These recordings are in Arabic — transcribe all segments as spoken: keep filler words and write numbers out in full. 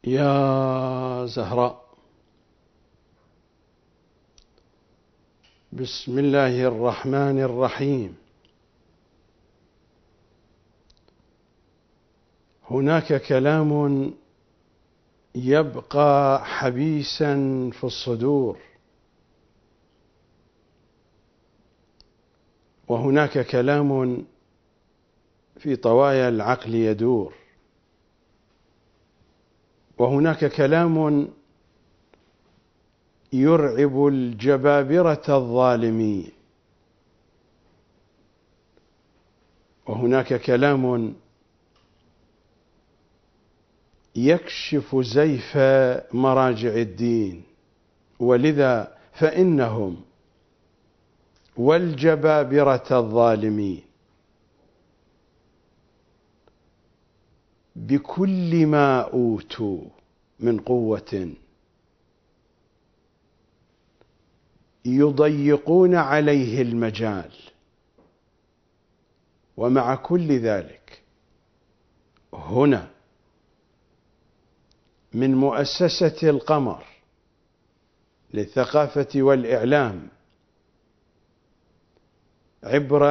يا زهراء، بسم الله الرحمن الرحيم. هناك كلام يبقى حبيسا في الصدور، وهناك كلام في طوايا العقل يدور، وهناك كلام يرعب الجبابرة الظالمين، وهناك كلام يكشف زيف مراجع الدين، ولذا فإنهم والجبابرة الظالمين بكل ما أوتوا من قوة يضيقون عليه المجال، ومع كل ذلك هنا من مؤسسة القمر للثقافة والإعلام عبر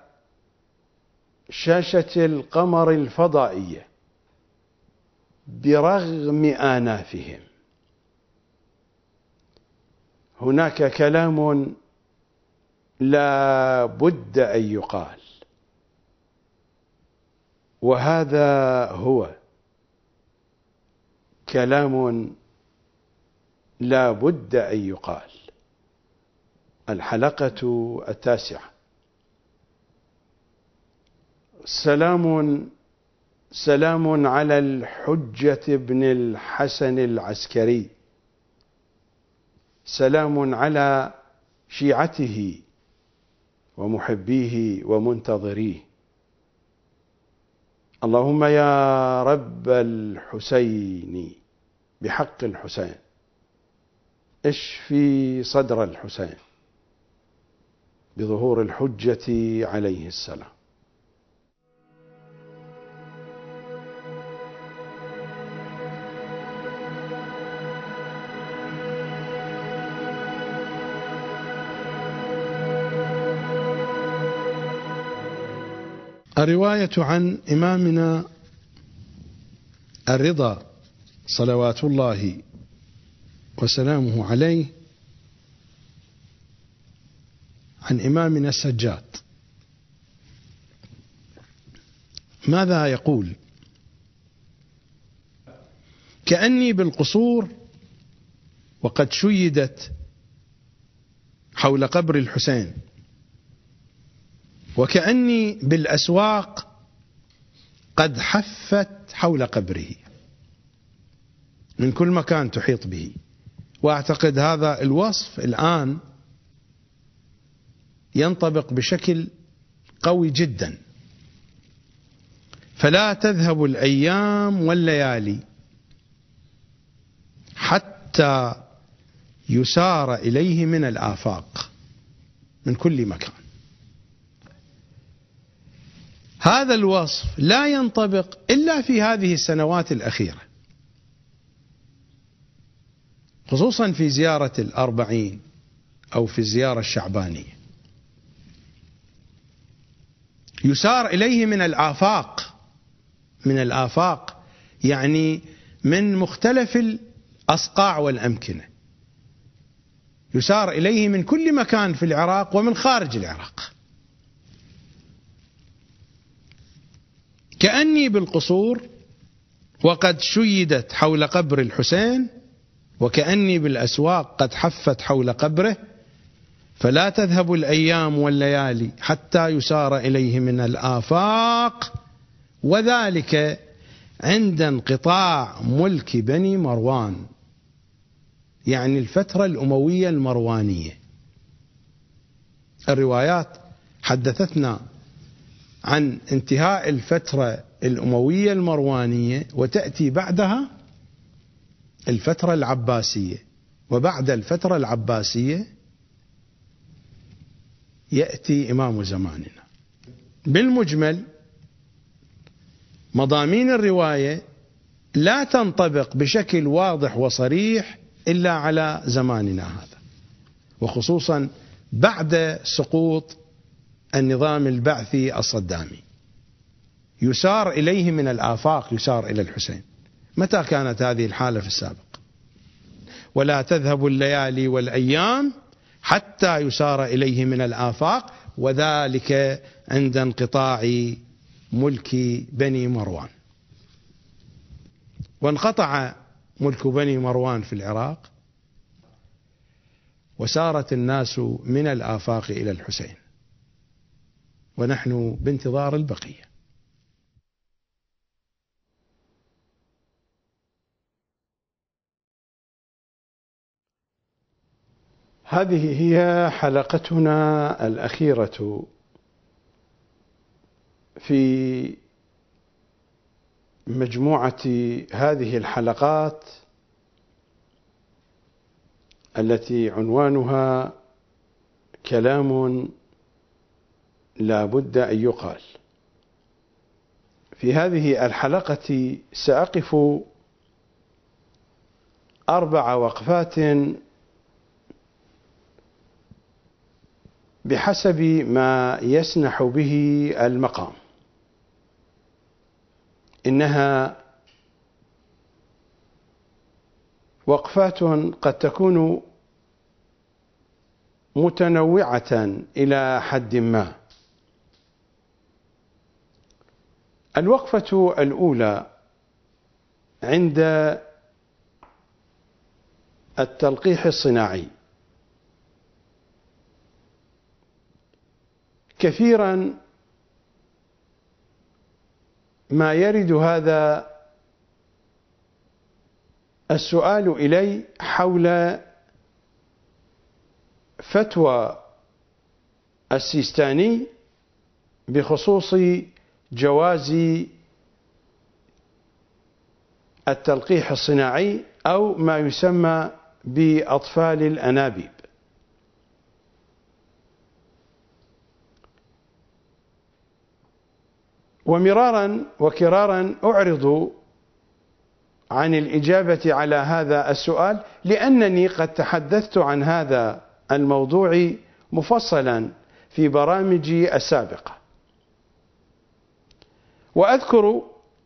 شاشة القمر الفضائية، برغم آنافهم هناك كلام لا بد أن يقال، وهذا هو كلام لا بد أن يقال. الحلقة التاسعة. سلام سلام على الحجة بن الحسن العسكري، سلام على شيعته ومحبيه ومنتظريه. اللهم يا رب الحسين بحق الحسين اشفي صدر الحسين بظهور الحجة عليه السلام. الرواية عن إمامنا الرضا صلوات الله وسلامه عليه عن إمامنا السجاد. ماذا يقول؟ كأني بالقصور وقد شيدت حول قبر الحسين، وكأني بالأسواق قد حفت حول قبره، من كل مكان تحيط به. وأعتقد هذا الوصف الآن ينطبق بشكل قوي جدا. فلا تذهب الأيام والليالي حتى يسار إليه من الآفاق، من كل مكان. هذا الوصف لا ينطبق إلا في هذه السنوات الأخيرة، خصوصا في زيارة الأربعين أو في الزيارة الشعبانية. يسار إليه من الآفاق، من الآفاق يعني من مختلف الأصقاع والأمكنة، يسار إليه من كل مكان في العراق ومن خارج العراق. كأني بالقصور وقد شيدت حول قبر الحسين، وكأني بالأسواق قد حفت حول قبره، فلا تذهب الأيام والليالي حتى يسار إليه من الآفاق، وذلك عند انقطاع ملك بني مروان، يعني الفترة الأموية المروانية. الروايات حدثتنا عن انتهاء الفترة الأموية المروانية، وتأتي بعدها الفترة العباسية، وبعد الفترة العباسية يأتي إمام زماننا. بالمجمل مضامين الرواية لا تنطبق بشكل واضح وصريح إلا على زماننا هذا، وخصوصا بعد سقوط النظام البعثي الصدامي. يسار إليه من الآفاق، يسار إلى الحسين. متى كانت هذه الحالة في السابق؟ ولا تذهب الليالي والأيام حتى يسار إليه من الآفاق، وذلك عند انقطاع ملك بني مروان. وانقطع ملك بني مروان في العراق، وسارت الناس من الآفاق إلى الحسين، ونحن بانتظار البقية. هذه هي حلقتنا الأخيرة في مجموعة هذه الحلقات التي عنوانها كلام لا بد أن يقال. في هذه الحلقة سأقف أربع وقفات بحسب ما يسنح به المقام. إنها وقفات قد تكون متنوعة إلى حد ما. الوقفة الأولى عند التلقيح الصناعي. كثيرا ما يرد هذا السؤال إلي حول فتوى السيستاني بخصوص جواز التلقيح الصناعي أو ما يسمى بأطفال الأنابيب. ومرارا وكرارا أعرض عن الإجابة على هذا السؤال، لأنني قد تحدثت عن هذا الموضوع مفصلا في برامجي السابقة. وأذكر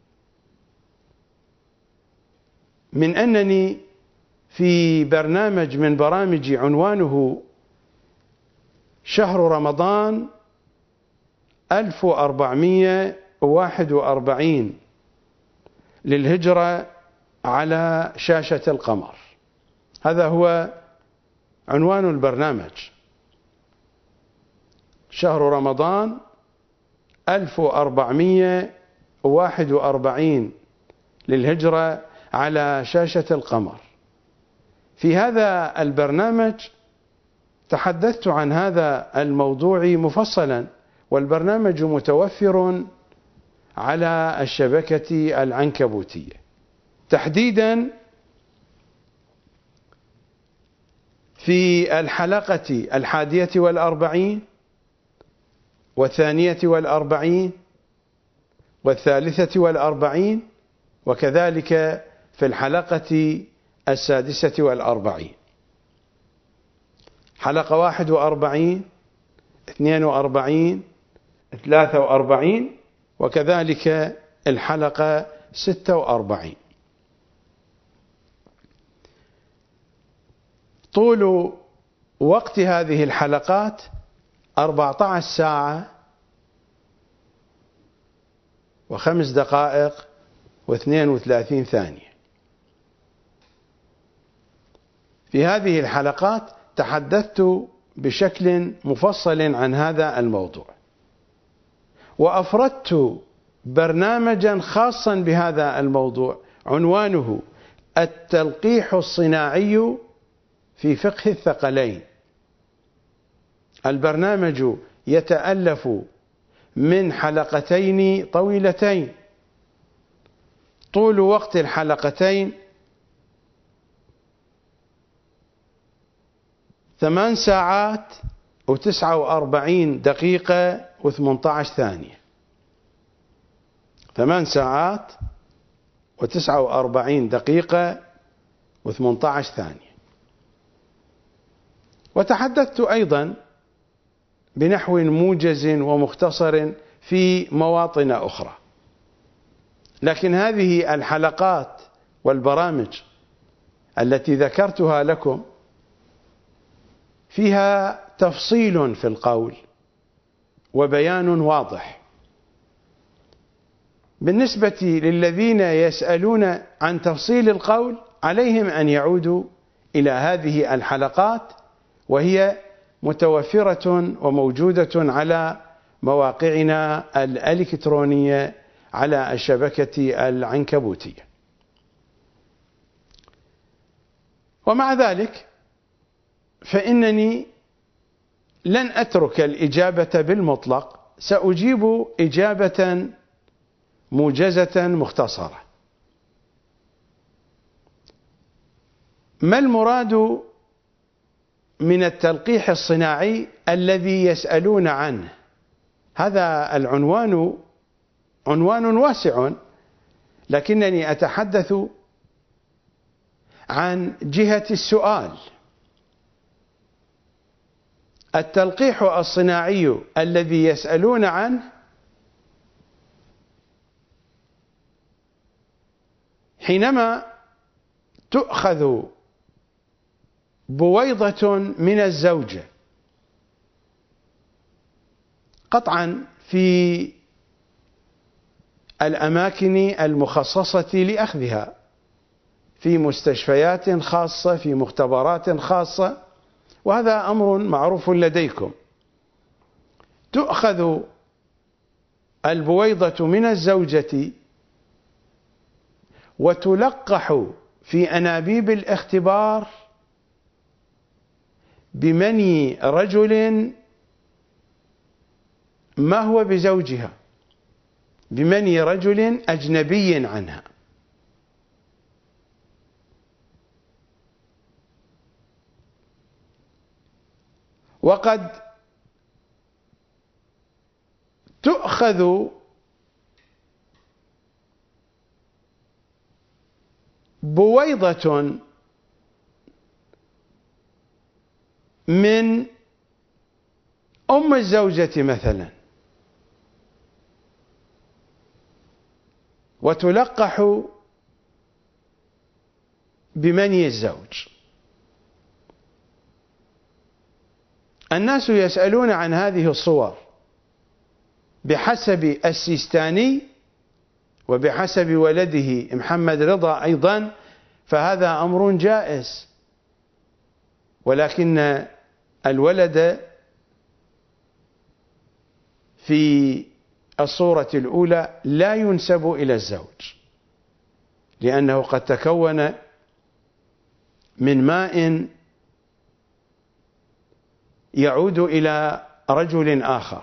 من أنني في برنامج من برامجي عنوانه شهر رمضان ألف وأربعمائة وواحد وأربعين للهجرة على شاشة القمر، هذا هو عنوان البرنامج، شهر رمضان ألف وأربعمائة وواحد وأربعين للهجرة على شاشة القمر. في هذا البرنامج تحدثت عن هذا الموضوع مفصلا، والبرنامج متوفر على الشبكة العنكبوتية، تحديدا في الحلقة الحادية والأربعين والثانية والأربعين والثالثة والأربعين، وكذلك في الحلقة السادسة والأربعين. حلقة واحد وأربعين، اثنين وأربعين، ثلاثة وأربعين، وكذلك الحلقة ستة وأربعين. طول وقت هذه الحلقات أربعة عشر ساعة وخمس دقائق واثنين وثلاثين ثانية. في هذه الحلقات تحدثت بشكل مفصل عن هذا الموضوع، وأفردت برنامجا خاصا بهذا الموضوع عنوانه التلقيح الصناعي في فقه الثقلين. البرنامج يتألف من حلقتين طويلتين، طول وقت الحلقتين ثمان ساعات وتسعة وأربعين دقيقة وثمانية عشر ثانية. ثمان ساعات وتسعة وأربعين دقيقة وثمانية عشر ثانية. وتحدثت أيضا بنحو موجز ومختصر في مواطن أخرى، لكن هذه الحلقات والبرامج التي ذكرتها لكم فيها تفصيل في القول وبيان واضح. بالنسبة للذين يسألون عن تفصيل القول عليهم أن يعودوا إلى هذه الحلقات، وهي متوفرة وموجودة على مواقعنا الإلكترونية على الشبكة العنكبوتية. ومع ذلك فإنني لن أترك الإجابة بالمطلق، سأجيب إجابة موجزة مختصرة. ما المراد من التلقيح الصناعي الذي يسألون عنه؟ هذا العنوان عنوان واسع، لكنني أتحدث عن جهة السؤال. التلقيح الصناعي الذي يسألون عنه حينما تؤخذ بويضة من الزوجة، قطعا في الأماكن المخصصة لأخذها، في مستشفيات خاصة، في مختبرات خاصة، وهذا أمر معروف لديكم. تؤخذ البويضة من الزوجة وتلقح في أنابيب الاختبار بمني رجل ما هو بزوجها، بمني رجل أجنبي عنها. وقد تؤخذ بويضة من أم الزوجة مثلا وتلقح بمني الزوج. الناس يسألون عن هذه الصور بحسب السيستاني وبحسب ولده محمد رضا أيضا، فهذا أمر جائز، ولكن الولد في الصورة الأولى لا ينسب إلى الزوج، لأنه قد تكون من ماء يعود إلى رجل آخر.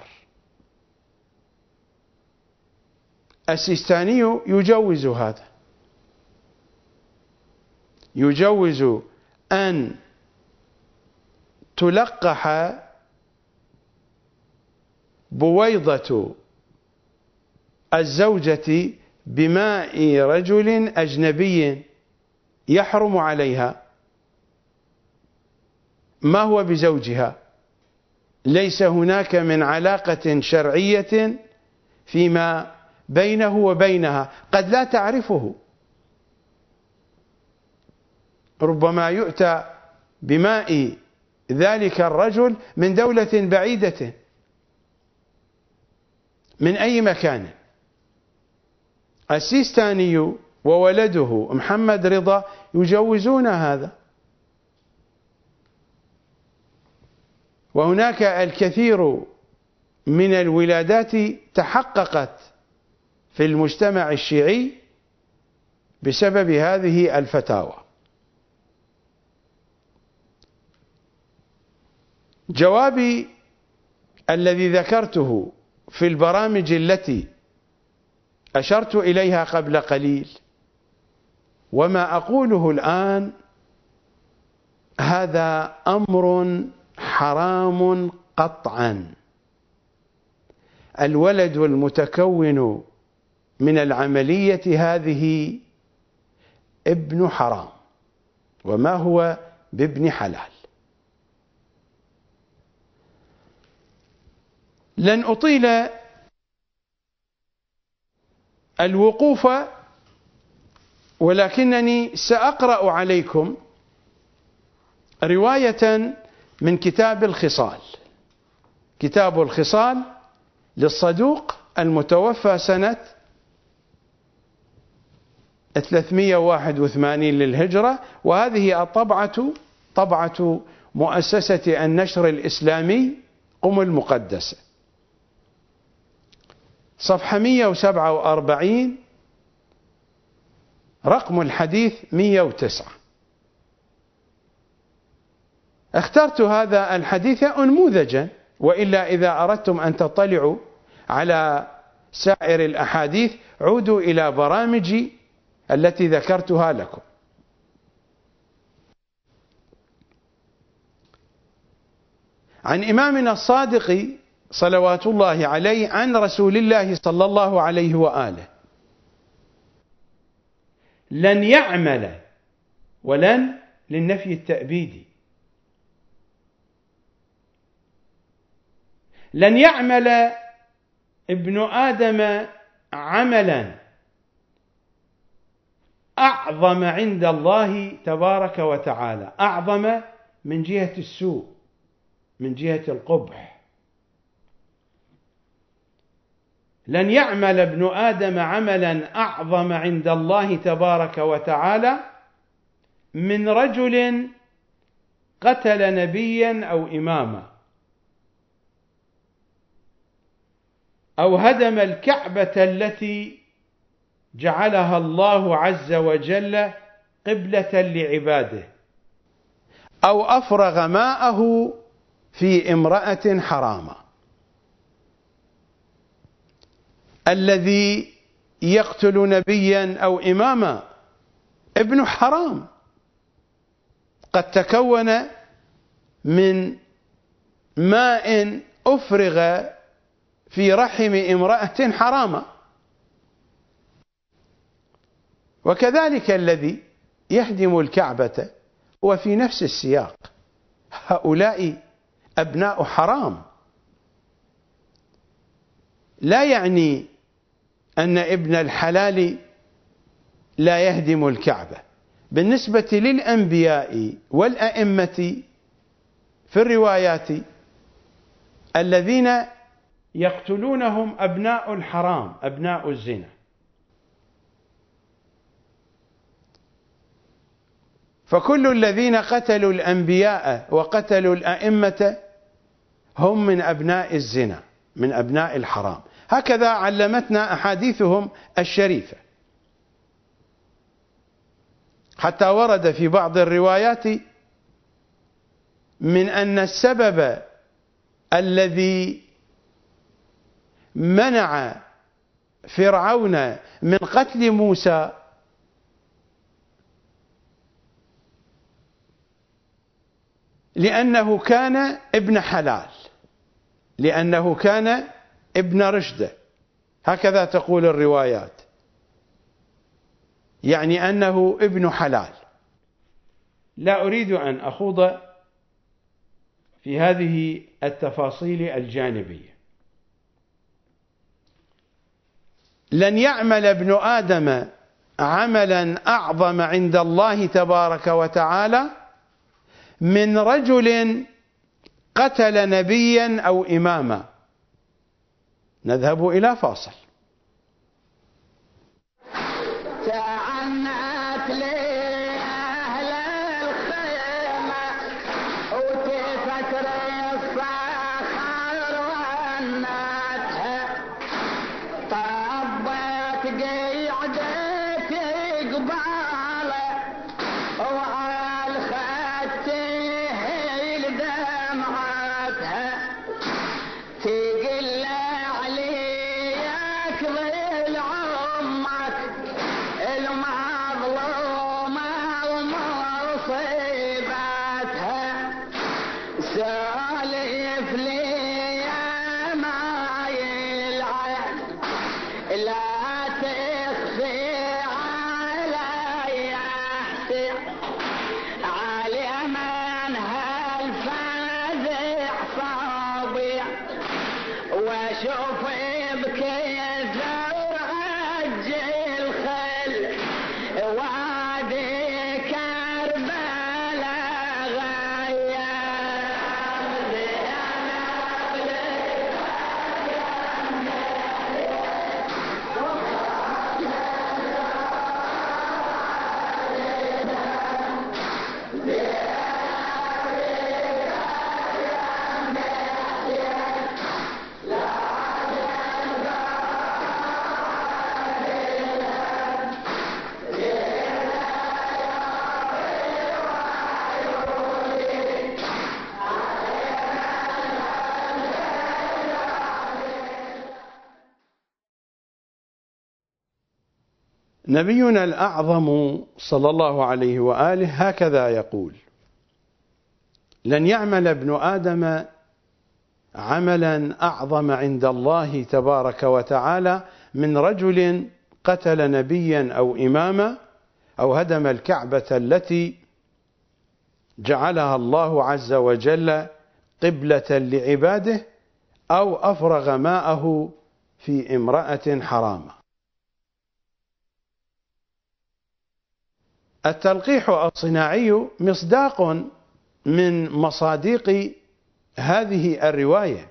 السيستاني يجوز هذا، يجوز أن تلقح بويضة الزوجة بماء رجل أجنبي يحرم عليها، ما هو بزوجها، ليس هناك من علاقة شرعية فيما بينه وبينها، قد لا تعرفه، ربما يؤتى بماء ذلك الرجل من دولة بعيدة من أي مكان. السيستاني وولده محمد رضا يجوزون هذا، وهناك الكثير من الولادات تحققت في المجتمع الشيعي بسبب هذه الفتاوى. جوابي الذي ذكرته في البرامج التي أشرت إليها قبل قليل وما أقوله الآن، هذا أمر حرام قطعا. الولد المتكون من العملية هذه ابن حرام وما هو بابن حلال. لن أطيل الوقوف، ولكنني سأقرأ عليكم رواية من كتاب الخصال. كتاب الخصال للصدوق المتوفى سنة ثلاثمئة وواحد وثمانين للهجرة، وهذه الطبعة طبعة مؤسسة النشر الإسلامي قم المقدسة، صفحة مئة وسبعة وأربعين، رقم الحديث مئة وتسعة. اخترت هذا الحديث أنموذجا، وإلا إذا أردتم أن تطلعوا على سائر الأحاديث عودوا إلى برامجي التي ذكرتها لكم. عن إمامنا الصادق صلوات الله عليه عن رسول الله صلى الله عليه وآله: لن يعمل، ولن للنفي التأبيدي، لن يعمل ابن آدم عملا أعظم عند الله تبارك وتعالى، أعظم من جهة السوء، من جهة القبح. لن يعمل ابن آدم عملا أعظم عند الله تبارك وتعالى من رجل قتل نبيا أو إماما، أو هدم الكعبة التي جعلها الله عز وجل قبلة لعباده، أو أفرغ ماءه في امرأة حرامة. الذي يقتل نبيا أو إماما ابن حرام، قد تكون من ماء أفرغ في رحم امرأة حرامة. وكذلك الذي يهدم الكعبة هو في نفس السياق، هؤلاء أبناء حرام. لا يعني أن ابن الحلال لا يهدم الكعبة. بالنسبة للأنبياء والأئمة في الروايات الذين يقتلونهم أبناء الحرام، أبناء الزنا. فكل الذين قتلوا الأنبياء وقتلوا الأئمة هم من أبناء الزنا، من أبناء الحرام. هكذا علمتنا أحاديثهم الشريفة، حتى ورد في بعض الروايات من أن السبب الذي منع فرعون من قتل موسى لأنه كان ابن حلال، لأنه كان ابن رشدة، هكذا تقول الروايات، يعني أنه ابن حلال. لا أريد أن أخوض في هذه التفاصيل الجانبية. لن يعمل ابن آدم عملا أعظم عند الله تبارك وتعالى من رجل قتل نبيا أو إماما. نذهب إلى فاصل. تعنت لي أهل الخيمة وتفكر الصخر وأنتها، طبت قيعدتي قباله وعلى خدتي لدمعتها، تقل عليك ظل عمك المظلومة ومصيبتها، سالف لي ما يلعن لا تخفي علي علي من هالفزع صابع واشوف بكيف رعج الخل وادي كربلاء غياب نبينا الأعظم صلى الله عليه وآله هكذا يقول: لن يعمل ابن آدم عملا أعظم عند الله تبارك وتعالى من رجل قتل نبيا أو إماما أو هدم الكعبة التي جعلها الله عز وجل قبلة لعباده أو أفرغ ماءه في امرأة حرامة. التلقيح الصناعي مصداق من مصادق هذه الرواية.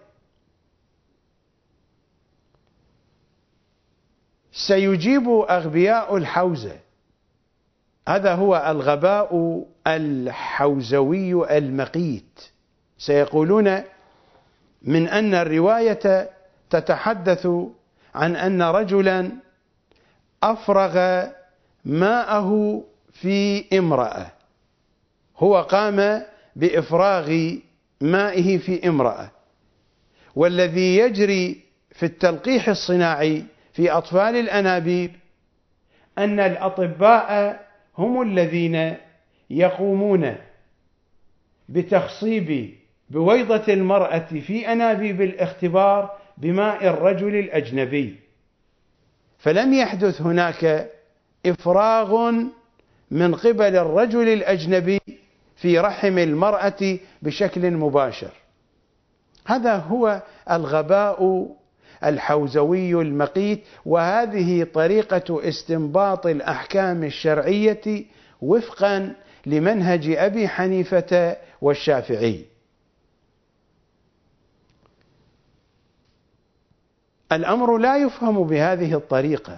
سيجيب أغبياء الحوزة، هذا هو الغباء الحوزوي المقيت، سيقولون من أن الرواية تتحدث عن أن رجلا أفرغ ماءه في امرأة، هو قام بإفراغ مائه في امرأة، والذي يجري في التلقيح الصناعي في أطفال الأنابيب أن الأطباء هم الذين يقومون بتخصيب بويضة المرأة في أنابيب الاختبار بماء الرجل الأجنبي، فلم يحدث هناك إفراغ من قبل الرجل الأجنبي في رحم المرأة بشكل مباشر. هذا هو الغباء الحوزوي المقيت، وهذه طريقة استنباط الأحكام الشرعية وفقا لمنهج أبي حنيفة والشافعي. الأمر لا يفهم بهذه الطريقة.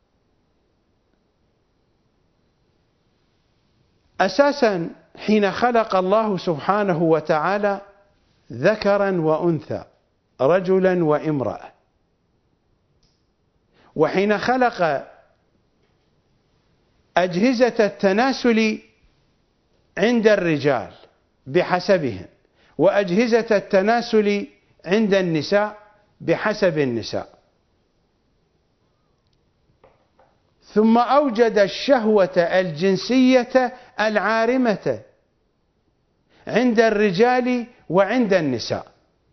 أساسا حين خلق الله سبحانه وتعالى ذكرا وأنثى، رجلا وامرأة، وحين خلق أجهزة التناسل عند الرجال بحسبهم وأجهزة التناسل عند النساء بحسب النساء، ثم أوجد الشهوة الجنسية العارمة عند الرجال وعند النساء،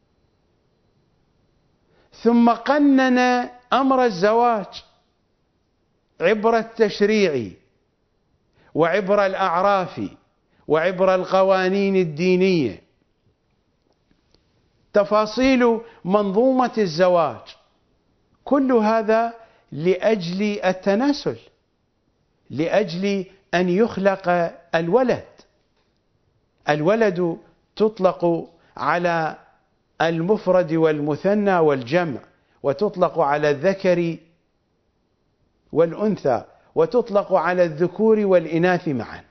ثم قنن أمر الزواج عبر التشريع وعبر الأعراف وعبر القوانين الدينية. تفاصيل منظومة الزواج كل هذا لأجل التناسل، لأجل أن يخلق الولد. الولد تطلق على المفرد والمثنى والجمع، وتطلق على الذكر والأنثى، وتطلق على الذكور والإناث معا.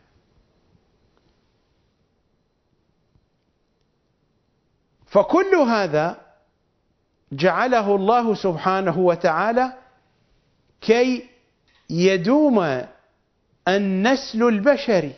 فكل هذا جعله الله سبحانه وتعالى كي يدوم النسل البشري.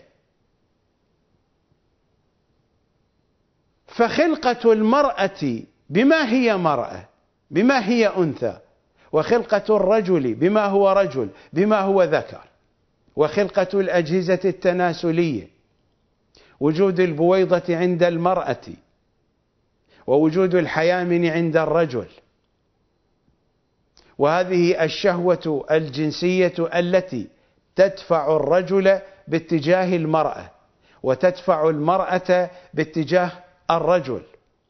فخلقة المرأة بما هي مرأة بما هي أنثى، وخلقة الرجل بما هو رجل بما هو ذكر، وخلقة الأجهزة التناسلية، وجود البويضة عند المرأة ووجود الحيامن عند الرجل، وهذه الشهوة الجنسية التي تدفع الرجل باتجاه المرأة وتدفع المرأة باتجاه الرجل.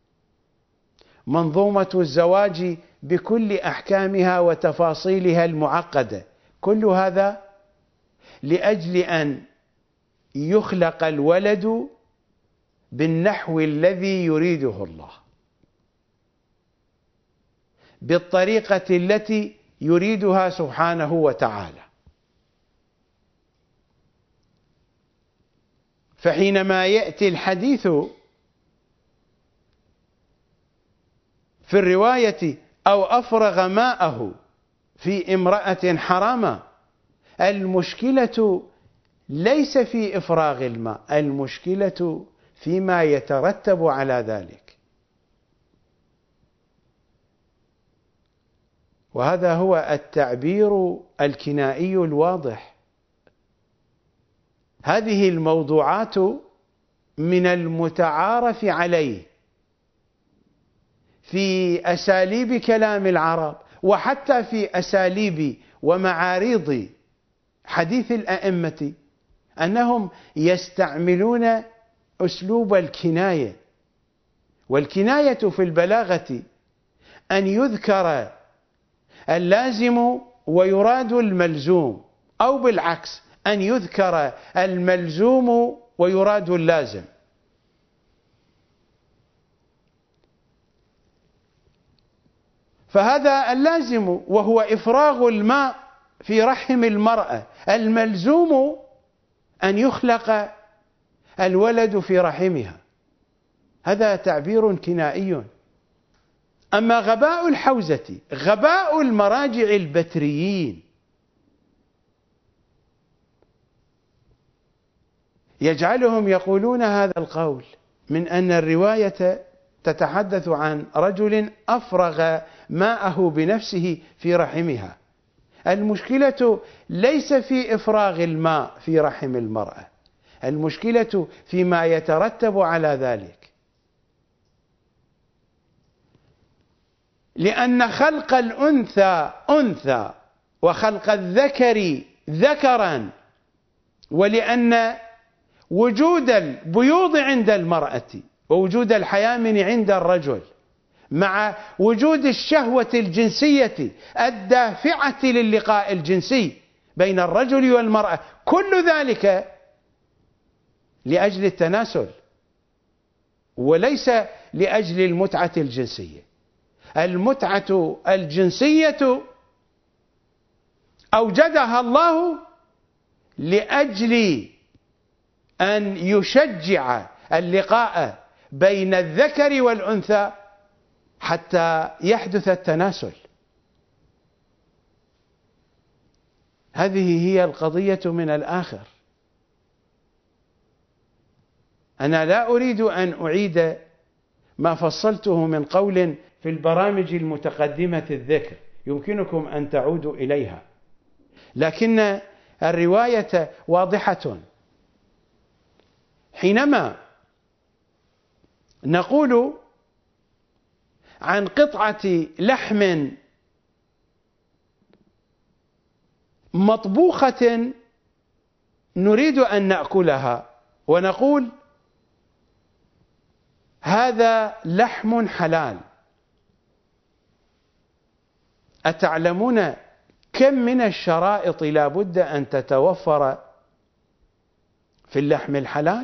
منظومة الزواج بكل أحكامها وتفاصيلها المعقدة، كل هذا لأجل أن يخلق الولد بالنحو الذي يريده الله، بالطريقة التي يريدها سبحانه وتعالى. فحينما يأتي الحديث في الرواية أو أفرغ ماءه في امرأة حراما، المشكلة ليس في إفراغ الماء، المشكلة فيما يترتب على ذلك. وهذا هو التعبير الكنائي الواضح. هذه الموضوعات من المتعارف عليه في أساليب كلام العرب، وحتى في أساليب ومعاريض حديث الأئمة، أنهم يستعملون أسلوب الكناية. والكناية في البلاغة أن يذكر اللازم ويراد الملزوم، أو بالعكس أن يذكر الملزوم ويراد اللازم. فهذا اللازم وهو إفراغ الماء في رحم المرأة، الملزوم أن يخلق الولد في رحمها. هذا تعبير كنائي. أما غباء الحوزة، غباء المراجع البتريين، يجعلهم يقولون هذا القول من أن الرواية تتحدث عن رجل أفرغ ماءه بنفسه في رحمها. المشكلة ليس في إفراغ الماء في رحم المرأة، المشكلة فيما يترتب على ذلك. لأن خلق الأنثى أنثى وخلق الذكر ذكرا، ولأن وجود البيوض عند المرأة ووجود الحيامن عند الرجل مع وجود الشهوة الجنسية الدافعة للقاء الجنسي بين الرجل والمرأة، كل ذلك لأجل التناسل وليس لأجل المتعة الجنسية. المتعة الجنسية أوجدها الله لأجل أن يشجع اللقاء بين الذكر والأنثى حتى يحدث التناسل. هذه هي القضية من الآخر. أنا لا أريد أن أعيد ما فصلته من قول في البرامج المتقدمة الذكر، يمكنكم أن تعودوا إليها، لكن الرواية واضحة. حينما نقول عن قطعة لحم مطبوخة نريد أن نأكلها ونقول هذا لحم حلال، أتعلمون كم من الشرائط لا بد أن تتوفر في اللحم الحلال؟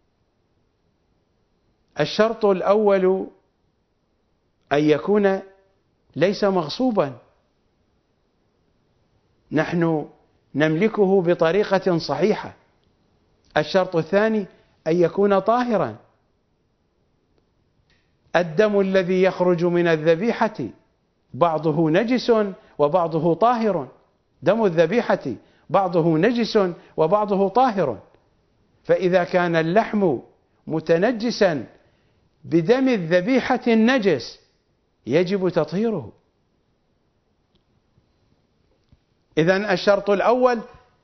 الشرط الأول أن يكون ليس مغصوبا، نحن نملكه بطريقة صحيحة. الشرط الثاني أن يكون طاهرا. الدم الذي يخرج من الذبيحة بعضه نجس وبعضه طاهر، دم الذبيحة بعضه نجس وبعضه طاهر، فإذا كان اللحم متنجسا بدم الذبيحة النجس يجب تطهيره. إذن الشرط الأول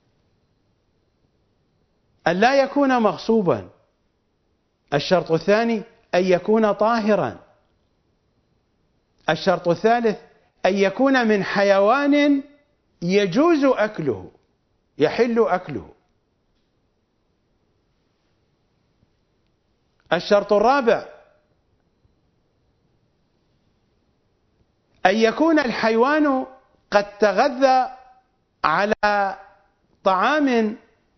أن لا يكون مغصوبا. الشرط الثاني أن يكون طاهرا. الشرط الثالث أن يكون من حيوان يجوز أكله، يحل أكله. الشرط الرابع أن يكون الحيوان قد تغذى على طعام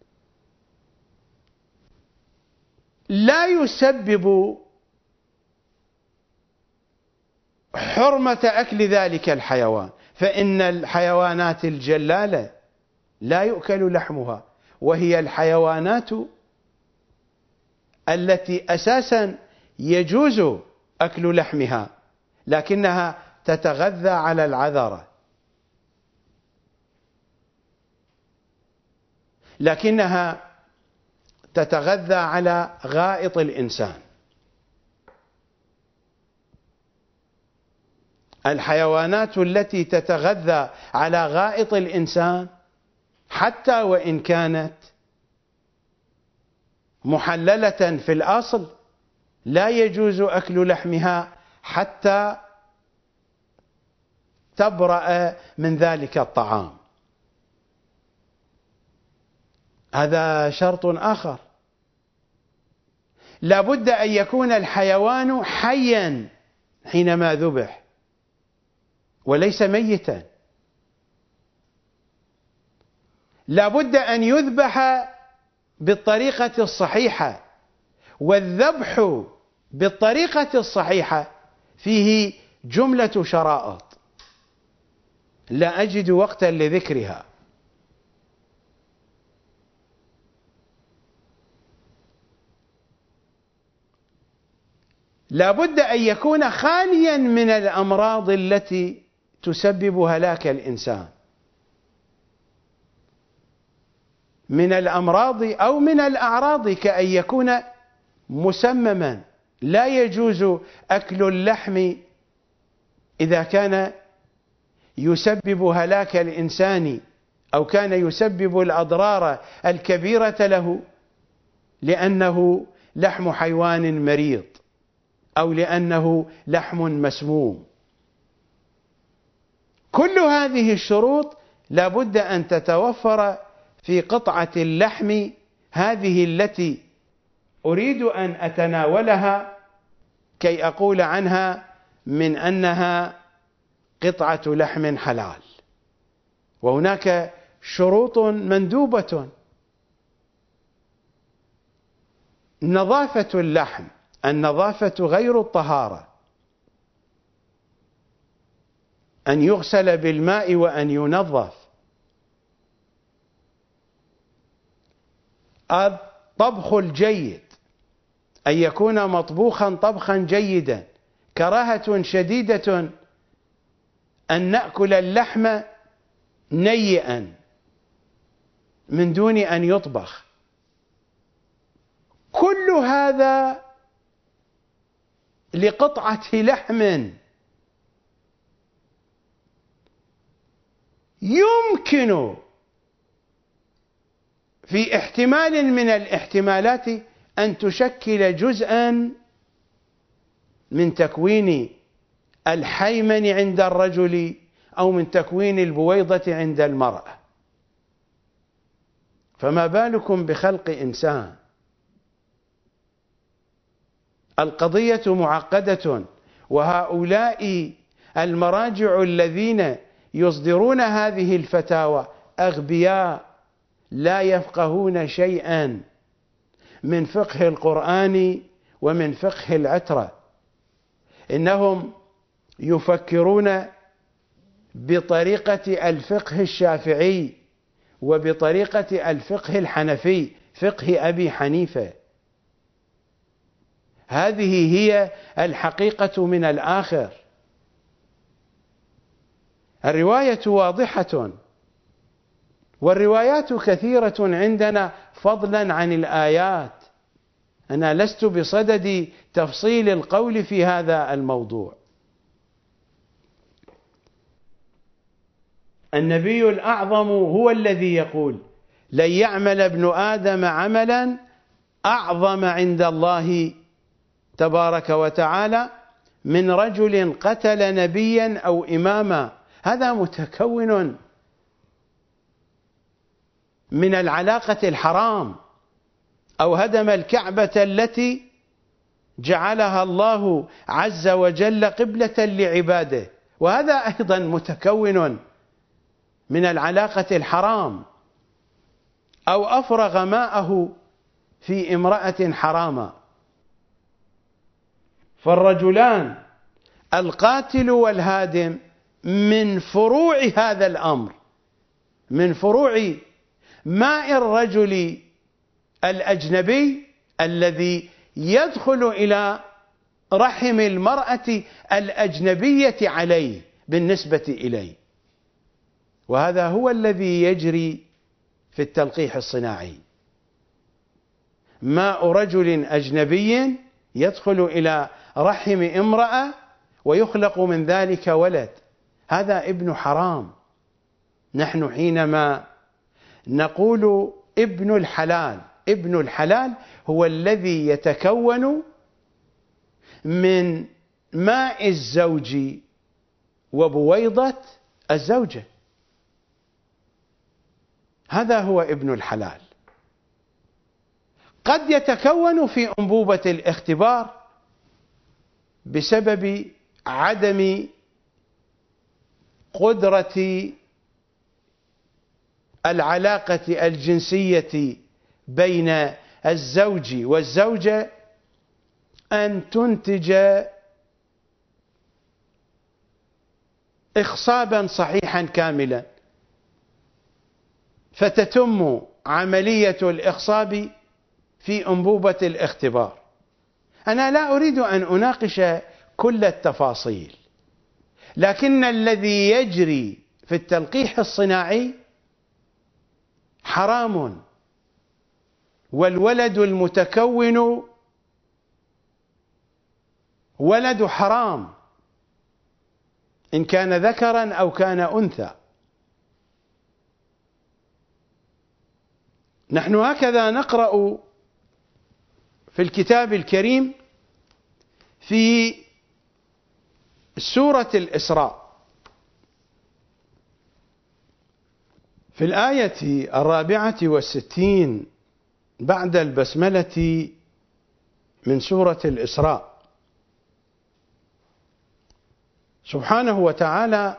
لا يسبب حرمة أكل ذلك الحيوان، فإن الحيوانات الجلالة لا يؤكل لحمها، وهي الحيوانات التي أساسا يجوز أكل لحمها، لكنها تتغذى على العذرة، لكنها تتغذى على غائط الإنسان. الحيوانات التي تتغذى على غائط الإنسان حتى وإن كانت محللة في الأصل لا يجوز أكل لحمها حتى تبرأ من ذلك الطعام. هذا شرط آخر. لا بد أن يكون الحيوان حيا حينما ذبح وليس ميتا. لا بد أن يذبح بالطريقة الصحيحة، والذبح بالطريقة الصحيحة فيه جملة شرائط لا أجد وقتا لذكرها. لا بد أن يكون خاليا من الأمراض التي تسبب هلاك الإنسان، من الأمراض أو من الأعراض، كأن يكون مسمما. لا يجوز أكل اللحم إذا كان يسبب هلاك الإنسان أو كان يسبب الأضرار الكبيرة له، لأنه لحم حيوان مريض أو لأنه لحم مسموم. كل هذه الشروط لا بد أن تتوفر في قطعة اللحم هذه التي أريد أن أتناولها كي أقول عنها من أنها قطعة لحم حلال. وهناك شروط مندوبة: نظافة اللحم، النظافة غير الطهارة، أن يغسل بالماء وأن ينظف. الطبخ الجيد، أن يكون مطبوخا طبخا جيدا. كراهة شديدة أن نأكل اللحم نيئا من دون أن يطبخ. كل هذا لقطعة لحم يمكن في احتمال من الاحتمالات أن تشكل جزءا من تكوين الحيمن عند الرجل أو من تكوين البويضة عند المرأة، فما بالكم بخلق إنسان؟ القضية معقدة، وهؤلاء المراجع الذين يصدرون هذه الفتاوى أغبياء لا يفقهون شيئا من فقه القرآن ومن فقه العترة. إنهم يفكرون بطريقة الفقه الشافعي وبطريقة الفقه الحنفي، فقه أبي حنيفة. هذه هي الحقيقة من الآخر. الرواية واضحة، والروايات كثيرة عندنا فضلا عن الآيات. أنا لست بصدد تفصيل القول في هذا الموضوع. النبي الأعظم هو الذي يقول: لن يعمل ابن آدم عملا أعظم عند الله تبارك وتعالى من رجل قتل نبيا أو إماما. هذا متكون من العلاقة الحرام، أو هدم الكعبة التي جعلها الله عز وجل قبلة لعباده، وهذا أيضا متكون من العلاقة الحرام، أو أفرغ ماءه في امرأة حراما. فالرجلان القاتل والهادم من فروع هذا الأمر، من فروع ماء الرجل الأجنبي الذي يدخل إلى رحم المرأة الأجنبية عليه بالنسبة إليه، وهذا هو الذي يجري في التلقيح الصناعي. ماء رجل أجنبي يدخل إلى رحم امرأة ويخلق من ذلك ولد، هذا ابن حرام. نحن حينما نقول ابن الحلال، ابن الحلال هو الذي يتكون من ماء الزوج وبويضة الزوجة، هذا هو ابن الحلال. قد يتكون في أنبوبة الاختبار بسبب عدم قدرة العلاقة الجنسية بين الزوج والزوجة أن تنتج إخصابا صحيحا كاملا، فتتم عملية الإخصاب في أنبوبة الاختبار. أنا لا أريد أن أناقش كل التفاصيل، لكن الذي يجري في التلقيح الصناعي حرام، والولد المتكون ولد حرام إن كان ذكرا أو كان أنثى. نحن هكذا نقرأ في الكتاب الكريم في سورة الإسراء في الآية الرابعة والستين بعد البسملة من سورة الإسراء، سبحانه وتعالى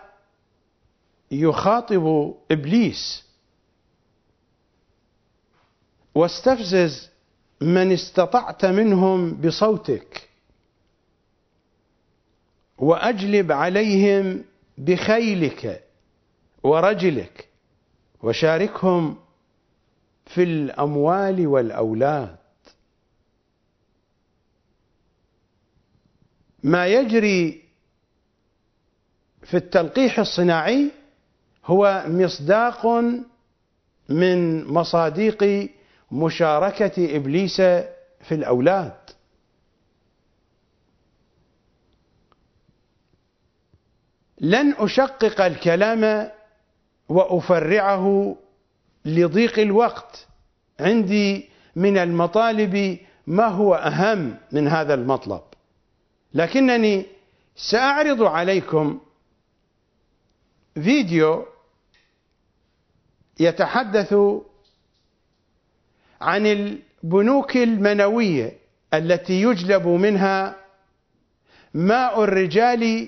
يخاطب إبليس: واستفزز من استطعت منهم بصوتك وأجلب عليهم بخيلك ورجلك وشاركهم في الأموال والأولاد. ما يجري في التلقيح الصناعي هو مصداق من مصاديق مشاركة إبليس في الأولاد. لن أشقق الكلام وأفرعه لضيق الوقت، عندي من المطالب ما هو أهم من هذا المطلب، لكنني سأعرض عليكم فيديو يتحدث عن البنوك المنوية التي يجلب منها ماء الرجال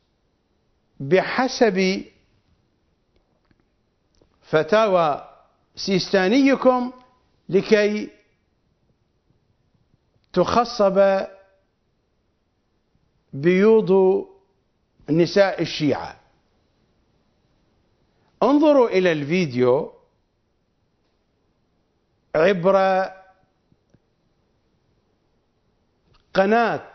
بحسب فتاوى سيستانيكم لكي تخصب بيوض نساء الشيعة. انظروا إلى الفيديو عبر قناة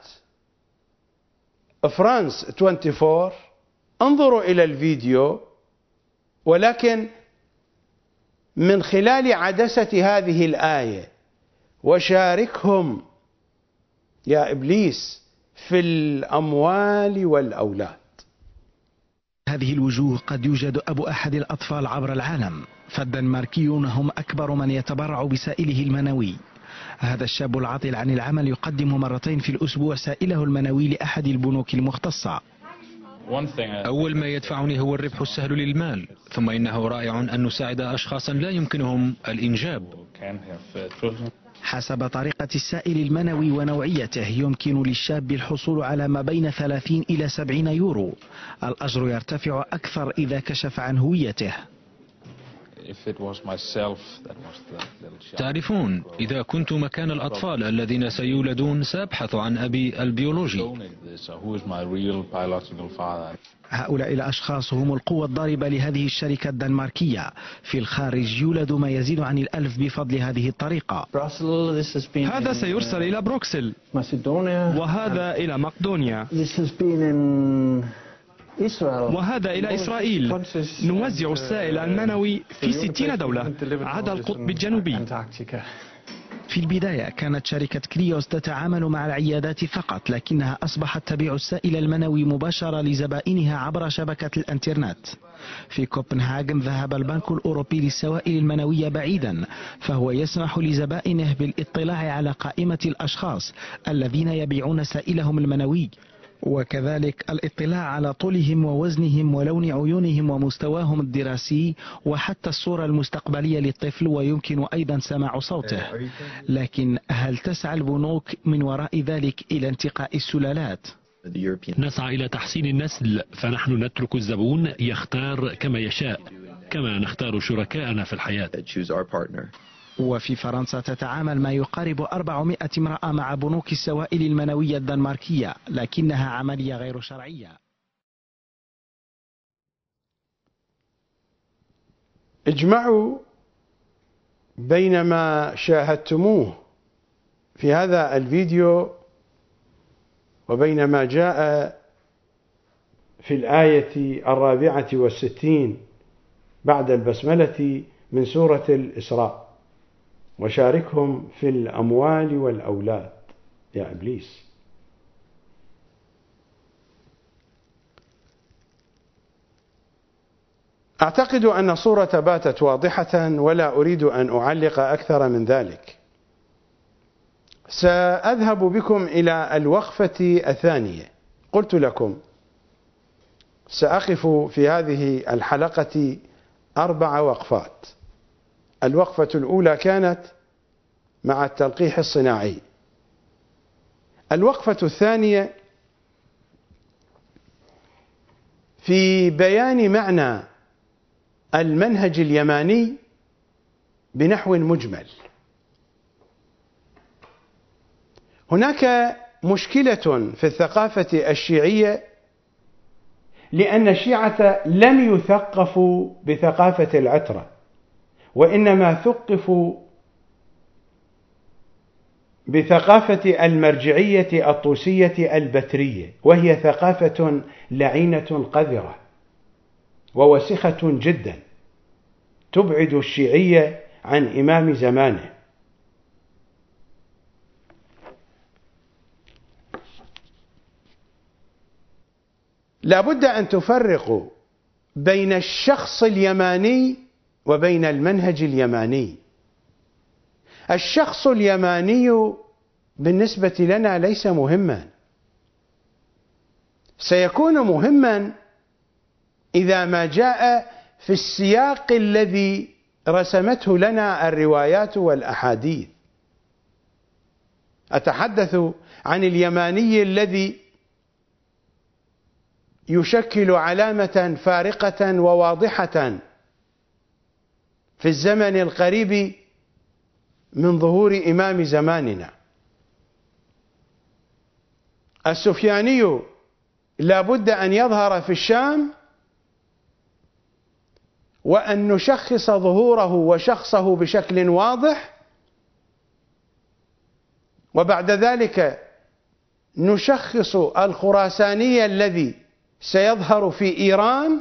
فرانس أربعة وعشرين، انظروا إلى الفيديو، ولكن من خلال عدسة هذه الآية: وشاركهم يا إبليس في الأموال والأولاد. هذه الوجوه قد يوجد أبو أحد الأطفال عبر العالم، فالدنماركيون هم أكبر من يتبرع بسائله المنوي. هذا الشاب العاطل عن العمل يقدم مرتين في الأسبوع سائله المنوي لأحد البنوك المختصة. أول ما يدفعني هو الربح السهل للمال، ثم إنه رائع أن نساعد أشخاصا لا يمكنهم الإنجاب. حسب طريقة السائل المنوي ونوعيته يمكن للشاب الحصول على ما بين ثلاثين إلى سبعين يورو. الأجر يرتفع أكثر إذا كشف عن هويته. تعرفون، إذا كنت مكان الأطفال الذين سيولدون سأبحث عن أبي البيولوجي. هؤلاء الأشخاص هم القوة الضاربة لهذه الشركة الدنماركية. في الخارج يولد ما يزيد عن الألف بفضل هذه الطريقة. هذا سيرسل إلى بروكسل، وهذا إلى مقدونيا، وهذا إلى إسرائيل. نوزع السائل المنوي في ستين دولة عدا القطب الجنوبي. في البداية كانت شركة كريوس تتعامل مع العيادات فقط، لكنها أصبحت تبيع السائل المنوي مباشرة لزبائنها عبر شبكة الانترنت. في كوبنهاغن ذهب البنك الأوروبي للسوائل المنوية بعيدا، فهو يسمح لزبائنه بالاطلاع على قائمة الأشخاص الذين يبيعون سائلهم المنوي، وكذلك الاطلاع على طولهم ووزنهم ولون عيونهم ومستواهم الدراسي وحتى الصورة المستقبلية للطفل، ويمكن أيضا سماع صوته. لكن هل تسعى البنوك من وراء ذلك إلى انتقاء السلالات؟ نسعى إلى تحسين النسل، فنحن نترك الزبون يختار كما يشاء، كما نختار شركاءنا في الحياة. وفي فرنسا تتعامل ما يقارب أربعمائة امرأة مع بنوك السوائل المنوية الدنماركية، لكنها عملية غير شرعية. اجمعوا بين ما شاهدتموه في هذا الفيديو وبين ما جاء في الآية الرابعة والستين بعد البسملة من سورة الإسراء، وشاركهم في الأموال والأولاد يا إبليس. أعتقد أن الصورة باتت واضحة ولا أريد أن أعلق أكثر من ذلك. سأذهب بكم إلى الوقفة الثانية. قلت لكم سأقف في هذه الحلقة أربع وقفات. الوقفة الأولى كانت مع التلقيح الصناعي. الوقفة الثانية في بيان معنى المنهج اليماني بنحو مجمل. هناك مشكلة في الثقافة الشيعية، لأن الشيعة لم يثقفوا بثقافة العترة، وإنما ثقفوا بثقافة المرجعية الطوسية البترية، وهي ثقافة لعينة قذرة ووسخة جدا تبعد الشيعية عن إمام زمانه. لا بد أن تفرقوا بين الشخص اليماني وبين المنهج اليماني. الشخص اليماني بالنسبة لنا ليس مهما، سيكون مهما إذا ما جاء في السياق الذي رسمته لنا الروايات والأحاديث. أتحدث عن اليماني الذي يشكل علامة فارقة وواضحة في الزمن القريب من ظهور إمام زماننا. السفياني لا بد أن يظهر في الشام، وأن نشخص ظهوره وشخصه بشكل واضح، وبعد ذلك نشخص الخراساني الذي سيظهر في إيران.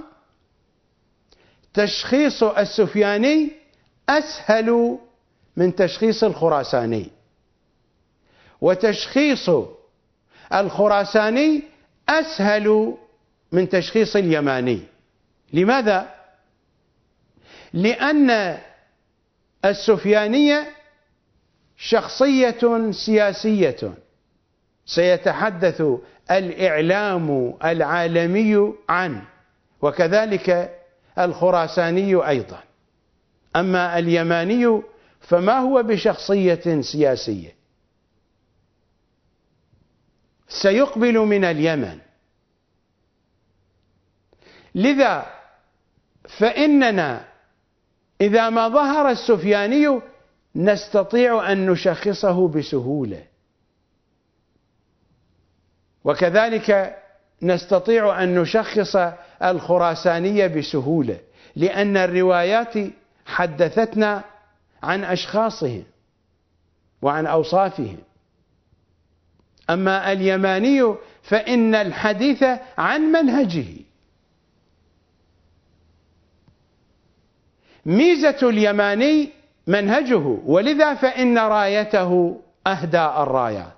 تشخيص السفياني أسهل من تشخيص الخراساني، وتشخيص الخراساني أسهل من تشخيص اليماني. لماذا؟ لأن السفياني شخصية سياسية سيتحدث الإعلام العالمي عنه، وكذلك الخراساني أيضا. أما اليماني فما هو بشخصية سياسية، سيقبل من اليمن. لذا فإننا إذا ما ظهر السفياني نستطيع أن نشخصه بسهولة، وكذلك نستطيع أن نشخص الخراساني بسهولة، لأن الروايات حدثتنا عن أشخاصهم وعن أوصافهم. أما اليماني فإن الحديث عن منهجه. ميزة اليماني منهجه، ولذا فإن رايته أهدى الرايات.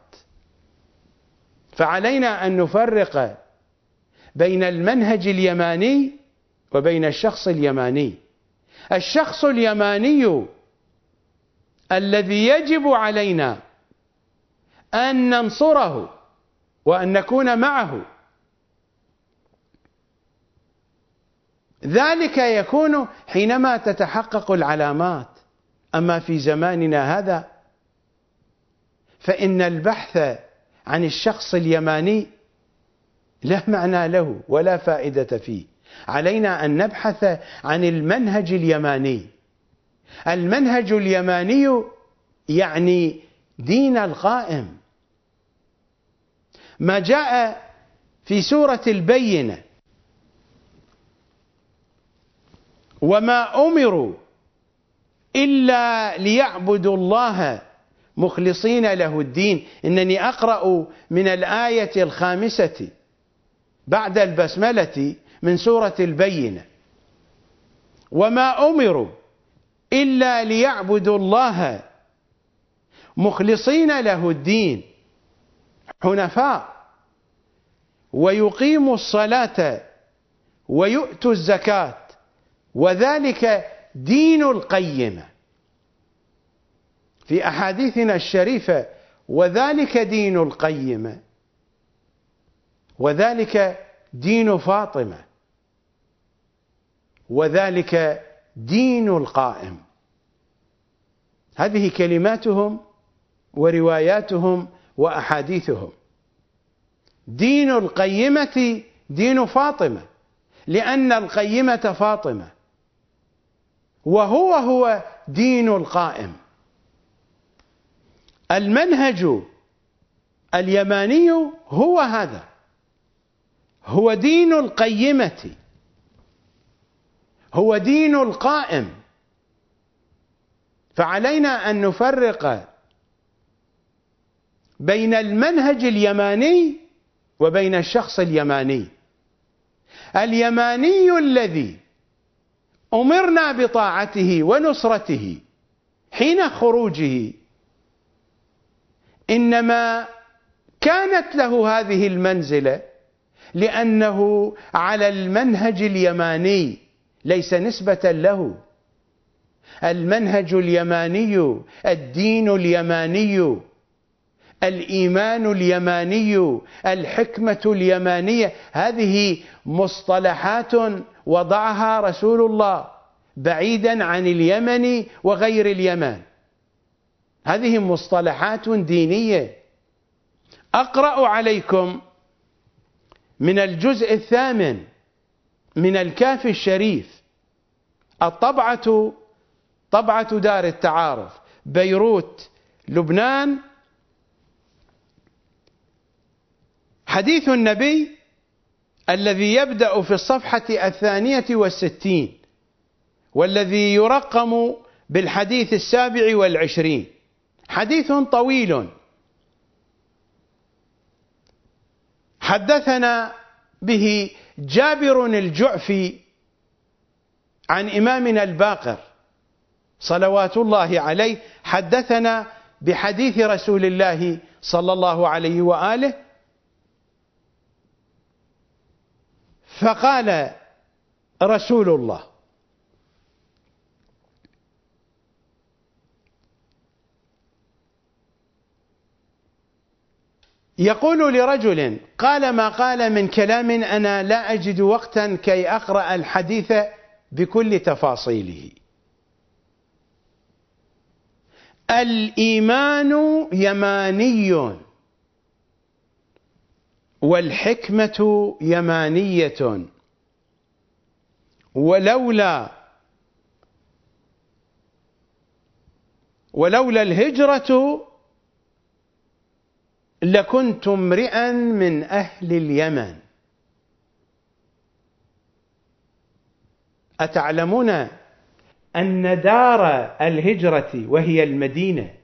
فعلينا أن نفرق بين المنهج اليماني وبين الشخص اليماني. الشخص اليماني الذي يجب علينا أن ننصره وأن نكون معه، ذلك يكون حينما تتحقق العلامات. أما في زماننا هذا فإن البحث عن الشخص اليماني لا معنى له ولا فائدة فيه. علينا أن نبحث عن المنهج اليماني. المنهج اليماني يعني دين القائم، ما جاء في سورة البينة: وما أمروا إلا ليعبدوا الله مخلصين له الدين. إنني أقرأ من الآية الخامسة بعد البسملة من سورة البينة: وما أمروا إلا ليعبدوا الله مخلصين له الدين حنفاء ويقيموا الصلاة ويؤتوا الزكاة وذلك دين القيمة. في أحاديثنا الشريفة: وذلك دين القيمة، وذلك دين فاطمة، وذلك دين القائم. هذه كلماتهم ورواياتهم وأحاديثهم. دين القيمة دين فاطمة، لأن القيمة فاطمة، وهو هو دين القائم. المنهج اليماني هو هذا، هو دين القيمة، هو دين القائم. فعلينا أن نفرق بين المنهج اليماني وبين الشخص اليماني. اليماني الذي أمرنا بطاعته ونصرته حين خروجه إنما كانت له هذه المنزلة لأنه على المنهج اليماني، ليس نسبة له. المنهج اليماني، الدين اليماني، الإيمان اليماني، الحكمة اليمانية، هذه مصطلحات وضعها رسول الله بعيدا عن اليمن وغير اليمن. هذه مصطلحات دينية. أقرأ عليكم من الجزء الثامن من الكافي الشريف، الطبعة طبعة دار التعارف، بيروت، لبنان. حديث النبي الذي يبدأ في الصفحة الثانية والستين والذي يرقم بالحديث السابع والعشرين، حديث طويل. حدثنا به جابر الجعفي عن إمامنا الباقر صلوات الله عليه، حدثنا بحديث رسول الله صلى الله عليه وآله، فقال رسول الله: يقول لرجل قال ما قال من كلام أنا لا أجد وقتا كي أقرأ الحديث بكل تفاصيله، الإيمان يماني والحكمة يمانية، ولولا ولولا الهجرة لكنت امرئا من أهل اليمن. أتعلمون أن دار الهجرة وهي المدينة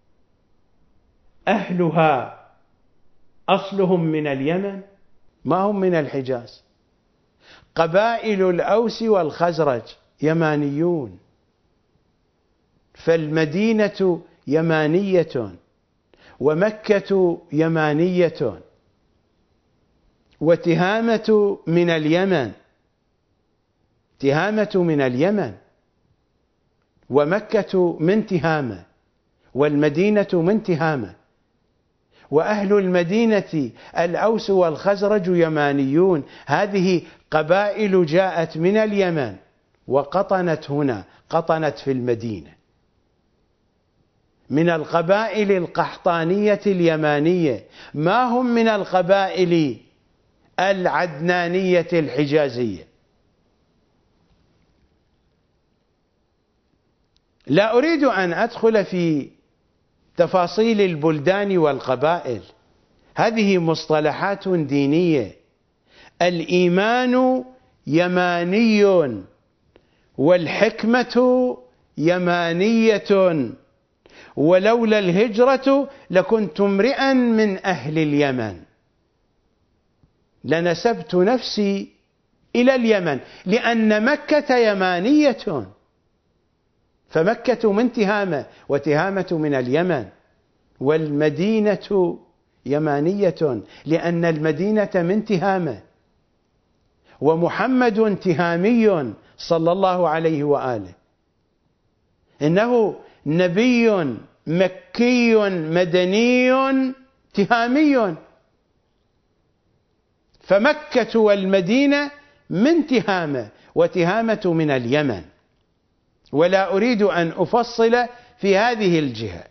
أهلها أصلهم من اليمن، ما هم من الحجاز. قبائل الأوس والخزرج يمانيون، فالمدينة يمانية ومكة يمانية، وتهامة من اليمن، تهامة من اليمن، ومكة من تهامة، والمدينة من تهامة، وأهل المدينة الأوس والخزرج يمانيون. هذه قبائل جاءت من اليمن وقطنت هنا، قطنت في المدينة، من القبائل القحطانية اليمانية، ما هم من القبائل العدنانية الحجازية. لا أريد أن أدخل في تفاصيل البلدان والقبائل، هذه مصطلحات دينية. الإيمان يماني والحكمة يمانية، ولولا الهجرة لكنت امرئا من أهل اليمن، لنسبت نفسي إلى اليمن، لأن مكة يمانية، فمكة من تهامة، وتهامة من اليمن، والمدينة يمانية لأن المدينة من تهامة، ومحمد تهامي صلى الله عليه وآله، إنه نبي مكي مدني تهامي، فمكة والمدينة من تهامة، وتهامة من اليمن، ولا أريد أن أفصل في هذه الجهة.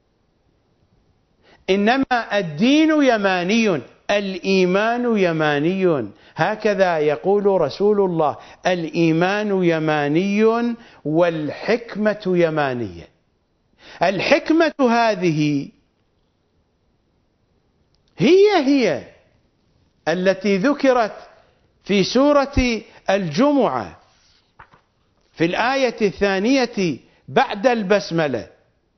إنما الدين يماني، الإيمان يماني، هكذا يقول رسول الله: الإيمان يماني والحكمة يمانية. الحكمة هذه هي هي التي ذكرت في سورة الجمعة في الآية الثانية بعد البسملة: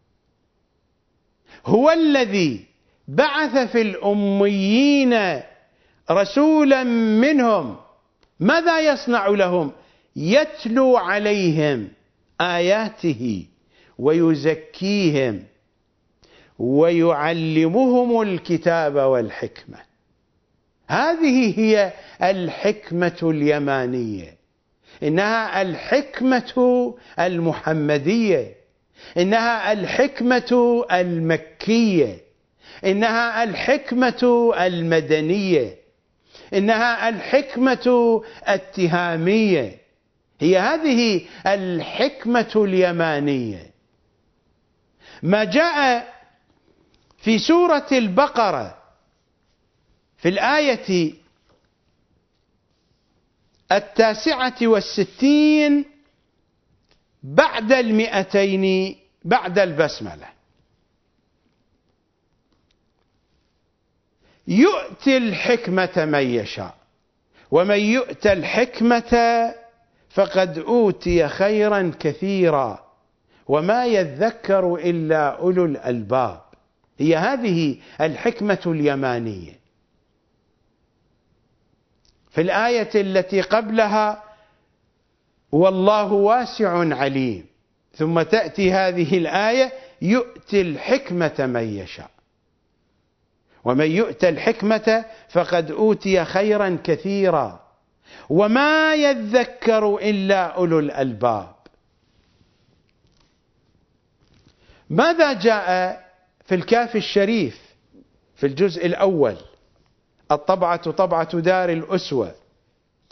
هو الذي بعث في الأميين رسولا منهم ماذا يصنع لهم؟ يتلو عليهم آياته ويزكيهم ويعلمهم الكتاب والحكمة. هذه هي الحكمة اليمانية، إنها الحكمة المحمدية، إنها الحكمة المكية، إنها الحكمة المدنية، إنها الحكمة التهامية، هي هذه الحكمة اليمانية. ما جاء في سورة البقرة في الآية التاسعة والستين بعد المئتين بعد البسملة: يؤتي الحكمة من يشاء، ومن يؤت الحكمة فقد أوتي خيرا كثيرا وما يذكر إلا أولو الألباب. هي هذه الحكمة اليمانية. في الآية التي قبلها: والله واسع عليم، ثم تأتي هذه الآية: يؤتي الحكمة من يشاء، ومن يؤت الحكمة فقد أوتي خيرا كثيرا وما يذكر إلا أولو الألباب. ماذا جاء في الكافي الشريف في الجزء الأول؟ الطبعة طبعة دار الأسوة،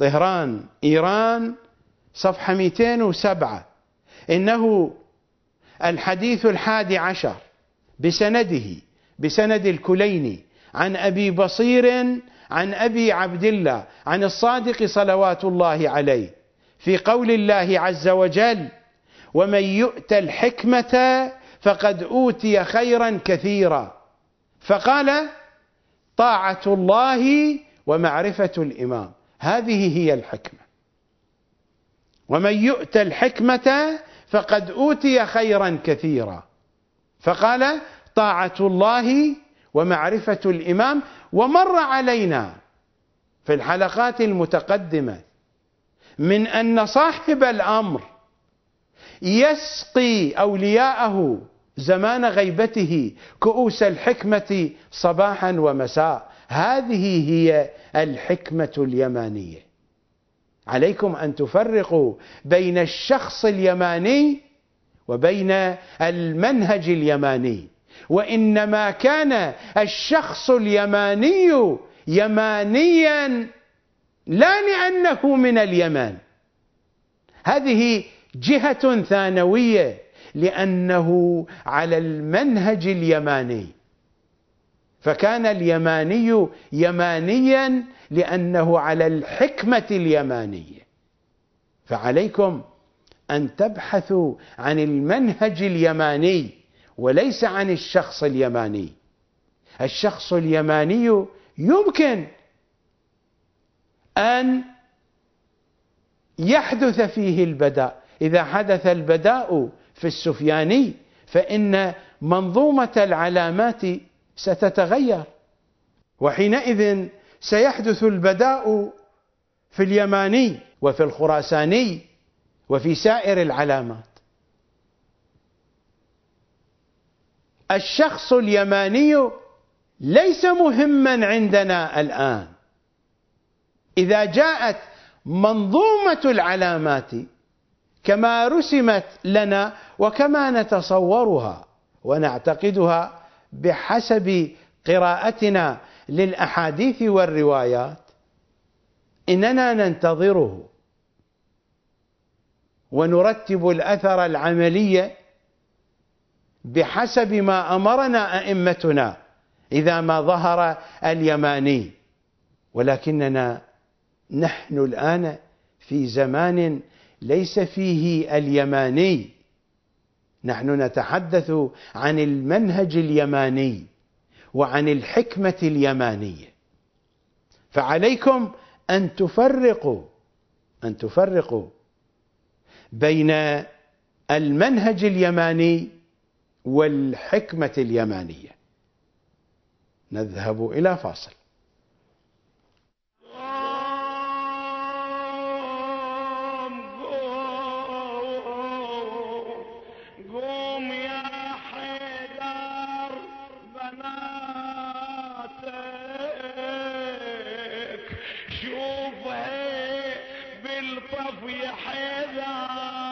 طهران، إيران، صفحة مئتين وسبعة: إنه الحديث الحادي عشر بسنده بسند الكليني عن أبي بصير عن أبي عبد الله عن الصادق صلوات الله عليه في قول الله عز وجل: ومن يؤت الحكمة فقد أوتي خيرا كثيرا، فقال: طاعة الله ومعرفة الإمام. هذه هي الحكمة. ومن يؤت الحكمة فقد أوتي خيرا كثيرا، فقال: طاعة الله ومعرفة الإمام. ومر علينا في الحلقات المتقدمة من أن صاحب الأمر يسقي أولياءه زمان غيبته كؤوس الحكمة صباحا ومساء. هذه هي الحكمة اليمانية. عليكم أن تفرقوا بين الشخص اليماني وبين المنهج اليماني. وإنما كان الشخص اليماني يمانيا لا لأنه من اليمن، هذه جهة ثانوية، لأنه على المنهج اليماني. فكان اليماني يمانيا لأنه على الحكمة اليمانية. فعليكم أن تبحثوا عن المنهج اليماني وليس عن الشخص اليماني. الشخص اليماني يمكن أن يحدث فيه البداء. إذا حدث البداء في السفياني فإن منظومة العلامات ستتغير، وحينئذ سيحدث البداء في اليماني وفي الخراساني وفي سائر العلامات. الشخص اليماني ليس مهما عندنا الآن. إذا جاءت منظومة العلامات كما رسمت لنا وكما نتصورها ونعتقدها بحسب قراءتنا للأحاديث والروايات، إننا ننتظره ونرتب الأثر العملي بحسب ما أمرنا أئمتنا إذا ما ظهر اليماني. ولكننا نحن الآن في زمان ليس فيه اليماني، نحن نتحدث عن المنهج اليماني وعن الحكمة اليمانية. فعليكم أن تفرقوا أن تفرقوا بين المنهج اليماني والحكمة اليمانية. نذهب إلى فاصل. قوم يا حيدر بناتك شوفها بالطف يا حيدر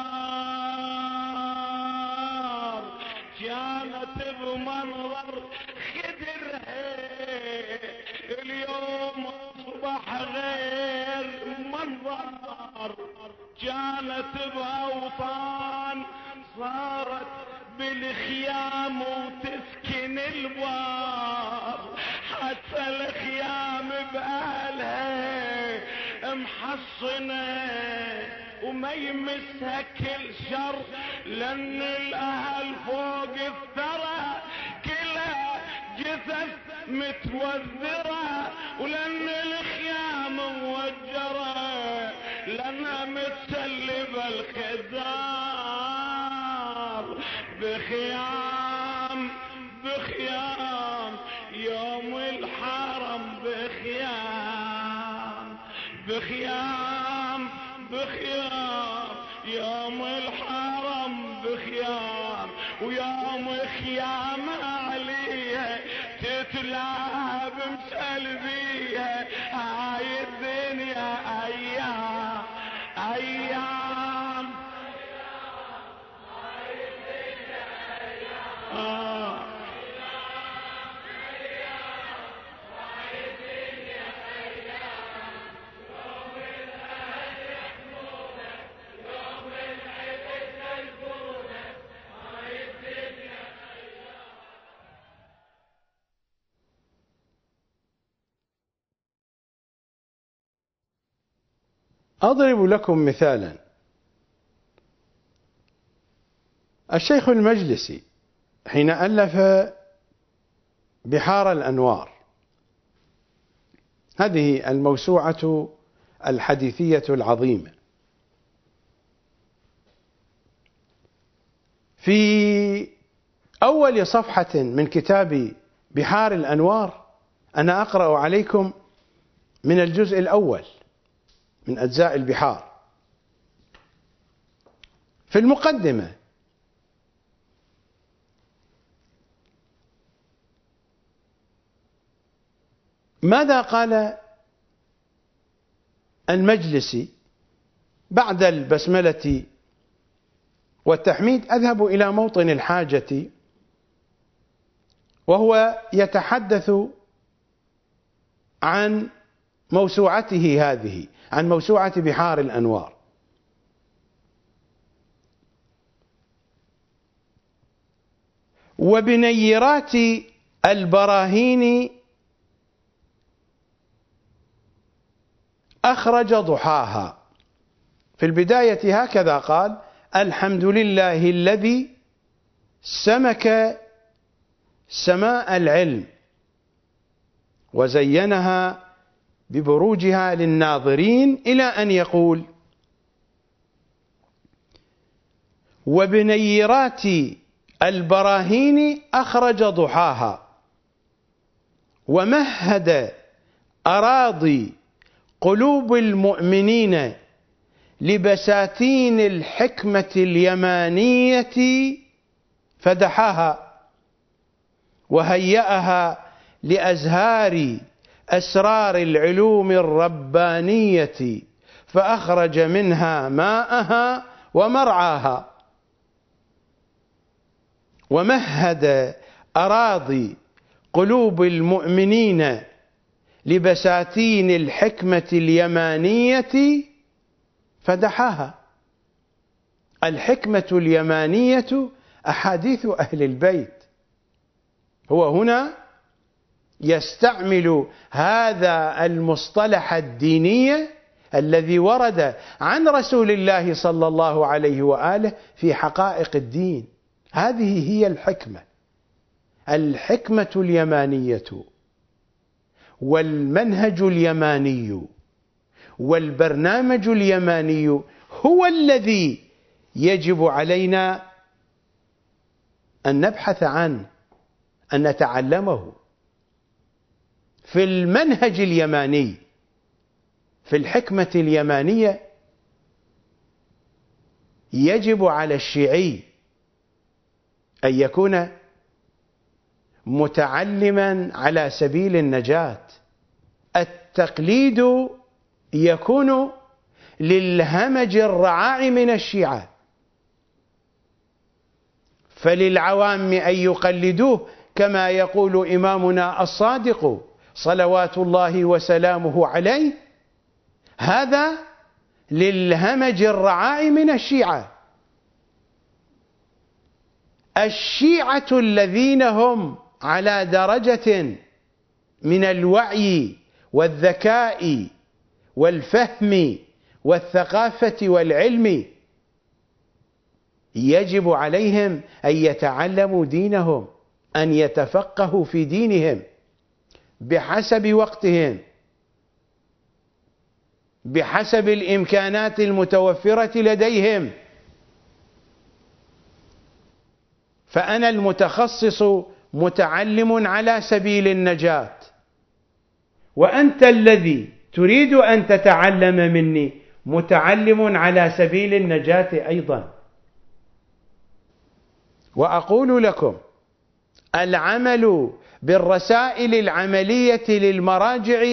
كانت بمنظر خدرها اليوم اصبح غير منظر، كانت باوطان صارت بالخيام وتسكن البار، حتى الخيام بأهلها محصنة وما يمسها كل شر، لأن الأهل فوق الثرى كلها جثث متوذرة، ولأن الخيام موجرة لأنها متسلبة الخزار بخيام بخيام يوم الحرم بخيام بخيام بخيام يوم الحرم بخيام، ويوم خيام عليها تتلعب مسلبيها هاي الدنيا ايام ايام آه. أضرب لكم مثالا. الشيخ المجلسي حين ألف بحار الأنوار، هذه الموسوعة الحديثية العظيمة، في أول صفحة من كتاب بحار الأنوار أنا أقرأ عليكم من الجزء الأول من أجزاء البحار. في المقدمة: ماذا قال المجلسي بعد البسملة والتحميد؟ أذهب إلى موطن الحاجة، وهو يتحدث عن موسوعته هذه، عن موسوعة بحار الأنوار. وبنيرات البراهين أخرج ضحاها. في البداية هكذا قال: الحمد لله الذي سمك سماء العلم وزينها ببروجها للناظرين، إلى أن يقول: وبنيرات البراهين أخرج ضحاها ومهد أراضي قلوب المؤمنين لبساتين الحكمة اليمانية فدحاها وهيأها لأزهار أسرار العلوم الربانية فأخرج منها ماءها ومرعاها. ومهد أراضي قلوب المؤمنين لبساتين الحكمة اليمانية فدحاها. الحكمة اليمانية أحاديث أهل البيت. هو هنا يستعمل هذا المصطلح الديني الذي ورد عن رسول الله صلى الله عليه وآله في حقائق الدين. هذه هي الحكمة، الحكمة اليمانية والمنهج اليماني والبرنامج اليماني هو الذي يجب علينا أن نبحث عنه، أن نتعلمه. في المنهج اليماني، في الحكمة اليمانية، يجب على الشيعي أن يكون متعلما على سبيل النجاة. التقليد يكون للهمج الرعاع من الشيعة، فللعوام أن يقلدوه كما يقول إمامنا الصادق صلوات الله وسلامه عليه. هذا للهمج الرعاع من الشيعة. الشيعة الذين هم على درجة من الوعي والذكاء والفهم والثقافة والعلم يجب عليهم أن يتعلموا دينهم، أن يتفقهوا في دينهم بحسب وقتهم، بحسب الإمكانات المتوفرة لديهم. فأنا المتخصص متعلم على سبيل النجاة، وأنت الذي تريد أن تتعلم مني متعلم على سبيل النجاة أيضا. وأقول لكم: العمل بالرسائل العملية للمراجع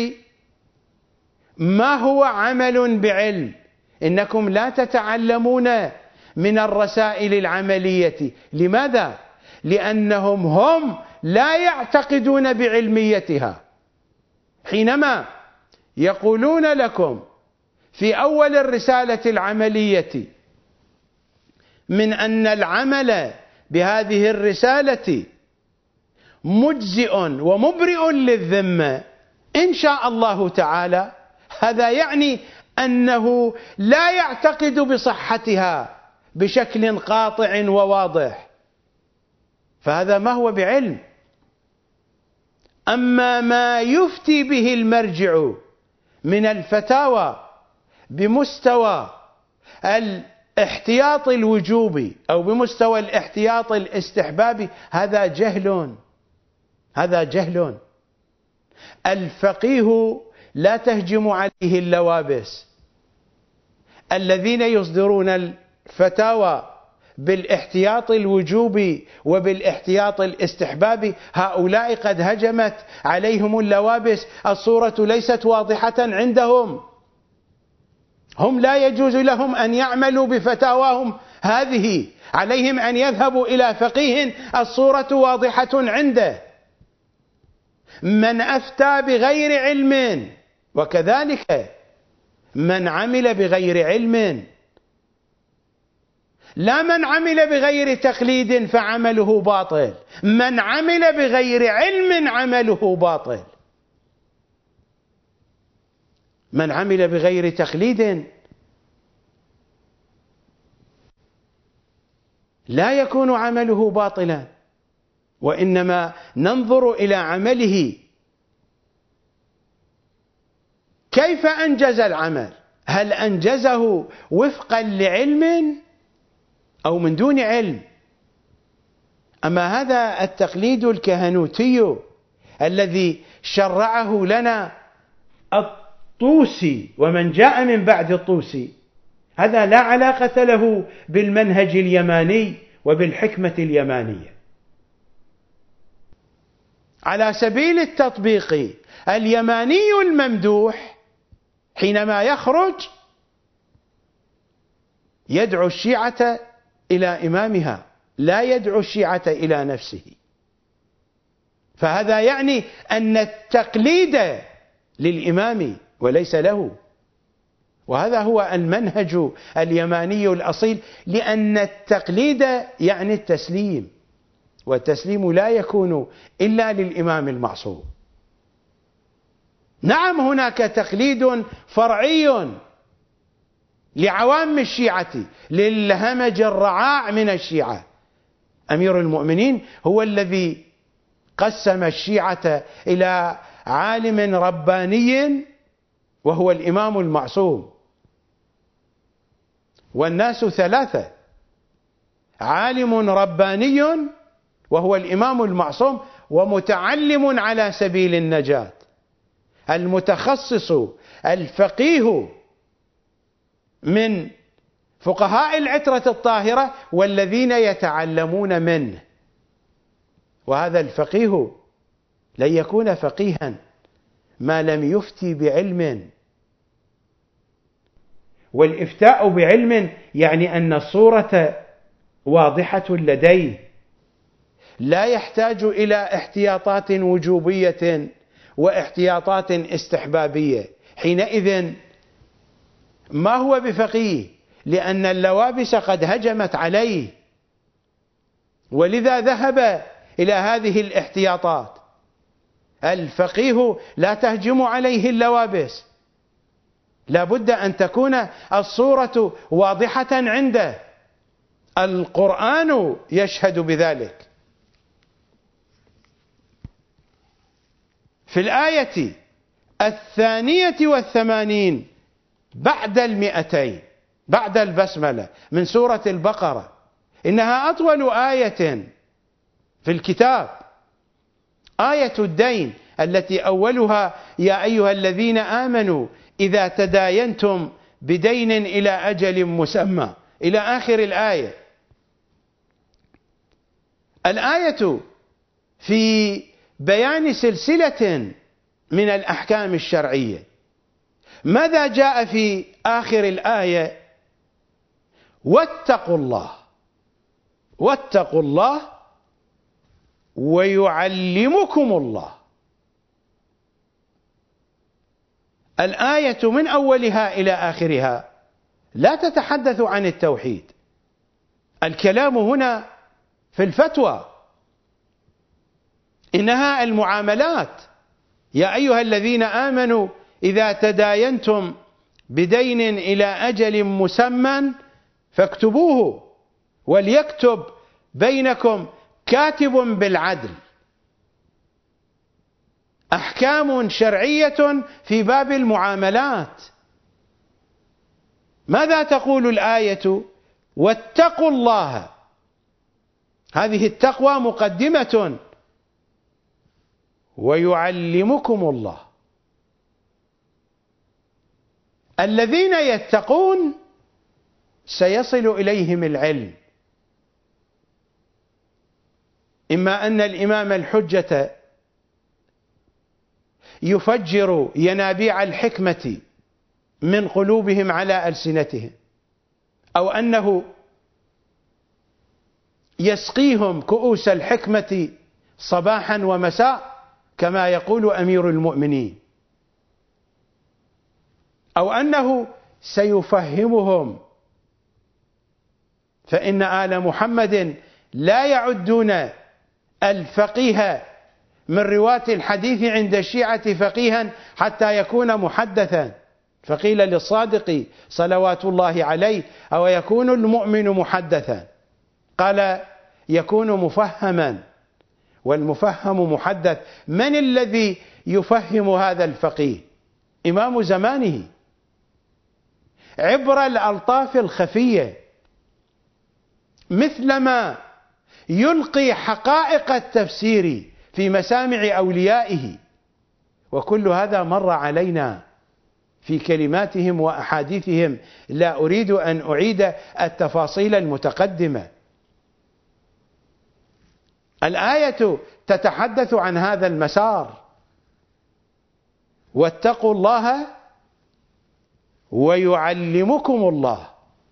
ما هو عمل بعلم. إنكم لا تتعلمون من الرسائل العملية. لماذا؟ لأنهم هم لا يعتقدون بعلميتها. حينما يقولون لكم في أول الرسالة العملية من أن العمل بهذه الرسالة مجزئ ومبرئ للذمة إن شاء الله تعالى، هذا يعني أنه لا يعتقد بصحتها بشكل قاطع وواضح، فهذا ما هو بعلم. أما ما يفتي به المرجع من الفتاوى بمستوى الاحتياط الوجوبي أو بمستوى الاحتياط الاستحبابي، هذا جهل، هذا جهل. الفقيه لا تهجم عليه اللوابس. الذين يصدرون الفتاوى بالاحتياط الوجوبي وبالاحتياط الاستحبابي، هؤلاء قد هجمت عليهم اللوابس، الصورة ليست واضحة عندهم، هم لا يجوز لهم أن يعملوا بفتاواهم هذه، عليهم أن يذهبوا إلى فقيه الصورة واضحة عنده. من أفتى بغير علم، وكذلك من عمل بغير علم، لا من عمل بغير تقليد فعمله باطل، من عمل بغير علم عمله باطل. من عمل بغير تقليد لا يكون عمله باطلا، وإنما ننظر إلى عمله كيف أنجز العمل، هل أنجزه وفقا لعلم أو من دون علم. أما هذا التقليد الكهنوتي الذي شرعه لنا الطوسي ومن جاء من بعد الطوسي، هذا لا علاقة له بالمنهج اليماني وبالحكمة اليمانية. على سبيل التطبيق، اليماني الممدوح حينما يخرج يدعو الشيعة إلى إمامها، لا يدعو الشيعة إلى نفسه، فهذا يعني أن التقليد للإمام وليس له، وهذا هو المنهج اليماني الأصيل، لأن التقليد يعني التسليم، والتسليم لا يكون إلا للإمام المعصوم. نعم هناك تقليد فرعي لعوام الشيعة، للهمج الرعاع من الشيعة. أمير المؤمنين هو الذي قسم الشيعة إلى عالم رباني وهو الإمام المعصوم، والناس ثلاثة: عالم رباني وهو الإمام المعصوم، ومتعلم على سبيل النجاة. المتخصص الفقيه من فقهاء العترة الطاهرة والذين يتعلمون منه، وهذا الفقيه لن يكون فقيها ما لم يفتي بعلم. والإفتاء بعلم يعني أن الصورة واضحة لديه، لا يحتاج إلى احتياطات وجوبية واحتياطات استحبابية. حينئذ ما هو بفقيه، لأن اللوابس قد هجمت عليه، ولذا ذهب إلى هذه الاحتياطات. الفقيه لا تهجم عليه اللوابس، لا بد أن تكون الصورة واضحة عنده، القرآن يشهد بذلك. في الآية الثانية والثمانين بعد المئتين بعد البسملة من سورة البقرة، إنها أطول آية في الكتاب، آية الدين التي أولها: يا أيها الذين آمنوا إذا تداينتم بدين إلى أجل مسمى، إلى آخر الآية. الآية في بيان سلسلة من الأحكام الشرعية. ماذا جاء في آخر الآية؟ واتقوا الله، واتقوا الله ويعلمكم الله. الآية من أولها إلى آخرها لا تتحدث عن التوحيد، الكلام هنا في الفتوى، إنها المعاملات. يا أيها الذين آمنوا إذا تداينتم بدين إلى أجل مسمى فاكتبوه وليكتب بينكم كاتب بالعدل. أحكام شرعية في باب المعاملات. ماذا تقول الآية؟ واتقوا الله. هذه التقوى مقدمة. ويعلمكم الله. الذين يتقون سيصل إليهم العلم. إما أن الإمام الحجة يفجر ينابيع الحكمة من قلوبهم على ألسنتهم، أو أنه يسقيهم كؤوس الحكمة صباحا ومساء كما يقول أمير المؤمنين، أو أنه سيفهمهم. فإن آل محمد لا يعدون الفقيه من رواة الحديث عند الشيعة فقيها حتى يكون محدثا. فقيل للصادق صلوات الله عليه: أو يكون المؤمن محدثا؟ قال: يكون مفهما، والمفهم محدث. من الذي يفهم هذا الفقيه؟ إمام زمانه، عبر الألطاف الخفية، مثلما يلقي حقائق التفسير في مسامع أوليائه. وكل هذا مر علينا في كلماتهم وأحاديثهم، لا أريد أن أعيد التفاصيل المتقدمة. الآية تتحدث عن هذا المسار: واتقوا الله ويعلمكم الله.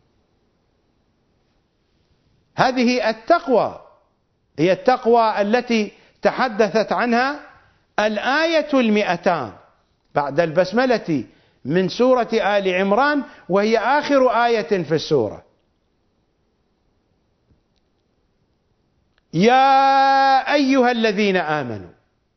هذه التقوى هي التقوى التي تحدثت عنها الآية المئتان بعد البسملة من سورة آل عمران، وهي آخر آية في السورة. يا أيها الذين آمنوا،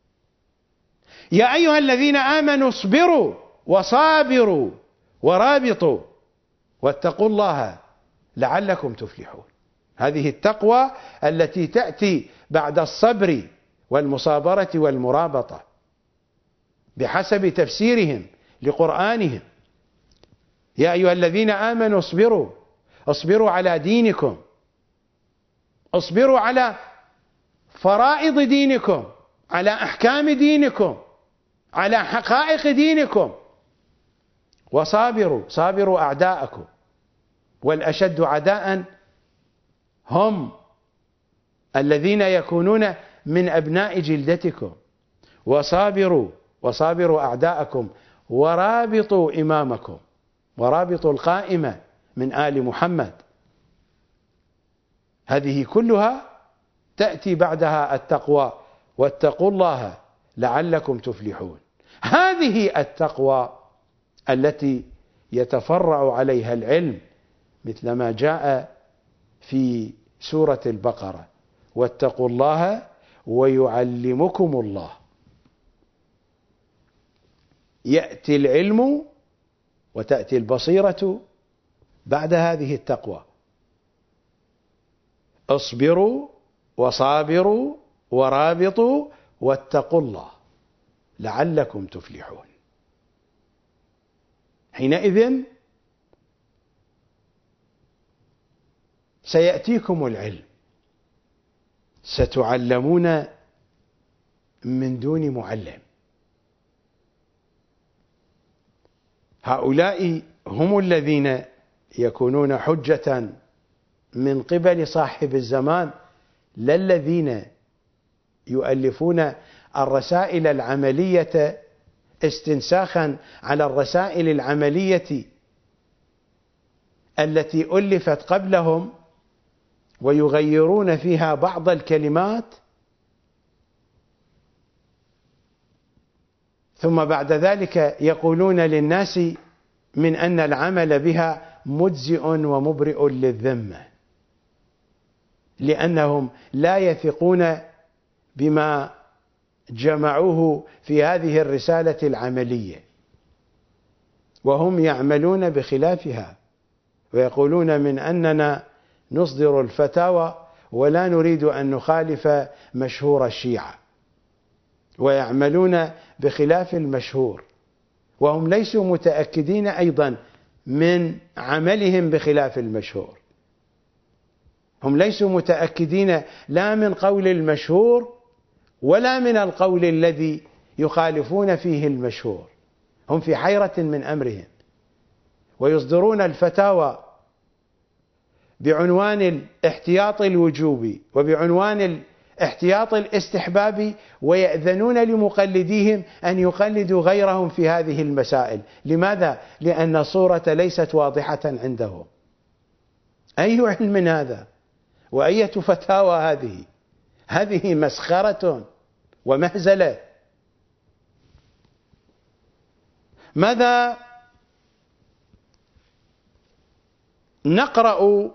يا أيها الذين آمنوا اصبروا وصابروا ورابطوا واتقوا الله لعلكم تفلحون. هذه التقوى التي تأتي بعد الصبر والمصابرة والمرابطة بحسب تفسيرهم لقرآنهم. يا أيها الذين آمنوا اصبروا، اصبروا على دينكم، اصبروا على فرائض دينكم، على أحكام دينكم، على حقائق دينكم. وصابروا، صابروا أعداءكم، والأشد عداء هم الذين يكونون من أبناء جلدتكم. وصابروا، وصابروا أعداءكم، ورابطوا إمامكم، ورابطوا القائمة من آل محمد. هذه كلها تأتي بعدها التقوى: واتقوا الله لعلكم تفلحون. هذه التقوى التي يتفرع عليها العلم، مثلما جاء في سورة البقرة: واتقوا الله ويعلمكم الله. يأتي العلم وتأتي البصيرة بعد هذه التقوى. اصبروا وصابروا ورابطوا واتقوا الله لعلكم تفلحون. حينئذ سيأتيكم العلم، ستعلمون من دون معلم. هؤلاء هم الذين يكونون حجة من قبل صاحب الزمان، لا الذين يؤلفون الرسائل العملية استنساخا على الرسائل العملية التي ألفت قبلهم، ويغيرون فيها بعض الكلمات، ثم بعد ذلك يقولون للناس من أن العمل بها مجزئ ومبرئ للذمة، لأنهم لا يثقون بما جمعوه في هذه الرسالة العملية. وهم يعملون بخلافها، ويقولون من أننا نصدر الفتاوى ولا نريد أن نخالف مشهور الشيعة، ويعملون بخلاف المشهور، وهم ليسوا متأكدين أيضا من عملهم بخلاف المشهور. هم ليسوا متأكدين لا من قول المشهور ولا من القول الذي يخالفون فيه المشهور، هم في حيرة من أمرهم، ويصدرون الفتاوى بعنوان الاحتياط الوجوبي وبعنوان الاحتياط الاستحبابي، ويأذنون لمقلديهم أن يقلدوا غيرهم في هذه المسائل. لماذا؟ لأن الصورة ليست واضحة عندهم. أي علم هذا؟ وأية فتاوى هذه؟ هذه مسخرة ومهزلة. ماذا نقرأ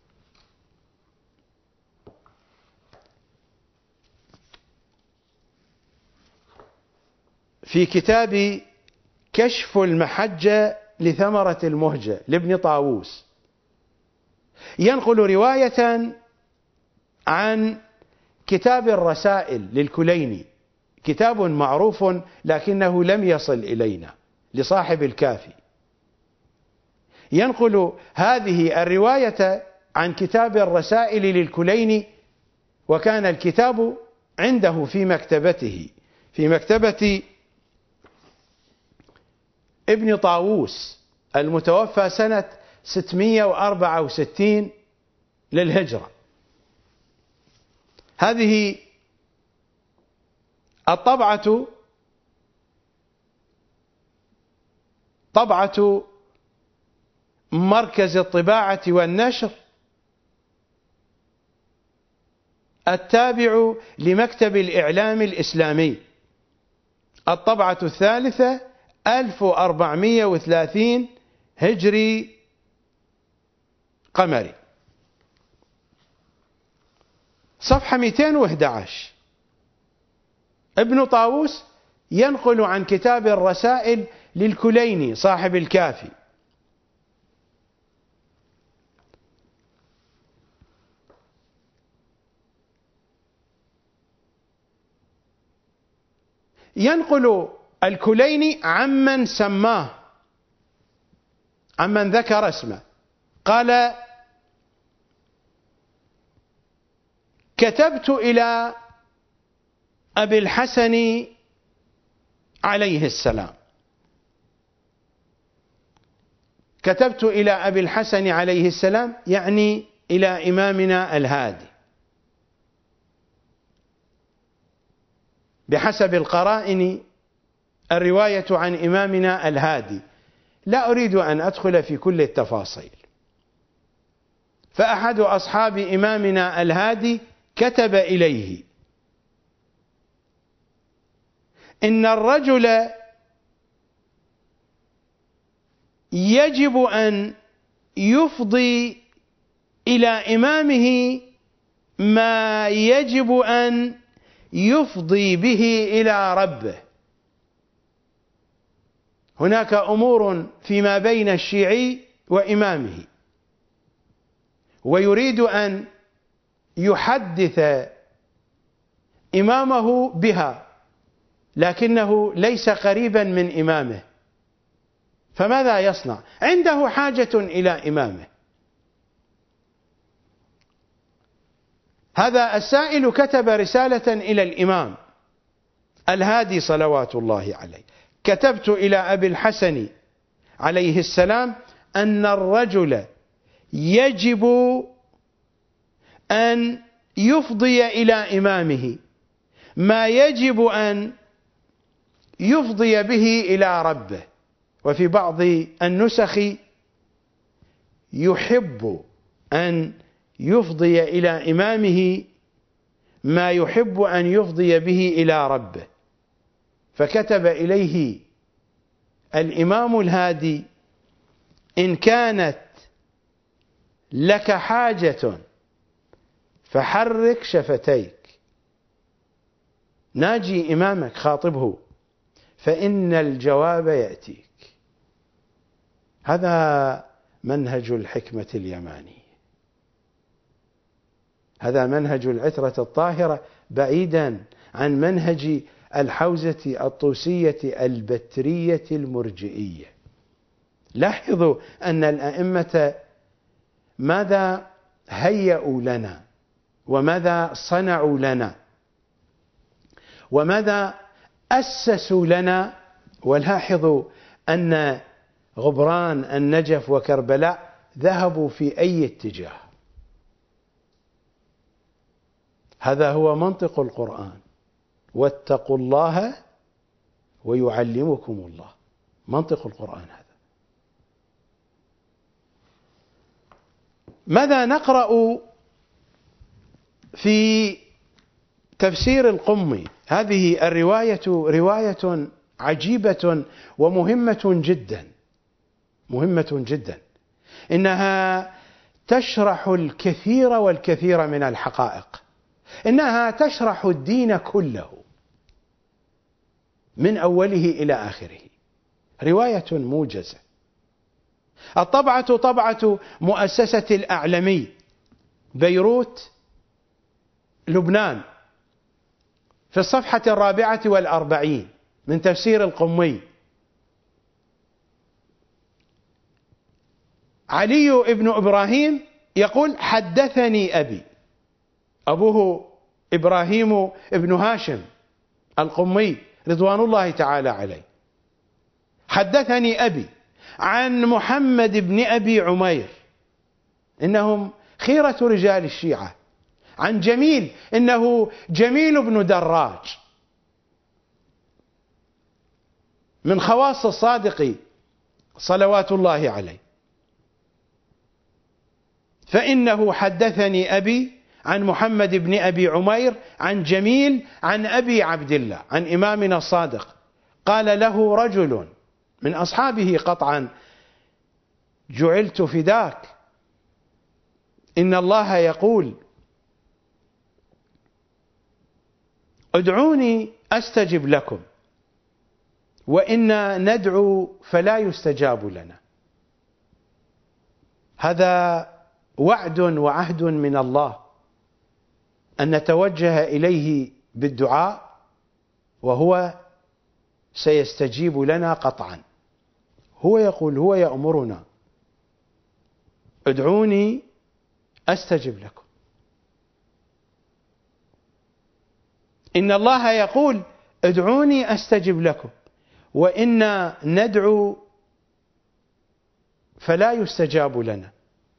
في كتاب كشف المحجة لثمرة المهجة لابن طاووس؟ ينقل رواية عن كتاب الرسائل للكليني، كتاب معروف لكنه لم يصل إلينا، لصاحب الكافي. ينقل هذه الرواية عن كتاب الرسائل للكليني، وكان الكتاب عنده في مكتبته، في مكتبة ابن طاووس المتوفى سنة ستمائة وأربعة وستين للهجرة. هذه الطبعة طبعة مركز الطباعة والنشر التابع لمكتب الإعلام الإسلامي، الطبعة الثالثة ألف وأربعمائة وثلاثين هجري قمري، صفحة مئتين وأحد عشر. ابن طاووس ينقل عن كتاب الرسائل للكليني صاحب الكافي. ينقل الكليني عمن سماه، عمن ذكر اسمه، قال: كتبت إلى أبي الحسن عليه السلام، كتبت إلى أبي الحسن عليه السلام يعني إلى إمامنا الهادي، بحسب القرائن الرواية عن إمامنا الهادي، لا أريد أن أدخل في كل التفاصيل. فأحد أصحاب إمامنا الهادي كتب إليه: إن الرجل يجب أن يفضي إلى إمامه ما يجب أن يفضي به إلى ربه. هناك أمور فيما بين الشيعي وإمامه، ويريد أن يحدث إمامه بها، لكنه ليس قريبا من إمامه، فماذا يصنع؟ عنده حاجة إلى إمامه. هذا السائل كتب رسالة إلى الإمام الهادي صلوات الله عليه: كتبت إلى أبي الحسن عليه السلام أن الرجل يجب أن يفضي إلى إمامه ما يجب أن يفضي به إلى ربه. وفي بعض النسخ يحب أن يفضي إلى إمامه ما يحب أن يفضي به إلى ربه. فكتب إليه الإمام الهادي: إن كانت لك حاجة فحرك شفتيك، ناجي إمامك، خاطبه، فإن الجواب يأتيك. هذا منهج الحكمة اليماني، هذا منهج العترة الطاهرة، بعيدا عن منهج الحوزة الطوسية البترية المرجئية. لاحظوا أن الأئمة ماذا هيئوا لنا وماذا صنعوا لنا وماذا أسسوا لنا. ولاحظوا أن غبران النجف وكربلاء ذهبوا في أي اتجاه. هذا هو منطق القرآن، واتقوا الله ويعلمكم الله، منطق القرآن هذا. ماذا نقرأ في تفسير القمي؟ هذه الرواية رواية عجيبة ومهمة جدا، مهمة جدا. إنها تشرح الكثير والكثير من الحقائق، إنها تشرح الدين كله من أوله إلى آخره. رواية موجزة. الطبعة طبعة مؤسسة الأعلمي، بيروت، لبنان، في الصفحة الرابعة والأربعين من تفسير القمي. علي بن إبراهيم يقول: حدثني أبي، أبوه إبراهيم بن هاشم القمي رضوان الله تعالى عليه. حدثني أبي عن محمد بن أبي عمير، إنهم خيرة رجال الشيعة، عن جميل، إنه جميل بن دراج من خواص الصادق صلوات الله عليه، فإنه حدثني أبي عن محمد بن أبي عمير عن جميل عن أبي عبد الله عن إمامنا الصادق. قال له رجل من أصحابه قطعا: جعلت فداك، إن الله يقول: ادعوني أستجب لكم، وإنا ندعو فلا يستجاب لنا. هذا وعد وعهد من الله أن نتوجه إليه بالدعاء وهو سيستجيب لنا قطعا. هو يقول، هو يأمرنا: ادعوني أستجب لكم. إن الله يقول: ادعوني أستجب لكم، وإنا ندعو فلا يستجاب لنا.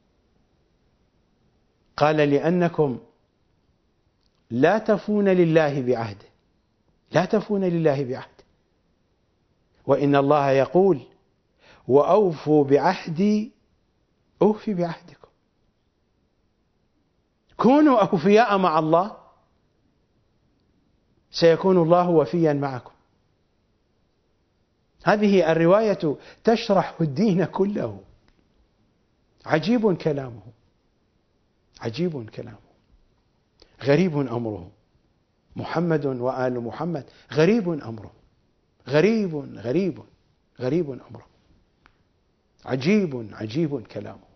قال: لأنكم لا تفون لله بعهده، لا تفون لله بعهده، وإن الله يقول: وأوفوا بعهدي أوفي بعهدكم. كونوا أوفياء مع الله، سيكون الله وفيا معكم. هذه الرواية تشرح الدين كله. عجيب كلامه، عجيب كلامه، غريب أمره. محمد وآل محمد غريب أمره، غريب غريب غريب أمره، عجيب عجيب كلامه.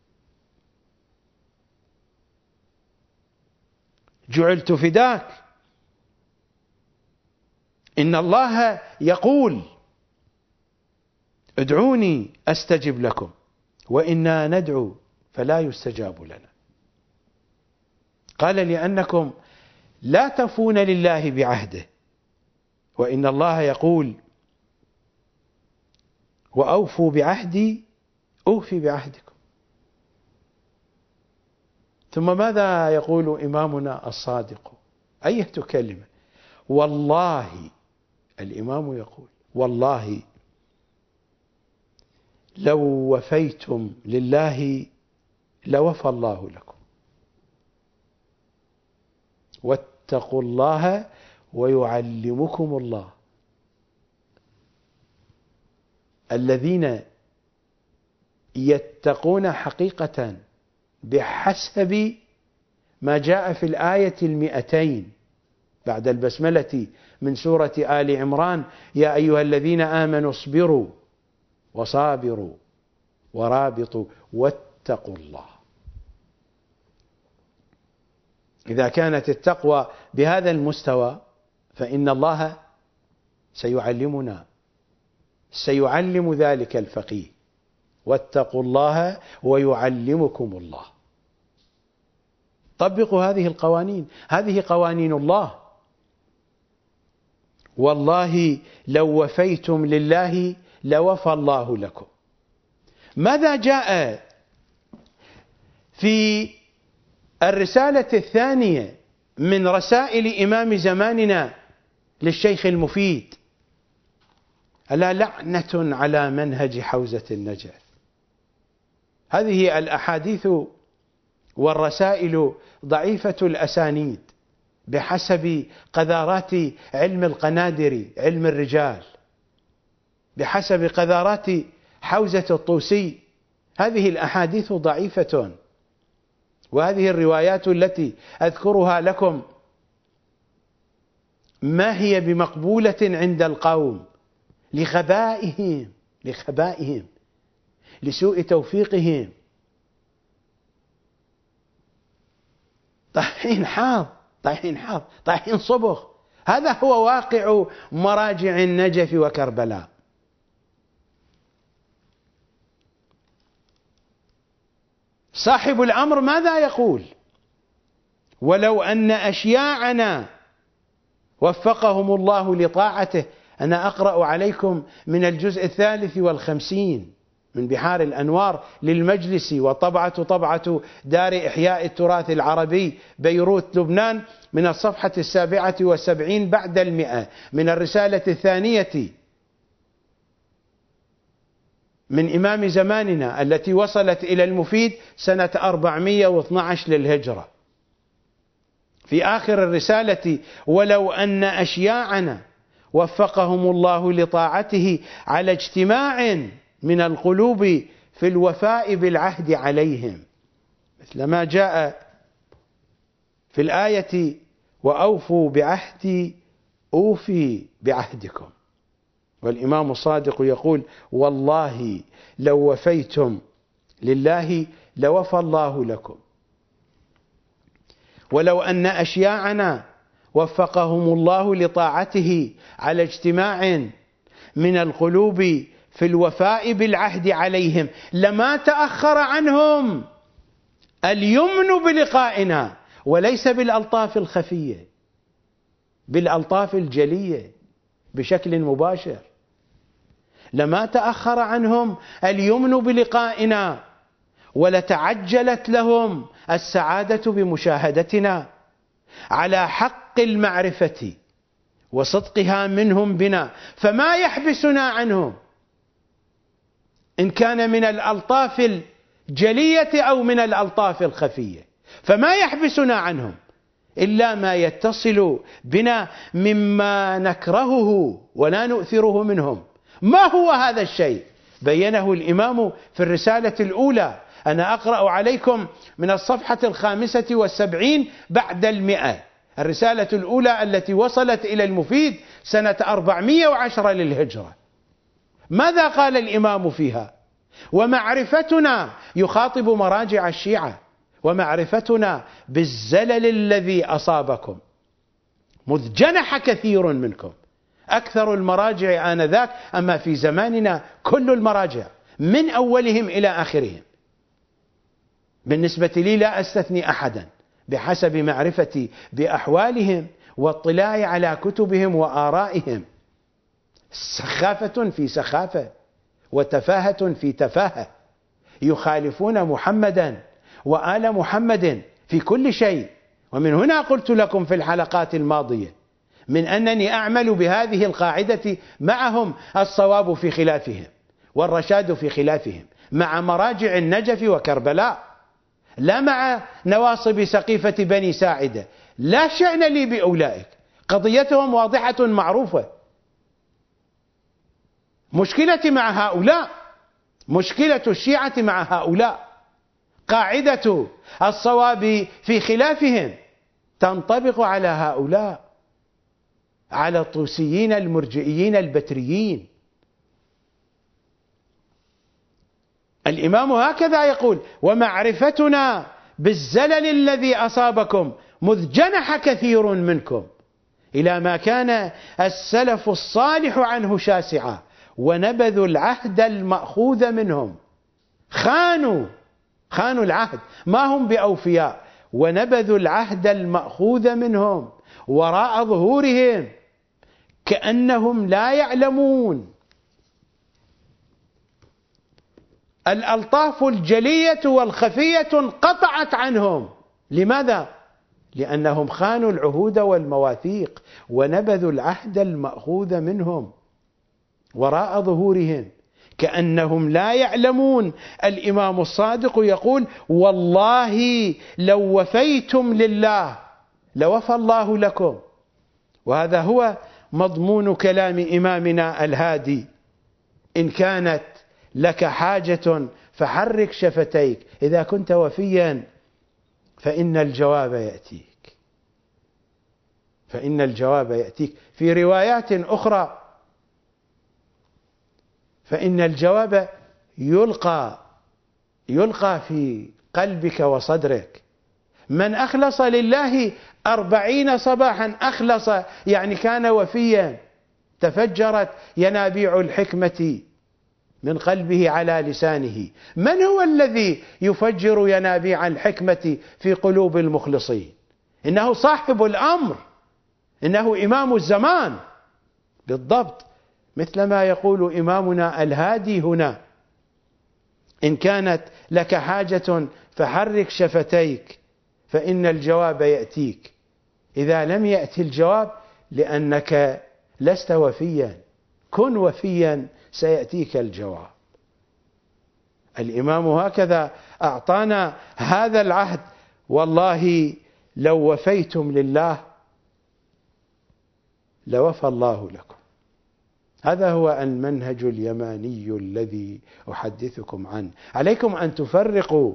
جعلت فداك، إن الله يقول: ادعوني أستجب لكم، وإنا ندعو فلا يستجاب لنا. قال: لأنكم لا تفون لله بعهده، وإن الله يقول: وأوفوا بعهدي أوفي بعهدكم. ثم ماذا يقول إمامنا الصادق؟ أية كلمة! والله، الإمام يقول: والله لو وفيتم لله لوفى الله لكم، واتقوا الله ويعلمكم الله. الذين يتقون حقيقة بحسب ما جاء في الآية المئتين بعد البسملة من سورة آل عمران: يا أيها الذين آمنوا اصبروا وصابروا ورابطوا واتقوا الله. إذا كانت التقوى بهذا المستوى فإن الله سيعلمنا، سيعلم ذلك الفقيه: واتقوا الله ويعلمكم الله. طبقوا هذه القوانين، هذه قوانين الله. والله لو وفيتم لله لوفى الله لكم. ماذا جاء في الرسالة الثانية من رسائل إمام زماننا للشيخ المفيد؟ ألا لعنة على منهج حوزة النجف. هذه الأحاديث والرسائل ضعيفة الأسانيد بحسب قذارات علم القنادر، علم الرجال، بحسب قذارات حوزة الطوسي. هذه الأحاديث ضعيفة، وهذه الروايات التي أذكرها لكم ما هي بمقبولة عند القوم لخبائهم لخبائهم لسوء توفيقهم. طاحين حاض طاحين حاض طاحين صبغ. هذا هو واقع مراجع النجف وكربلاء. صاحب الأمر ماذا يقول؟ ولو أن أشياعنا وفقهم الله لطاعته. أنا أقرأ عليكم من الجزء الثالث والخمسين من بحار الأنوار للمجلس، وطبعة طبعة دار إحياء التراث العربي بيروت لبنان، من الصفحة السابعة والسبعين بعد المئة، من الرسالة الثانية من إمام زماننا التي وصلت إلى المفيد سنة أربعمئة واثني عشر للهجرة. في آخر الرسالة: ولو أن أشياعنا وفقهم الله لطاعته على اجتماع من القلوب في الوفاء بالعهد عليهم، مثل ما جاء في الآية: وأوفوا بعهدي أوفي بعهدكم. والإمام الصادق يقول: والله لو وفيتم لله لوفى الله لكم. ولو أن أشياعنا وفقهم الله لطاعته على اجتماع من القلوب في الوفاء بالعهد عليهم لما تأخر عنهم اليمن بلقائنا، وليس بالألطاف الخفية، بالألطاف الجلية بشكل مباشر. لما تأخر عنهم اليمن بلقائنا، ولتعجلت لهم السعادة بمشاهدتنا على حق المعرفة وصدقها منهم بنا. فما يحبسنا عنهم إن كان من الألطاف الجلية أو من الألطاف الخفية، فما يحبسنا عنهم إلا ما يتصل بنا مما نكرهه ولا نؤثره منهم. ما هو هذا الشيء؟ بينه الإمام في الرسالة الأولى. أنا أقرأ عليكم من الصفحة الخامسة والسبعين بعد المئة، الرسالة الأولى التي وصلت إلى المفيد سنة أربعمئة وعشرة للهجرة. ماذا قال الإمام فيها؟ ومعرفتنا، يخاطب مراجع الشيعة، ومعرفتنا بالزلل الذي أصابكم مذ جنح كثير منكم. أكثر المراجع آنذاك، أما في زماننا كل المراجع من أولهم إلى آخرهم بالنسبة لي لا أستثني أحدا، بحسب معرفتي بأحوالهم واطلاعي على كتبهم وآرائهم، سخافة في سخافة وتفاهة في تفاهة، يخالفون محمدا وآل محمد في كل شيء. ومن هنا قلت لكم في الحلقات الماضية من أنني أعمل بهذه القاعدة معهم: الصواب في خلافهم والرشاد في خلافهم، مع مراجع النجف وكربلاء، لا مع نواصب سقيفة بني ساعدة. لا شأن لي بأولئك، قضيتهم واضحة معروفة. مشكلتي مع هؤلاء، مشكلة الشيعة مع هؤلاء، قاعدة الصواب في خلافهم تنطبق على هؤلاء، على الطوسيين المرجئيين البتريين. الإمام هكذا يقول: ومعرفتنا بالزلل الذي أصابكم مذ جنح كثير منكم إلى ما كان السلف الصالح عنه شاسعا ونبذوا العهد المأخوذ منهم. خانوا خانوا العهد، ما هم بأوفياء، ونبذوا العهد المأخوذ منهم وراء ظهورهم كأنهم لا يعلمون. الألطاف الجلية والخفية انقطعت عنهم. لماذا؟ لأنهم خانوا العهود والمواثيق ونبذوا العهد المأخوذ منهم وراء ظهورهم كأنهم لا يعلمون. الإمام الصادق يقول: والله لو وفيتم لله لوفى الله لكم. وهذا هو مضمون كلام إمامنا الهادي: إن كانت لك حاجة فحرك شفتيك، إذا كنت وفيا فإن الجواب يأتيك، فإن الجواب يأتيك. في روايات أخرى: فإن الجواب يلقى يلقى في قلبك وصدرك. من أخلص لله أربعين صباحا، أخلص يعني كان وفيا، تفجرت ينابيع الحكمة من قلبه على لسانه. من هو الذي يفجر ينابيع الحكمة في قلوب المخلصين؟ إنه صاحب الأمر، إنه إمام الزمان بالضبط، مثل ما يقول إمامنا الهادي هنا: إن كانت لك حاجة فحرك شفتيك فإن الجواب يأتيك. إذا لم يأتي الجواب لأنك لست وفيا، كن وفيا سيأتيك الجواب. الإمام هكذا أعطانا هذا العهد: والله لو وفيتم لله لوفى الله لكم. هذا هو المنهج اليماني الذي أحدثكم عنه. عليكم أن تفرقوا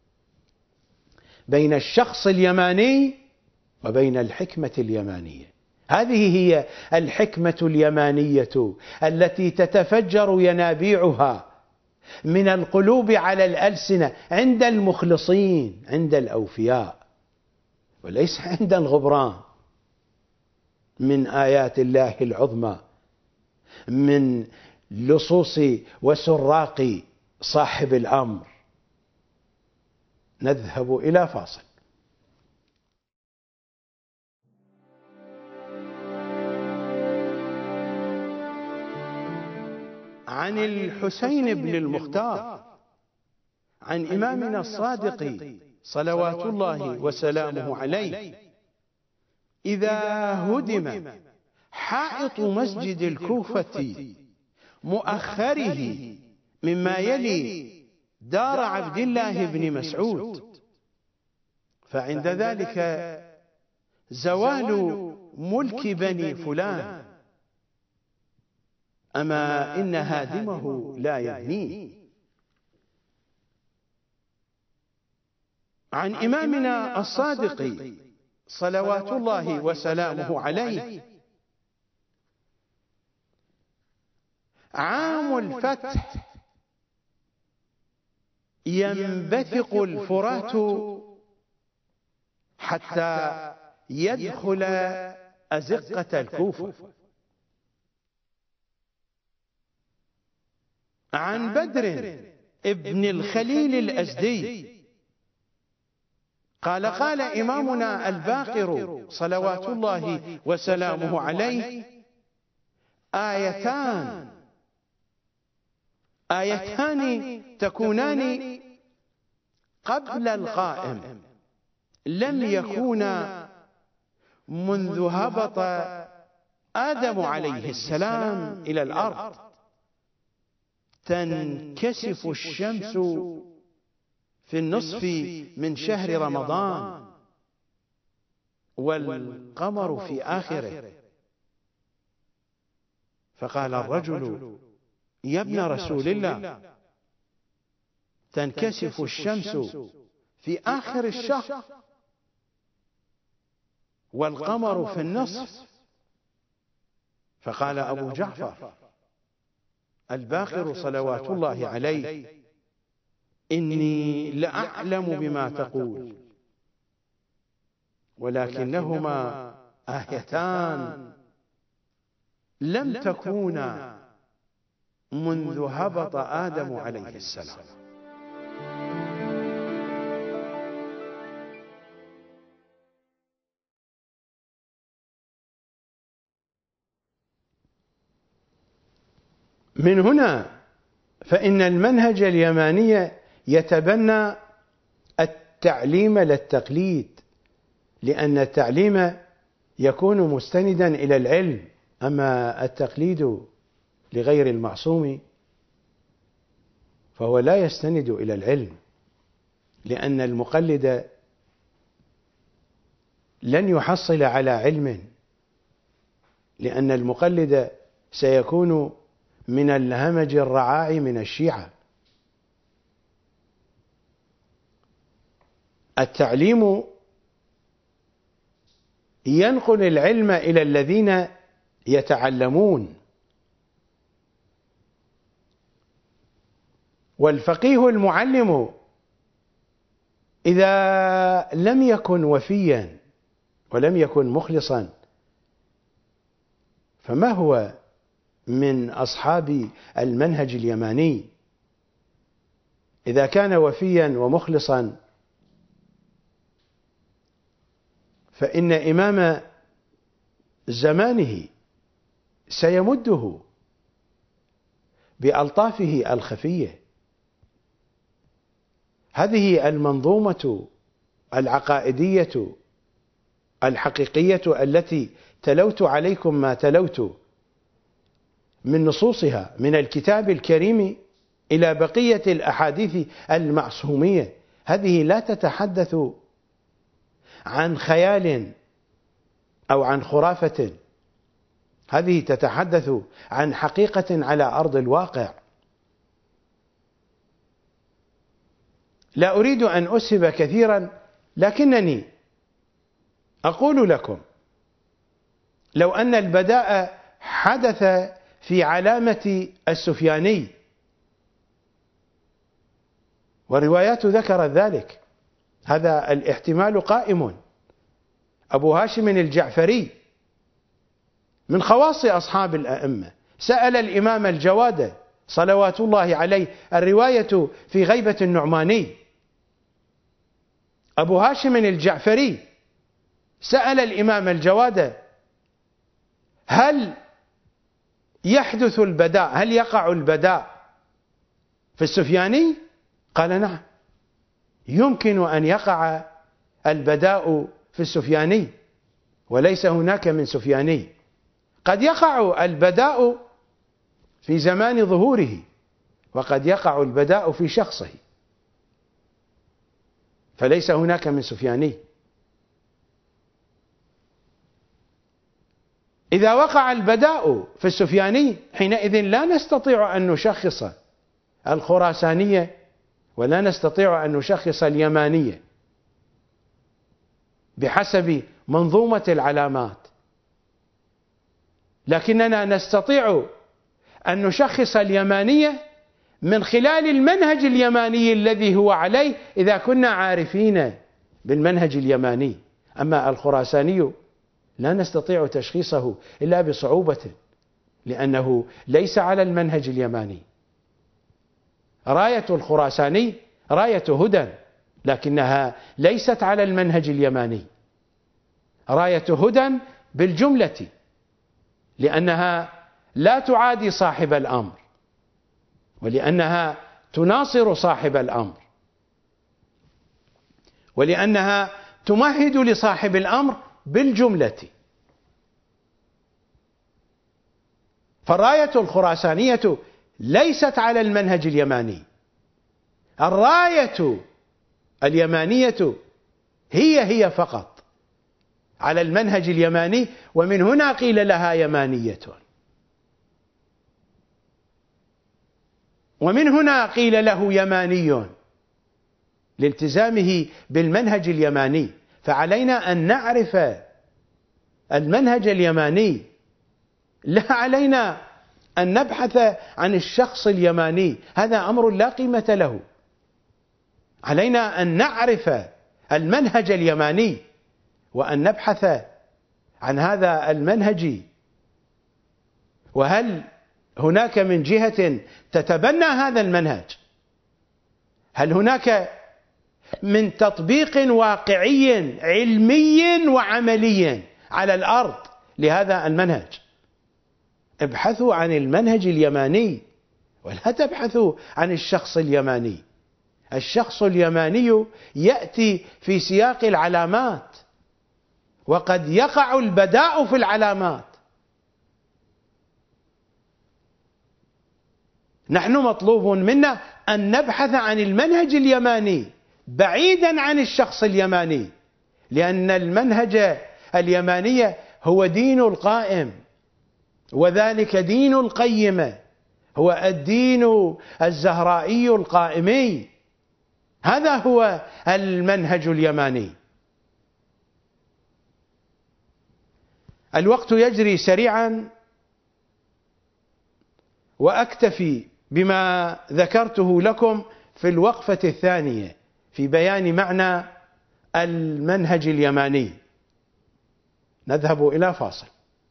بين الشخص اليماني وبين الحكمة اليمانية. هذه هي الحكمة اليمانية التي تتفجر ينابيعها من القلوب على الألسنة عند المخلصين، عند الأوفياء، وليس عند الغبران. من آيات الله العظمى، من لصوص وسراق صاحب الأمر. نذهب إلى فاصل. عن الحسين بن المختار عن إمامنا الصادق صلوات الله وسلامه عليه: إذا هدم حائط مسجد الكوفة مؤخره مما يلي دار عبد الله بن مسعود، فعند ذلك زوال ملك بني فلان، أما إن هادمه لا يبنيه. عن إمامنا الصادق صلوات الله وسلامه عليه: عام الفتح ينبثق الفرات حتى يدخل أزقة الكوفة. عن بدر ابن الخليل الأزدي قال: قال إمامنا الباقر صلوات الله وسلامه عليه: آيتان آيتان تكونان قبل القائم لم يكونا منذ هبط آدم عليه السلام إلى الأرض: تنكسف الشمس في النصف من شهر رمضان والقمر في آخره. فقال الرجل: يا ابن رسول الله، تنكسف الشمس في آخر الشهر والقمر في النصف. فقال أبو جعفر الباقر صلوات الله عليه: إني لأعلم بما تقول ولكنهما آيتان لم تكونا منذ هبط آدم عليه السلام. من هنا فإن المنهج اليماني يتبنى التعليم لا التقليد، لأن التعليم يكون مستندا إلى العلم، أما التقليد لغير المعصوم فهو لا يستند إلى العلم، لأن المقلد لن يحصل على علم، لأن المقلد سيكون من الهمج الرعاع من الشيعة. التعليم ينقل العلم إلى الذين يتعلمون، والفقيه المعلم إذا لم يكن وفيا ولم يكن مخلصا فما هو من أصحاب المنهج اليماني. إذا كان وفيا ومخلصا فإن إمام زمانه سيمده بألطافه الخفية. هذه المنظومة العقائدية الحقيقية التي تلوت عليكم ما تلوت من نصوصها من الكتاب الكريم إلى بقية الأحاديث المعصومية، هذه لا تتحدث عن خيال أو عن خرافة، هذه تتحدث عن حقيقة على أرض الواقع. لا أريد أن أسهب كثيرا، لكنني أقول لكم لو أن البداء حدث في علامة السفياني، والروايات ذكرت ذلك، هذا الاحتمال قائم. أبو هاشم الجعفري من خواص أصحاب الأئمة، سأل الإمام الجواد صلوات الله عليه، الرواية في غيبة النعماني. أبو هاشم الجعفري سأل الإمام الجواد هل يحدث البداء، هل يقع البداء في السفياني؟ قال نعم، يمكن أن يقع البداء في السفياني، وليس هناك من سفياني. قد يقع البداء في زمان ظهوره، وقد يقع البداء في شخصه، فليس هناك من سفياني. إذا وقع البداء في السفياني حينئذ لا نستطيع أن نشخص الخراسانية ولا نستطيع أن نشخص اليمانية بحسب منظومة العلامات، لكننا نستطيع أن نشخص اليمانية من خلال المنهج اليماني الذي هو عليه، إذا كنا عارفين بالمنهج اليماني. أما الخراساني لا نستطيع تشخيصه إلا بصعوبة، لأنه ليس على المنهج اليماني. راية الخراساني راية هدى، لكنها ليست على المنهج اليماني، راية هدى بالجملة، لأنها لا تعادي صاحب الأمر، ولأنها تناصر صاحب الأمر، ولأنها تمهد لصاحب الأمر بالجملة. فالراية الخراسانية ليست على المنهج اليماني، الراية اليمانية هي هي فقط على المنهج اليماني، ومن هنا قيل لها يمانية، ومن هنا قيل له يماني لالتزامه بالمنهج اليماني. فعلينا أن نعرف المنهج اليماني، لا علينا أن نبحث عن الشخص اليماني، هذا أمر لا قيمة له. علينا أن نعرف المنهج اليماني وأن نبحث عن هذا المنهج، وهل هناك من جهة تتبنى هذا المنهج؟ هل هناك من تطبيق واقعي علمي وعملي على الأرض لهذا المنهج؟ ابحثوا عن المنهج اليماني ولا تبحثوا عن الشخص اليماني. الشخص اليماني يأتي في سياق العلامات، وقد يقع البداء في العلامات. نحن مطلوب منا أن نبحث عن المنهج اليماني بعيدا عن الشخص اليماني، لأن المنهج اليماني هو دين القائم، وذلك دين القيم، هو الدين الزهرائي القائمي. هذا هو المنهج اليماني. الوقت يجري سريعا، وأكتفي بما ذكرته لكم في الوقفة الثانية في بيان معنى المنهج اليماني. نذهب إلى فاصل.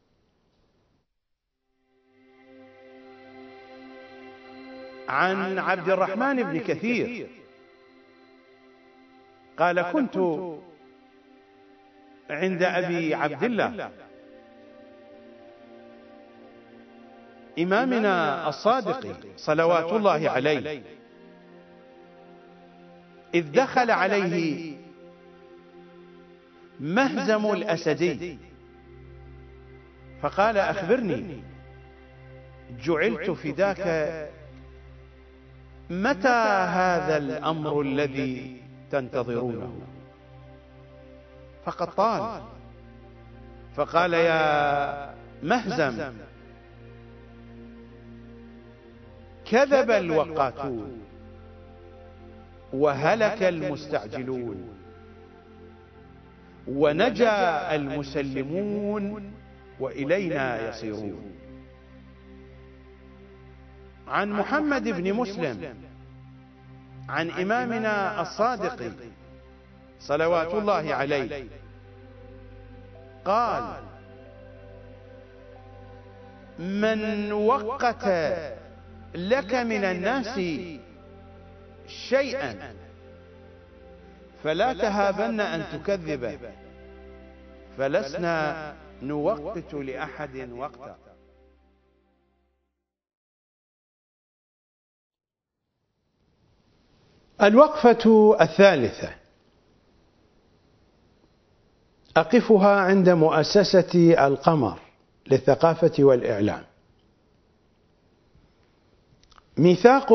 عن عبد الرحمن بن كثير قال: كنت عند أبي عبد الله إمامنا الصادق صلوات الله عليه، إذ دخل عليه مهزم الأسدي فقال: أخبرني، جعلت فداك، متى هذا الأمر الذي تنتظرونه؟ فقد طال. فقال: يا مهزم، كذب الوقاتون وهلك المستعجلون ونجا المسلمون وإلينا يصيرون. عن محمد بن مسلم عن إمامنا الصادق صلوات الله عليه قال: من وقت لك من الناس شيئا فلا تهابن أن تكذب، فلسنا نوقت لأحد وقتا. الوقفة الثالثة أقفها عند مؤسسة القمر للثقافة والإعلام. ميثاق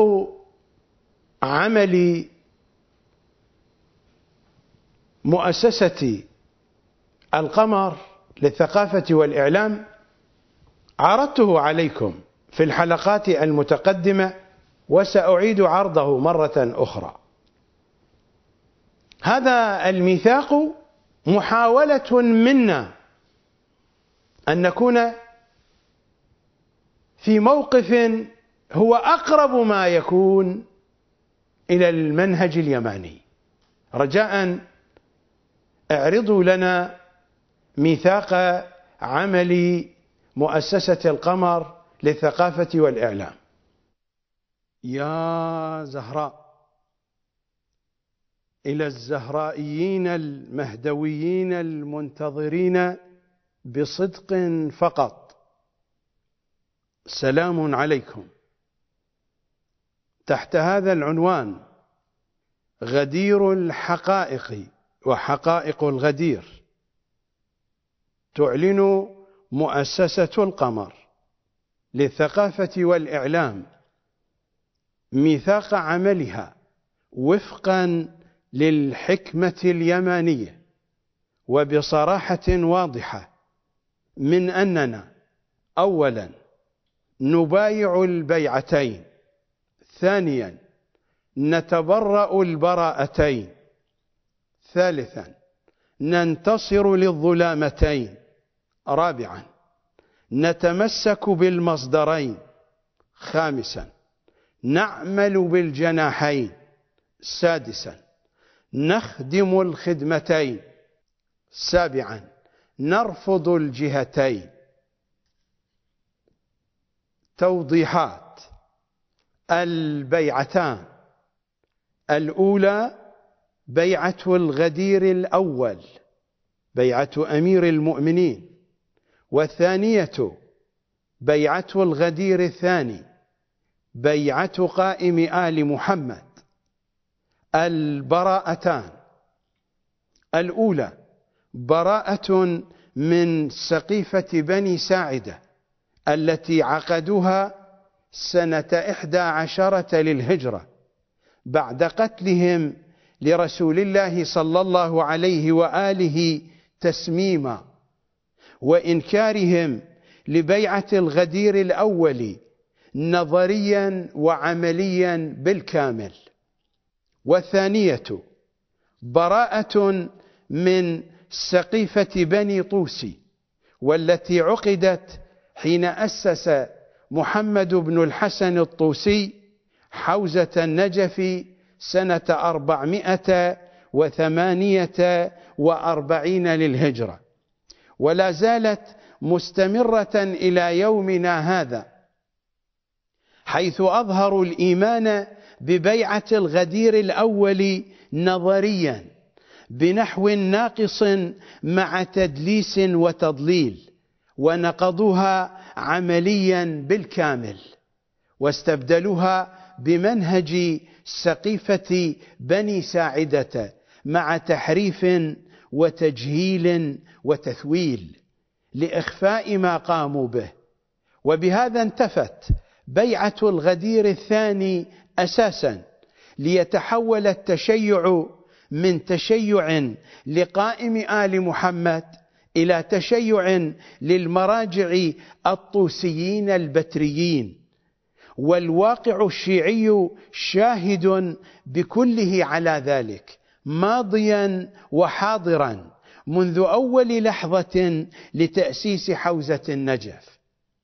عمل مؤسسة القمر للثقافة والإعلام عرضته عليكم في الحلقات المتقدمة، وسأعيد عرضه مرة أخرى. هذا الميثاق محاولة منا أن نكون في موقف هو أقرب ما يكون إلى المنهج اليماني. رجاء اعرضوا لنا ميثاق عمل مؤسسة القمر للثقافة والإعلام. يا زهراء، إلى الزهرائيين المهدويين المنتظرين بصدق فقط، سلام عليكم. تحت هذا العنوان: غدير الحقائق وحقائق الغدير، تعلن مؤسسة القمر للثقافة والإعلام ميثاق عملها وفقا للحكمة اليمانية وبصراحة واضحة من أننا أولا نبايع البيعتين، ثانيا نتبرأ البراءتين، ثالثا ننتصر للظلامتين، رابعا نتمسك بالمصدرين، خامسا نعمل بالجناحين، سادسا نخدم الخدمتين. سابعا نرفض الجهتين. توضيحات: البيعتان: الأولى بيعة الغدير الأول، بيعة أمير المؤمنين، والثانية بيعة الغدير الثاني، بيعة قائم آل محمد. البراءتان: الأولى براءة من سقيفة بني ساعدة التي عقدوها سنة إحدى عشرة للهجرة بعد قتلهم لرسول الله صلى الله عليه وآله تسميما، وإنكارهم لبيعة الغدير الأول نظريا وعمليا بالكامل. والثانية براءة من سقيفة بني طوسي، والتي عقدت حين أسس محمد بن الحسن الطوسي حوزة النجف سنة أربعمائة وثمانية وأربعين للهجرة، ولا زالت مستمرة إلى يومنا هذا، حيث أظهروا الإيمان ببيعة الغدير الأول نظريا بنحو ناقص مع تدليس وتضليل، ونقضوها عمليا بالكامل، واستبدلوها بمنهج سقيفة بني ساعدة مع تحريف وتجهيل وتثويل لإخفاء ما قاموا به. وبهذا انتفت بيعة الغدير الثاني أساسا، ليتحول التشيع من تشيع لقائم آل محمد إلى تشيع للمراجع الطوسيين البتريين. والواقع الشيعي شاهد بكله على ذلك ماضيا وحاضرا منذ أول لحظة لتأسيس حوزة النجف.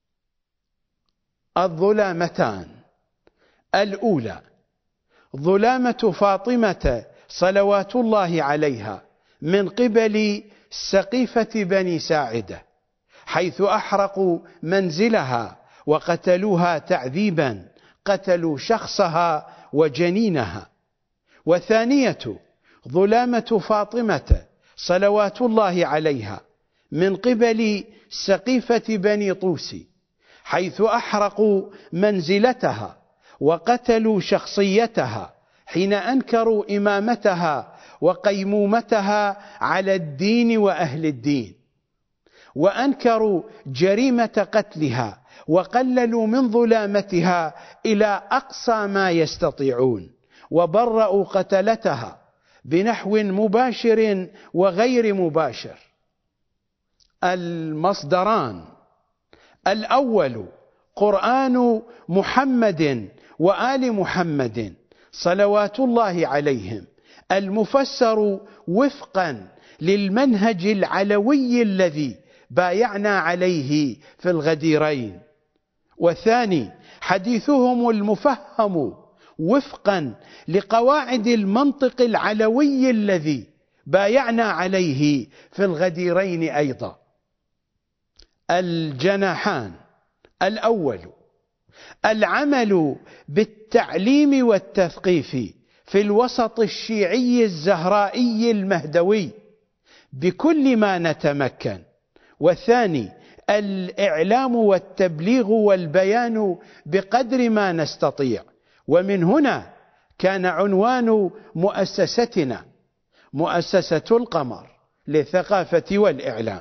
الظلامتان: الأولى ظلامة فاطمة صلوات الله عليها من قبل سقيفة بني ساعدة، حيث أحرقوا منزلها وقتلوها تعذيبا، قتلوا شخصها وجنينها. والثانية ظلامة فاطمة صلوات الله عليها من قبل سقيفة بني طوسي، حيث أحرقوا منزلتها وقتلوا شخصيتها حين أنكروا إمامتها وقيمومتها على الدين وأهل الدين، وأنكروا جريمة قتلها وقللوا من ظلامتها إلى أقصى ما يستطيعون، وبرأوا قتلتها بنحو مباشر وغير مباشر. المصدران: الأول قرآن محمد وآل محمد صلوات الله عليهم، المفسر وفقا للمنهج العلوي الذي بايعنا عليه في الغديرين. والثاني حديثهم المفهم وفقا لقواعد المنطق العلوي الذي بايعنا عليه في الغديرين أيضا. الجناحان: الأول العمل بالتعليم والتثقيف في الوسط الشيعي الزهرائي المهدوي بكل ما نتمكن، والثاني الإعلام والتبليغ والبيان بقدر ما نستطيع. ومن هنا كان عنوان مؤسستنا مؤسسة القمر للثقافة والإعلام.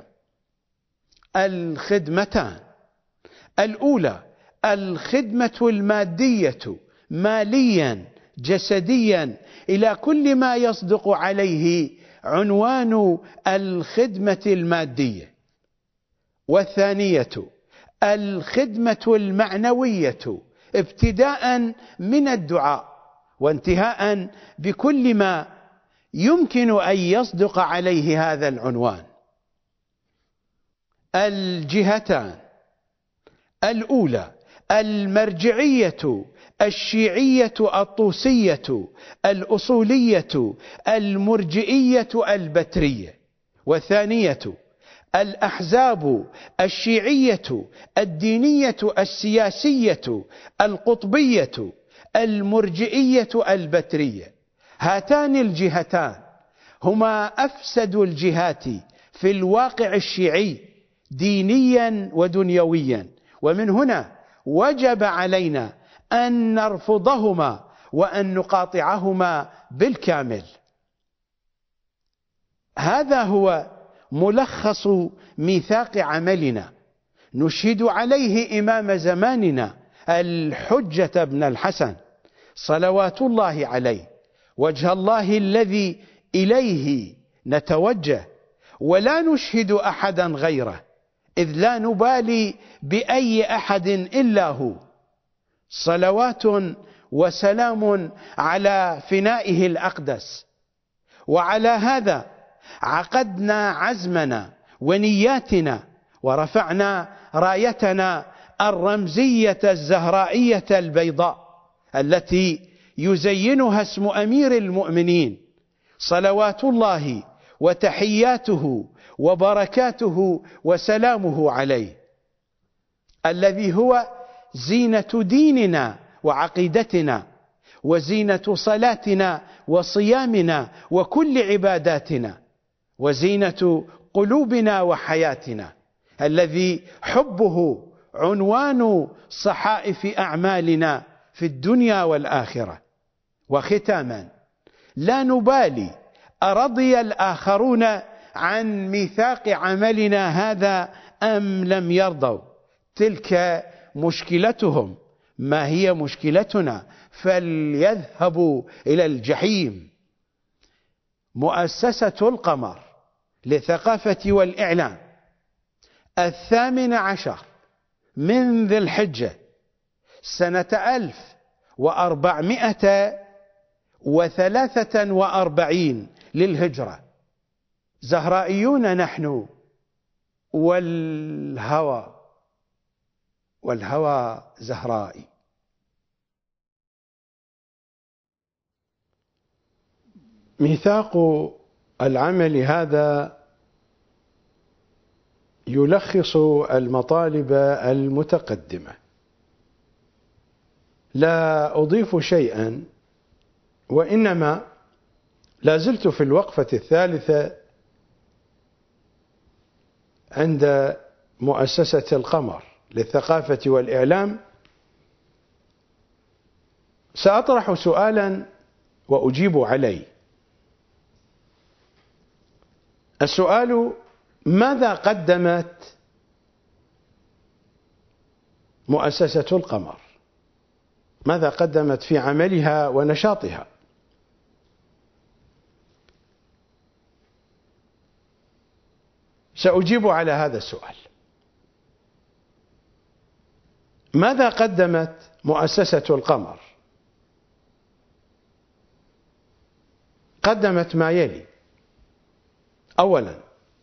الخدمتان: الأولى الخدمة المادية ماليا جسديا إلى كل ما يصدق عليه عنوان الخدمة المادية. والثانية الخدمة المعنوية ابتداء من الدعاء وانتهاء بكل ما يمكن أن يصدق عليه هذا العنوان. الجهتان: الأولى المرجعية الشيعية الطوسية الأصولية المرجئية البترية. والثانية الأحزاب الشيعية الدينية السياسية القطبية المرجئية البترية. هاتان الجهتان هما أفسد الجهات في الواقع الشيعي دينيا ودنيويا، ومن هنا وجب علينا أن نرفضهما وأن نقاطعهما بالكامل. هذا هو ملخص ميثاق عملنا، نشهد عليه إمام زماننا الحجة بن الحسن صلوات الله عليه وجه الله الذي إليه نتوجه، ولا نشهد أحدا غيره، إذ لا نبالي بأي أحد إلا هو. صلوات وسلام على فنائه الأقدس. وعلى هذا عقدنا عزمنا ونياتنا ورفعنا رايتنا الرمزية الزهرائية البيضاء التي يزينها اسم أمير المؤمنين صلوات الله وتحياته وبركاته وسلامه عليه، الذي هو زينة ديننا وعقيدتنا وزينة صلاتنا وصيامنا وكل عباداتنا وزينة قلوبنا وحياتنا، الذي حبه عنوان صحائف أعمالنا في الدنيا والآخرة. وختاما، لا نبالي أرضي الآخرون عن ميثاق عملنا هذا أم لم يرضوا، تلك مشكلتهم، ما هي مشكلتنا؟ فليذهبوا إلى الجحيم. مؤسسة القمر للثقافة والإعلام الثامن عشر من ذي الحجة سنة ألف وأربعمائة وثلاثة وأربعين للهجرة. زهرائيون نحن، والهوى والهوى زهرائي. ميثاق العمل هذا يلخص المطالب المتقدمة، لا أضيف شيئا، وإنما لا زلت في الوقفة الثالثة عند مؤسسة القمر للثقافة والإعلام. سأطرح سؤالا وأجيب عليه. السؤال: ماذا قدمت مؤسسة القمر؟ ماذا قدمت في عملها ونشاطها؟ سأجيب على هذا السؤال. ماذا قدمت مؤسسة القمر؟ قدمت ما يلي: أولا،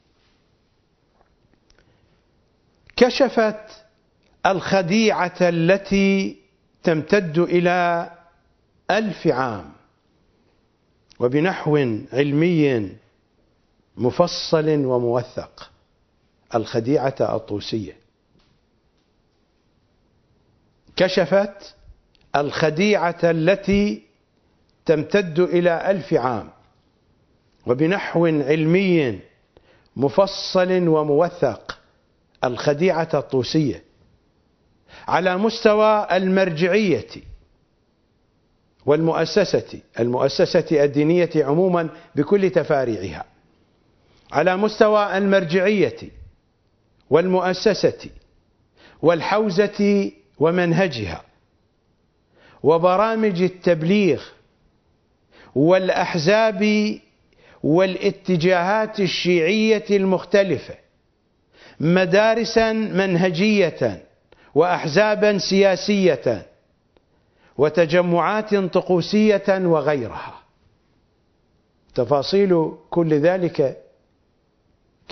كشفت الخديعة التي تمتد إلى ألف عام وبنحو علمي مفصل وموثق، الخديعة الطوسية. كشفت الخديعة التي تمتد إلى ألف عام وبنحو علمي مفصل وموثق، الخديعة الطوسية، على مستوى المرجعية والمؤسسة المؤسسة الدينية عموما بكل تفاريعها، على مستوى المرجعية والمؤسسة والحوزة ومنهجها وبرامج التبليغ والأحزاب والاتجاهات الشيعية المختلفة، مدارسا منهجية وأحزابا سياسية وتجمعات طقوسية وغيرها. تفاصيل كل ذلك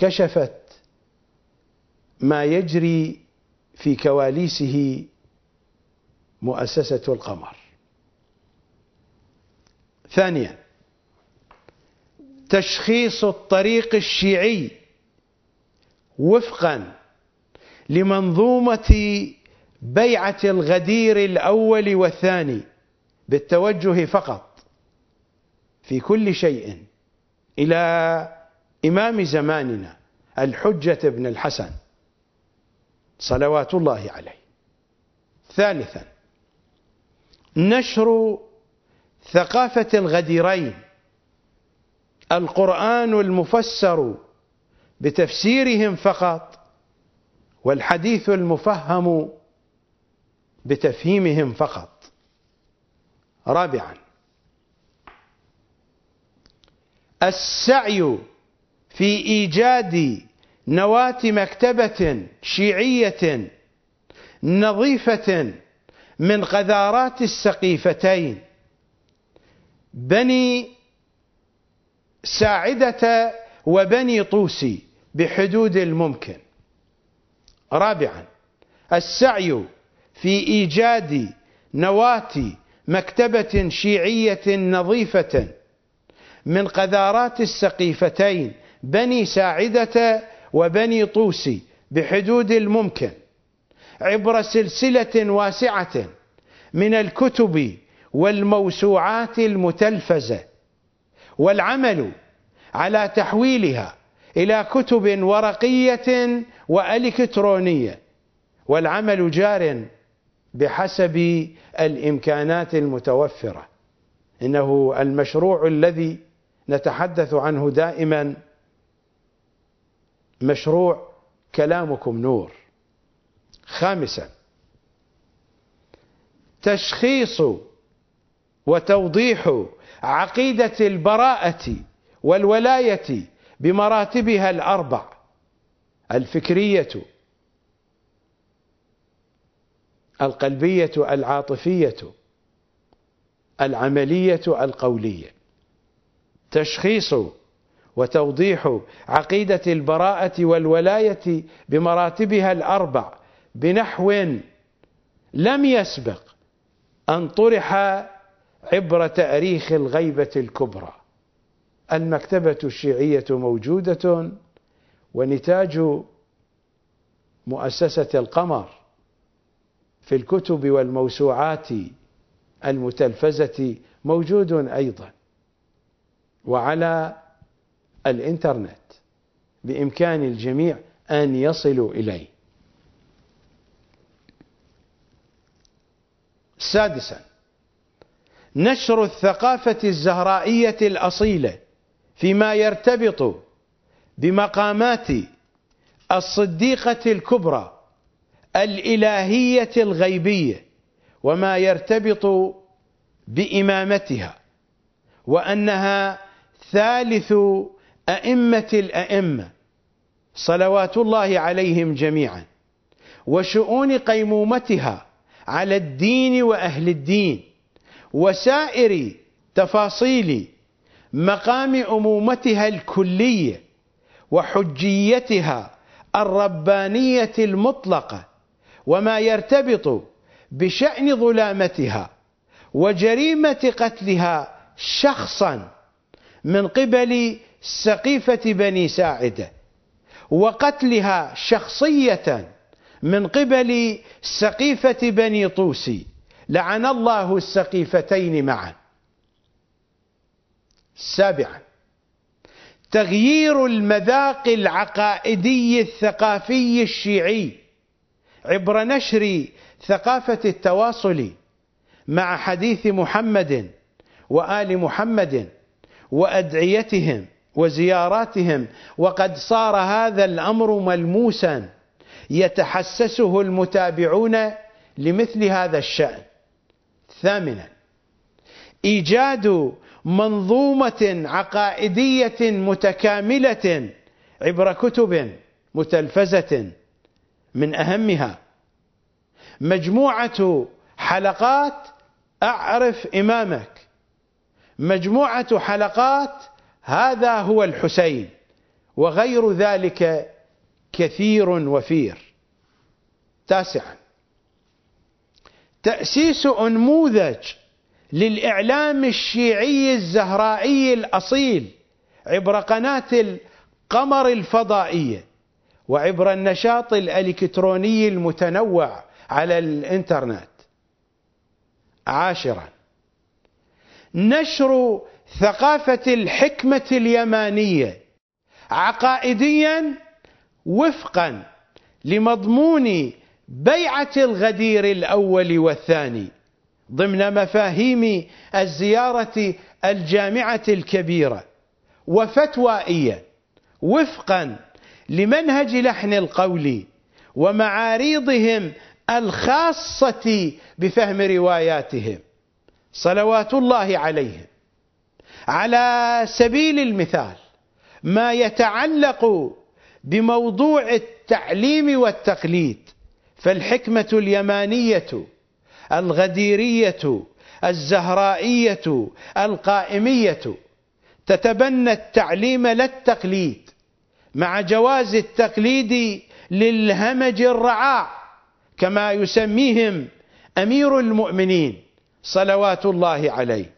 كشفت ما يجري في كواليسه مؤسسة القمر. ثانيا، تشخيص الطريق الشيعي وفقا لمنظومة بيعة الغدير الأول والثاني بالتوجه فقط في كل شيء إلى إمام زماننا الحجة بن الحسن صلوات الله عليه. ثالثا، نشر ثقافة الغديرين، القرآن المفسر بتفسيرهم فقط والحديث المفهم بتفهيمهم فقط. رابعا، السعي في إيجاد نواة مكتبة شيعية نظيفة من قذارات السقيفتين بني ساعدة وبني طوسي بحدود الممكن. رابعا، السعي في إيجاد نواة مكتبة شيعية نظيفة من قذارات السقيفتين بني ساعدة وبني طوسي بحدود الممكن عبر سلسلة واسعة من الكتب والموسوعات المتلفزة، والعمل على تحويلها إلى كتب ورقية وإلكترونية، والعمل جار بحسب الإمكانات المتوفرة. إنه المشروع الذي نتحدث عنه دائما مشروع كلامكم نور. خامسا، تشخيص وتوضيح عقيدة البراءة والولاية بمراتبها الأربع: الفكرية، القلبية، العاطفية، العملية، القولية. تشخيص وتوضيح عقيدة البراءة والولاية بمراتبها الأربع بنحو لم يسبق أن طرح عبر تاريخ الغيبة الكبرى. المكتبة الشيعية موجودة، ونتاج مؤسسة القمر في الكتب والموسوعات المتلفزة موجود أيضا، وعلى الإنترنت بإمكان الجميع أن يصلوا إليه. سادسا، نشر الثقافة الزهرائية الأصيلة فيما يرتبط بمقامات الصديقة الكبرى الإلهية الغيبية وما يرتبط بإمامتها، وأنها ثالث أئمة الأئمة صلوات الله عليهم جميعا، وشؤون قيمومتها على الدين وأهل الدين، وسائر تفاصيل مقام أمومتها الكلية وحجيتها الربانية المطلقة، وما يرتبط بشأن ظلامتها وجريمة قتلها شخصا من قبل سقيفة بني ساعدة، وقتلها شخصية من قبل سقيفة بني طوسي، لعن الله السقيفتين معا. سابعا، تغيير المذاق العقائدي الثقافي الشيعي عبر نشر ثقافة التواصل مع حديث محمد وآل محمد وأدعيتهم وزياراتهم، وقد صار هذا الأمر ملموسا يتحسسه المتابعون لمثل هذا الشأن. ثامنا، إيجاد منظومة عقائدية متكاملة عبر كتب متلفزة، من أهمها مجموعة حلقات أعرف إمامك، مجموعة حلقات هذا هو الحسين، وغير ذلك كثير وفير. تاسعا، تأسيس أنموذج للإعلام الشيعي الزهرائي الأصيل عبر قناة القمر الفضائية وعبر النشاط الإلكتروني المتنوع على الإنترنت. عاشرا، نشر ثقافة الحكمة اليمانية عقائديا وفقا لمضمون بيعة الغدير الأول والثاني ضمن مفاهيم الزيارة الجامعة الكبيرة، وفتوائيا وفقا لمنهج لحن القول ومعاريضهم الخاصة بفهم رواياتهم صلوات الله عليهم. على سبيل المثال ما يتعلق بموضوع التعليم والتقليد، فالحكمة اليمانية الغديرية الزهرائية القائمية تتبنى التعليم لا التقليد، مع جواز التقليد للهمج الرعاع كما يسميهم أمير المؤمنين صلوات الله عليه.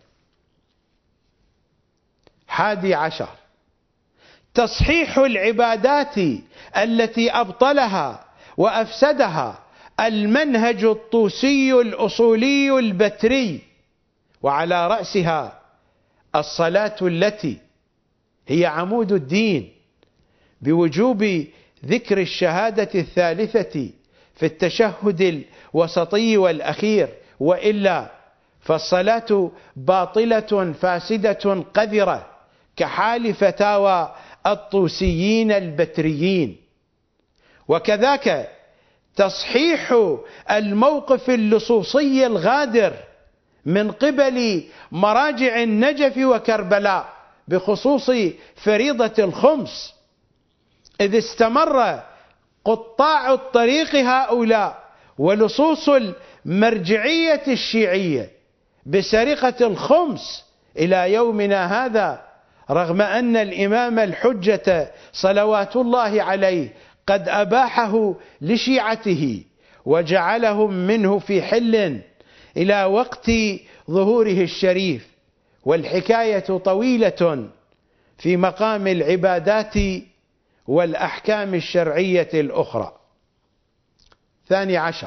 حادي عشر، تصحيح العبادات التي أبطلها وأفسدها المنهج الطوسي الأصولي البتري، وعلى رأسها الصلاة التي هي عمود الدين، بوجوب ذكر الشهادة الثالثة في التشهد الوسطي والأخير، وإلا فالصلاة باطلة فاسدة قذرة كحال فتاوى الطوسيين البتريين. وكذاك تصحيح الموقف اللصوصي الغادر من قبل مراجع النجف وكربلاء بخصوص فريضة الخمس، إذ استمر قطاع الطريق هؤلاء ولصوص المرجعية الشيعية بسرقة الخمس إلى يومنا هذا، رغم أن الإمام الحجة صلوات الله عليه قد أباحه لشيعته وجعلهم منه في حل إلى وقت ظهوره الشريف. والحكاية طويلة في مقام العبادات والأحكام الشرعية الأخرى. ثاني عشر،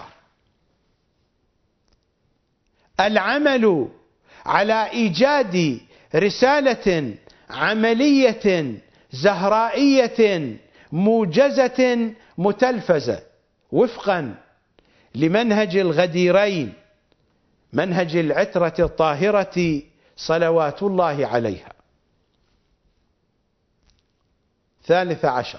العمل على إيجاد رسالة عملية زهرائية موجزة متلفزة وفقا لمنهج الغديرين، منهج العترة الطاهرة صلوات الله عليها. ثالث عشر،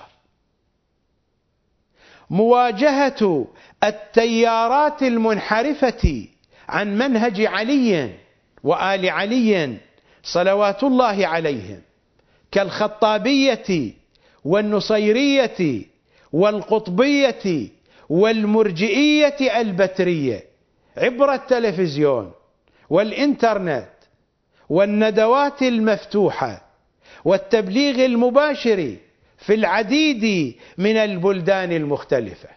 مواجهة التيارات المنحرفة عن منهج علي وآل علي صلوات الله عليهم كالخطابية والنصيرية والقطبية والمرجئية البترية عبر التلفزيون والإنترنت والندوات المفتوحة والتبليغ المباشر في العديد من البلدان المختلفة.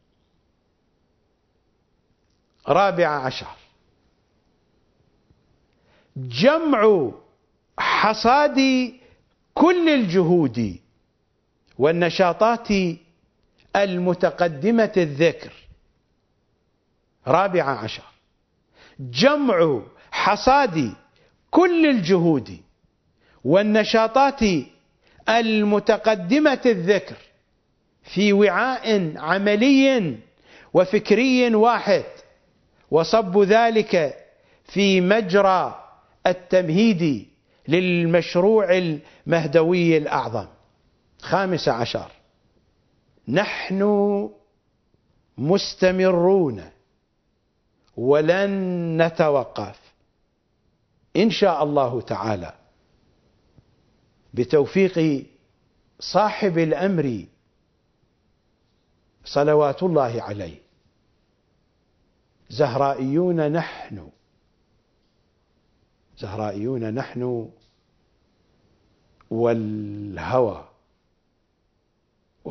رابع عشر، جمع حصاد كل الجهود والنشاطات المتقدمة الذكر. رابع عشر، جمع حصاد كل الجهود والنشاطات المتقدمة الذكر في وعاء عملي وفكري واحد، وصب ذلك في مجرى التمهيد للمشروع المهدوي الأعظم. خامس عشر، نحن مستمرون ولن نتوقف إن شاء الله تعالى بتوفيق صاحب الأمر صلوات الله عليه. زهرائيون نحن، زهرائيون نحن، والهوى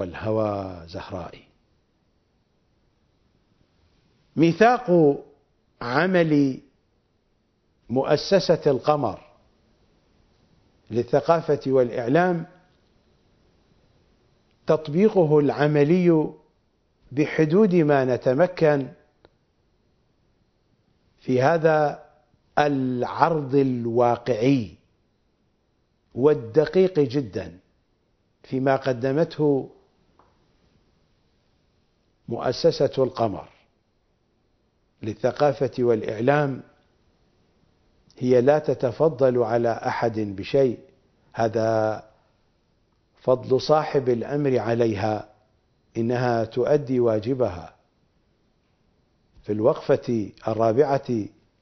والهوى زهرائي. ميثاق عمل مؤسسة القمر للثقافة والإعلام تطبيقه العملي بحدود ما نتمكن في هذا العرض الواقعي والدقيق جدا فيما قدمته مؤسسة القمر للثقافة والإعلام. هي لا تتفضل على أحد بشيء، هذا فضل صاحب الأمر عليها، إنها تؤدي واجبها. في الوقفة الرابعة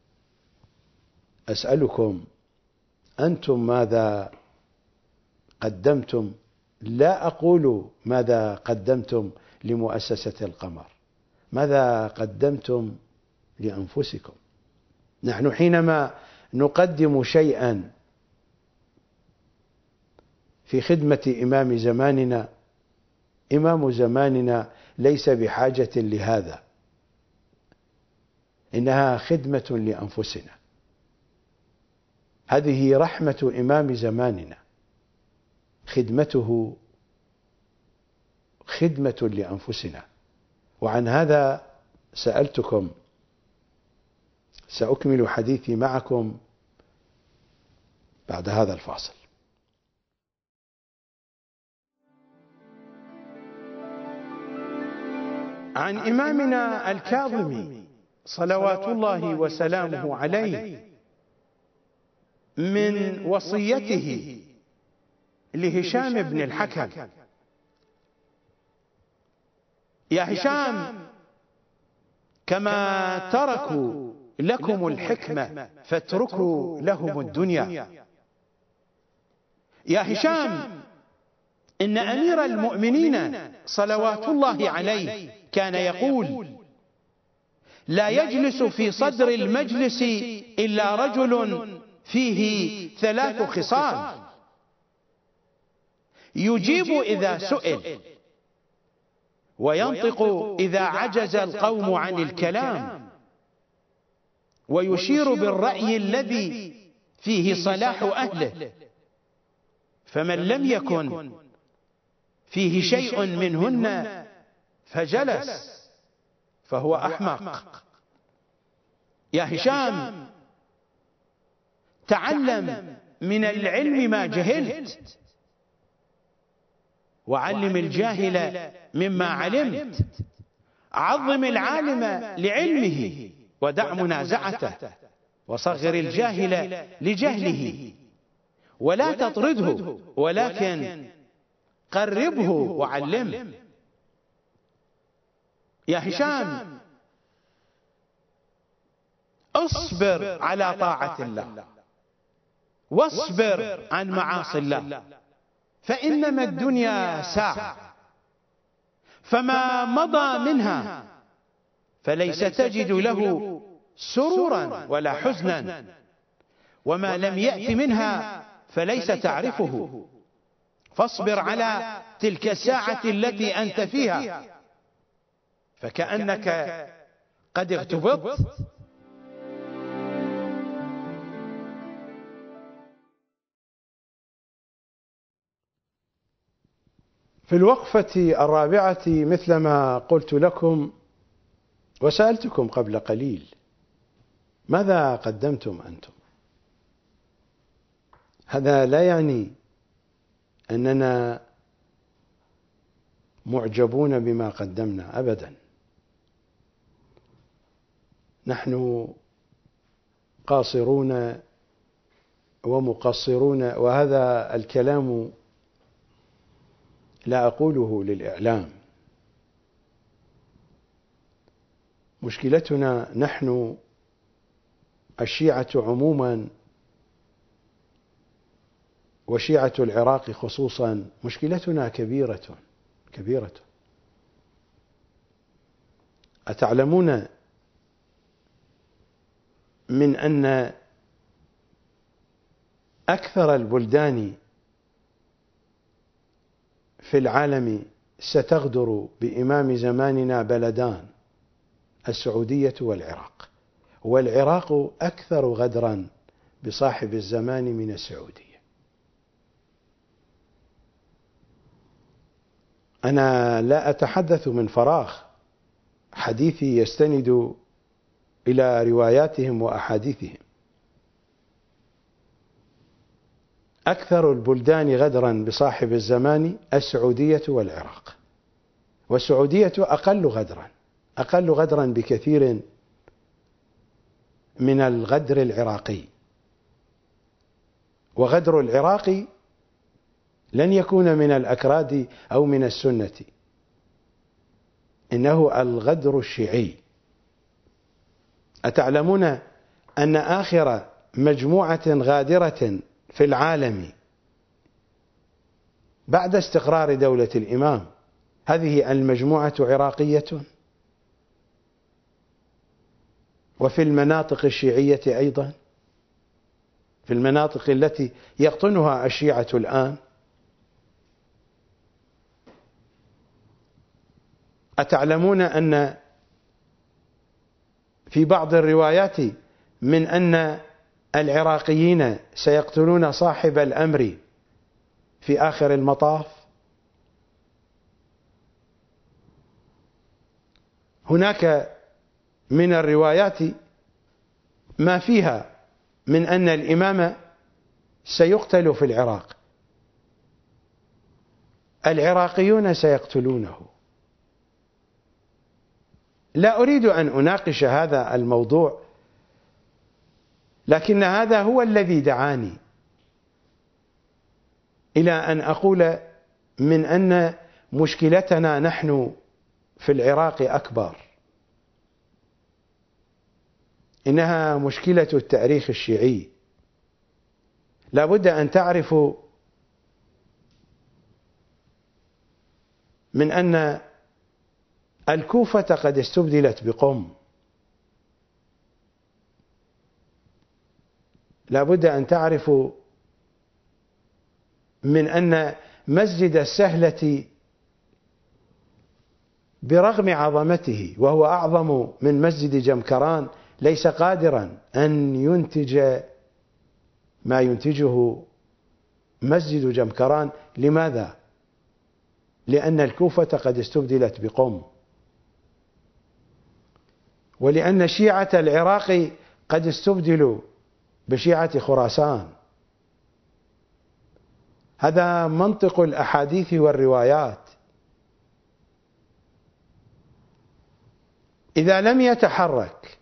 أسألكم أنتم ماذا قدمتم؟ لا أقول ماذا قدمتم لمؤسسة القمر، ماذا قدمتم لأنفسكم؟ نحن حينما نقدم شيئا في خدمة إمام زماننا، إمام زماننا ليس بحاجة لهذا، إنها خدمة لأنفسنا. هذه رحمة إمام زماننا، خدمته خدمة لأنفسنا. وعن هذا سألتكم. سأكمل حديثي معكم بعد هذا الفاصل. عن إمامنا الكاظم صلوات الله وسلامه عليه من وصيته لهشام بن الحكم: يا هشام، كما تركوا لكم الحكمة فاتركوا لهم الدنيا. يا هشام، إن أمير المؤمنين صلوات الله عليه كان يقول: لا يجلس في صدر المجلس إلا رجل فيه ثلاث خصال: يجيب إذا سئل، وينطق إذا عجز القوم عن الكلام، ويشير بالرأي الذي فيه صلاح أهله. فمن لم يكن فيه شيء منهن فجلس فهو أحمق. يا هشام، تعلم من العلم ما جهلت، وعلم الجاهل مما علمت. عظم العالم لعلمه ودع منازعته، وصغر الجاهل لجهله، ولا تطرده ولكن قربه وعلمه. يا هشام، اصبر على طاعة الله، واصبر عن معاصي الله، فإنما الدنيا ساعة، فما مضى منها فليس تجد له سرورا ولا حزنا، وما لم يأت منها فليس تعرفه. فاصبر على تلك الساعة التي أنت فيها، فكأنك قد اغتبطت. في الوقفة الرابعة مثلما قلت لكم وسألتكم قبل قليل: ماذا قدمتم أنتم؟ هذا لا يعني أننا معجبون بما قدمنا أبدا. نحن قاصرون ومقصرون، وهذا الكلام لا أقوله للإعلام. مشكلتنا نحن الشيعة عموما وشيعة العراق خصوصا، مشكلتنا كبيرة كبيرة. أتعلمون من أن أكثر البلدان في العالم ستغدر بإمام زماننا بلدان: السعودية والعراق. والعراق أكثر غدرا بصاحب الزمان من السعودية. أنا لا أتحدث من فراغ، حديثي يستند إلى رواياتهم وأحاديثهم. أكثر البلدان غدرا بصاحب الزمان السعودية والعراق، والسعودية أقل غدرا أقل غدرا بكثير من الغدر العراقي. وغدر العراق لن يكون من الأكراد أو من السنة، إنه الغدر الشيعي. أتعلمون أن آخر مجموعة غادرة في العالم بعد استقرار دولة الإمام هذه المجموعة عراقية؟ وفي المناطق الشيعية أيضا، في المناطق التي يقطنها الشيعة الآن. أتعلمون أن في بعض الروايات من أن العراقيين سيقتلون صاحب الأمر في آخر المطاف؟ هناك من الروايات ما فيها من أن الإمام سيقتل في العراق، العراقيون سيقتلونه. لا أريد أن أناقش هذا الموضوع، لكن هذا هو الذي دعاني إلى أن أقول من أن مشكلتنا نحن في العراق أكبر، إنها مشكلة التاريخ الشيعي. لا بد أن تعرفوا من أن الكوفة قد استبدلت بقم. لا بد أن تعرفوا من أن مسجد السهلة برغم عظمته وهو أعظم من مسجد جمكران ليس قادرا أن ينتج ما ينتجه مسجد جمكران. لماذا؟ لأن الكوفة قد استبدلت بقم، ولأن شيعة العراق قد استبدلوا بشيعة خراسان. هذا منطق الأحاديث والروايات. إذا لم يتحرك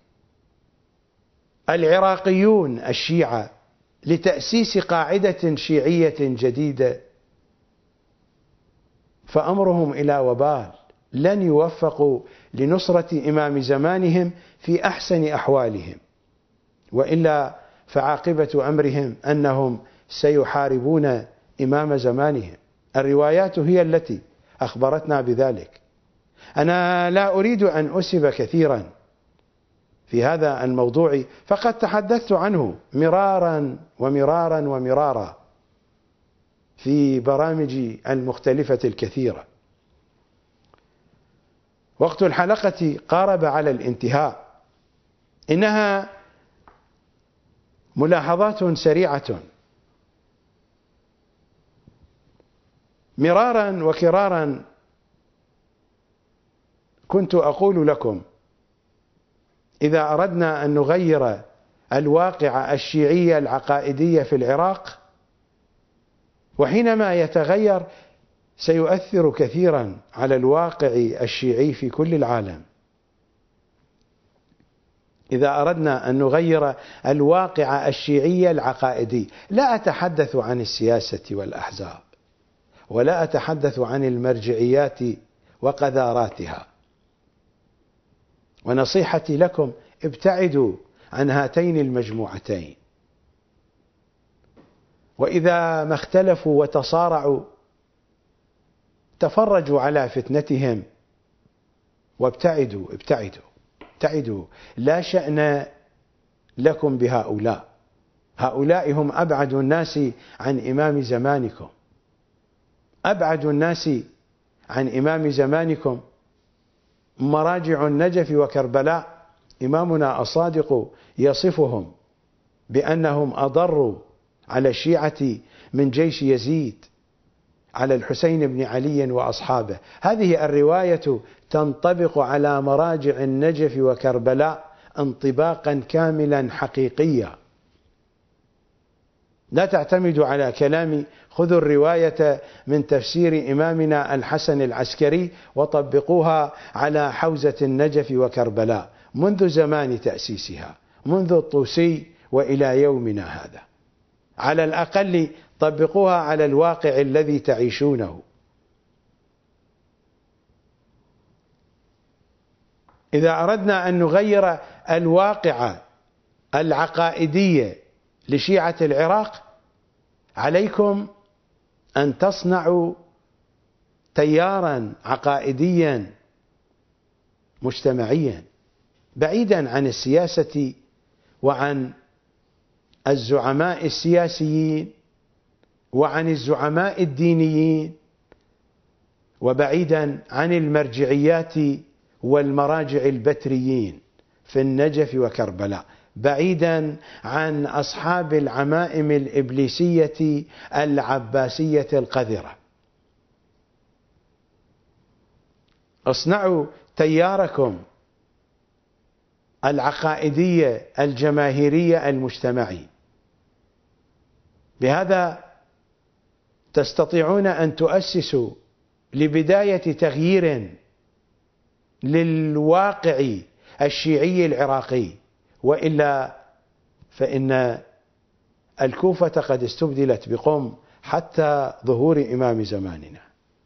العراقيون الشيعة لتأسيس قاعدة شيعية جديدة فأمرهم إلى وبال، لن يوفقوا لنصرة إمام زمانهم في أحسن أحوالهم، وإلا فعاقبة أمرهم أنهم سيحاربون إمام زمانهم. الروايات هي التي أخبرتنا بذلك. أنا لا أريد أن أسب كثيرا في هذا الموضوع، فقد تحدثت عنه مرارا ومرارا ومرارا في برامجي المختلفة الكثيرة. وقت الحلقة قارب على الانتهاء. إنها ملاحظات سريعة. مرارا وكرارا كنت أقول لكم إذا أردنا أن نغير الواقع الشيعي العقائدي في العراق، وحينما يتغير سيؤثر كثيرا على الواقع الشيعي في كل العالم. إذا أردنا أن نغير الواقع الشيعي العقائدي، لا أتحدث عن السياسة والأحزاب، ولا أتحدث عن المرجعيات وقذاراتها. ونصيحتي لكم ابتعدوا عن هاتين المجموعتين، وإذا ما اختلفوا وتصارعوا تفرجوا على فتنتهم وابتعدوا ابتعدوا ابتعدوا. لا شأن لكم بهؤلاء، هؤلاء هم أبعد الناس عن إمام زمانكم، أبعد الناس عن إمام زمانكم. مراجع النجف وكربلاء إمامنا الصادق يصفهم بأنهم أضروا على الشيعة من جيش يزيد على الحسين بن علي وأصحابه. هذه الرواية تنطبق على مراجع النجف وكربلاء انطباقا كاملا حقيقيا، لا تعتمد على كلامي. خذوا الرواية من تفسير إمامنا الحسن العسكري وطبقوها على حوزة النجف وكربلاء منذ زمان تأسيسها، منذ الطوسي وإلى يومنا هذا. على الأقل طبقوها على الواقع الذي تعيشونه. إذا أردنا أن نغير الواقع العقائدي لشيعة العراق، عليكم أن تصنعوا تيارا عقائديا مجتمعيا بعيدا عن السياسة وعن الزعماء السياسيين وعن الزعماء الدينيين، وبعيدا عن المرجعيات والمراجع البتريين في النجف وكربلاء، بعيدا عن أصحاب العمائم الإبليسية العباسية القذرة. اصنعوا تياركم العقائدية الجماهيرية المجتمعي، بهذا تستطيعون أن تؤسسوا لبداية تغيير للواقع الشيعي العراقي، وإلا فإن الكوفة قد استبدلت بقم حتى ظهور إمام زماننا،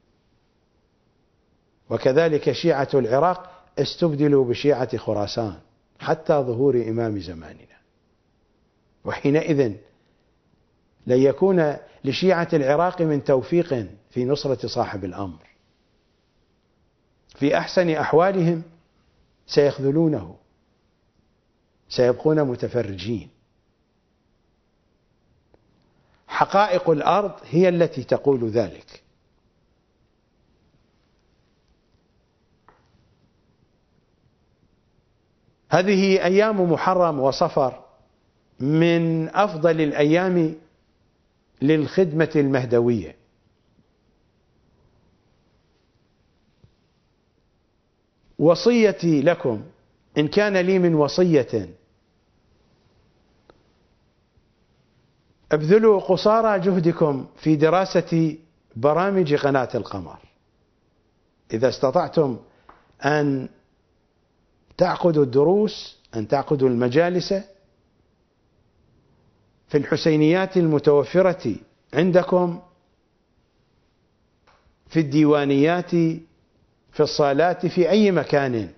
وكذلك شيعة العراق استبدلوا بشيعة خراسان حتى ظهور إمام زماننا. وحينئذ لن يكون لشيعة العراق من توفيق في نصرة صاحب الأمر. في أحسن أحوالهم سيخذلونه، سيبقون متفرجين. حقائق الأرض هي التي تقول ذلك. هذه أيام محرم وصفر من أفضل الأيام للخدمة المهدوية. وصيتي لكم إن كان لي من وصية، ابذلوا قصارى جهدكم في دراسة برامج قناة القمر. إذا استطعتم أن تعقدوا الدروس، أن تعقدوا المجالس في الحسينيات المتوفرة عندكم، في الديوانيات، في الصالات، في أي مكان،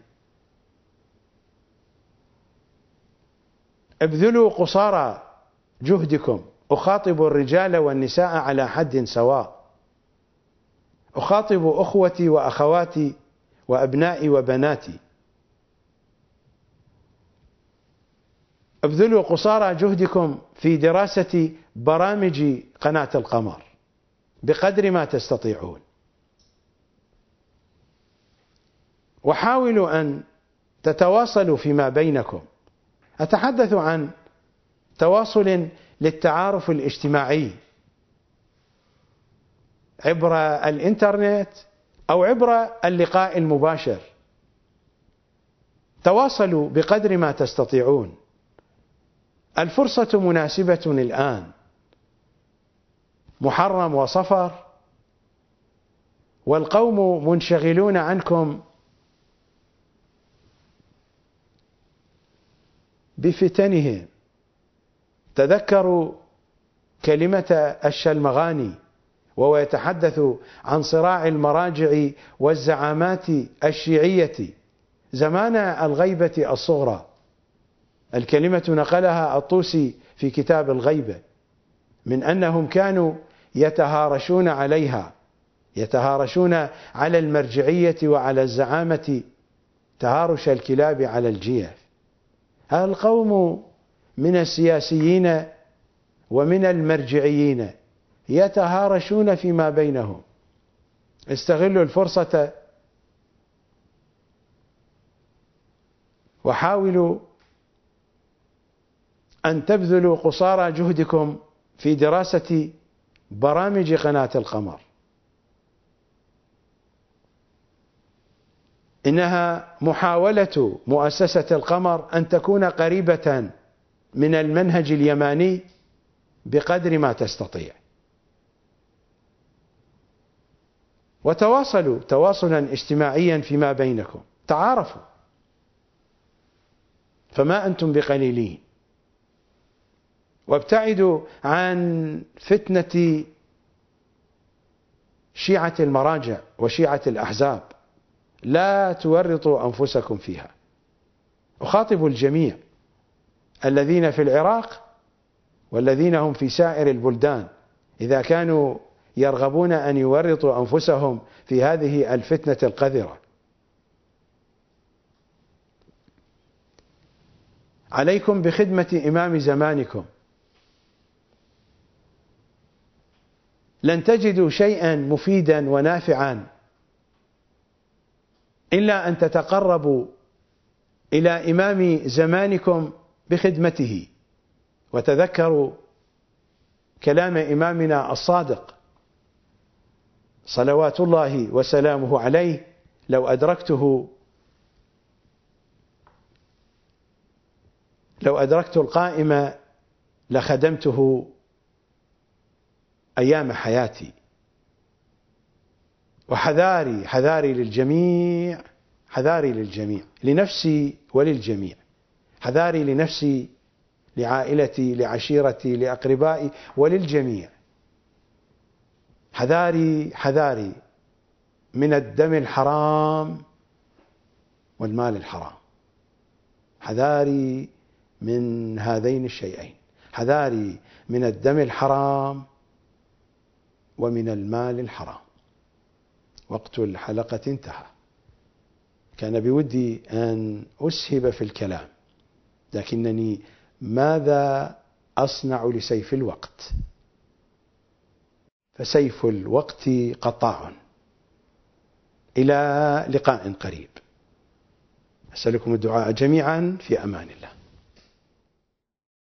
ابذلوا قصارى جهدكم. أخاطب الرجال والنساء على حد سواء، أخاطب أخوتي وأخواتي وأبنائي وبناتي. ابذلوا قصارى جهدكم في دراسة برامج قناة القمر بقدر ما تستطيعون، وحاولوا أن تتواصلوا فيما بينكم. أتحدث عن تواصل للتعارف الاجتماعي عبر الإنترنت أو عبر اللقاء المباشر. تواصلوا بقدر ما تستطيعون، الفرصة مناسبة الآن. محرم وصفر والقوم منشغلون عنكم بفتنهم. تذكروا كلمة الشلمغاني وهو يتحدث عن صراع المراجع والزعامات الشيعية زمان الغيبة الصغرى. الكلمة نقلها الطوسي في كتاب الغيبة، من أنهم كانوا يتهارشون عليها، يتهارشون على المرجعية وعلى الزعامة تهارش الكلاب على الجيف. القوم من السياسيين ومن المرجعيين يتهارشون فيما بينهم. استغلوا الفرصة وحاولوا أن تبذلوا قصارى جهدكم في دراسة برامج قناة القمر. إنها محاولة مؤسسة القمر أن تكون قريبة من المنهج اليماني بقدر ما تستطيع، وتواصلوا تواصلا اجتماعيا فيما بينكم، تعارفوا، فما أنتم بقليلين. وابتعدوا عن فتنة شيعة المراجع وشيعة الأحزاب، لا تورطوا أنفسكم فيها. أخاطب الجميع الذين في العراق والذين هم في سائر البلدان، إذا كانوا يرغبون أن يورطوا أنفسهم في هذه الفتنة القذرة، عليكم بخدمة إمام زمانكم. لن تجدوا شيئا مفيدا ونافعا إلا أن تتقربوا إلى إمام زمانكم بخدمته. وتذكروا كلام إمامنا الصادق صلوات الله وسلامه عليه: لو أدركته لو أدركت القائم لخدمته أيام حياتي. وحذاري حذاري للجميع، حذاري للجميع، لنفسي وللجميع، حذاري لنفسي، لعائلتي، لعشيرتي، لأقربائي، وللجميع. حذاري حذاري من الدم الحرام والمال الحرام، حذاري من هذين الشيئين، حذاري من الدم الحرام ومن المال الحرام. وقت الحلقة انتهى. كان بودي أن أسهب في الكلام، لكنني ماذا أصنع لسيف الوقت؟ فسيف الوقت قطاع. إلى لقاء قريب. أسألكم الدعاء جميعا، في أمان الله.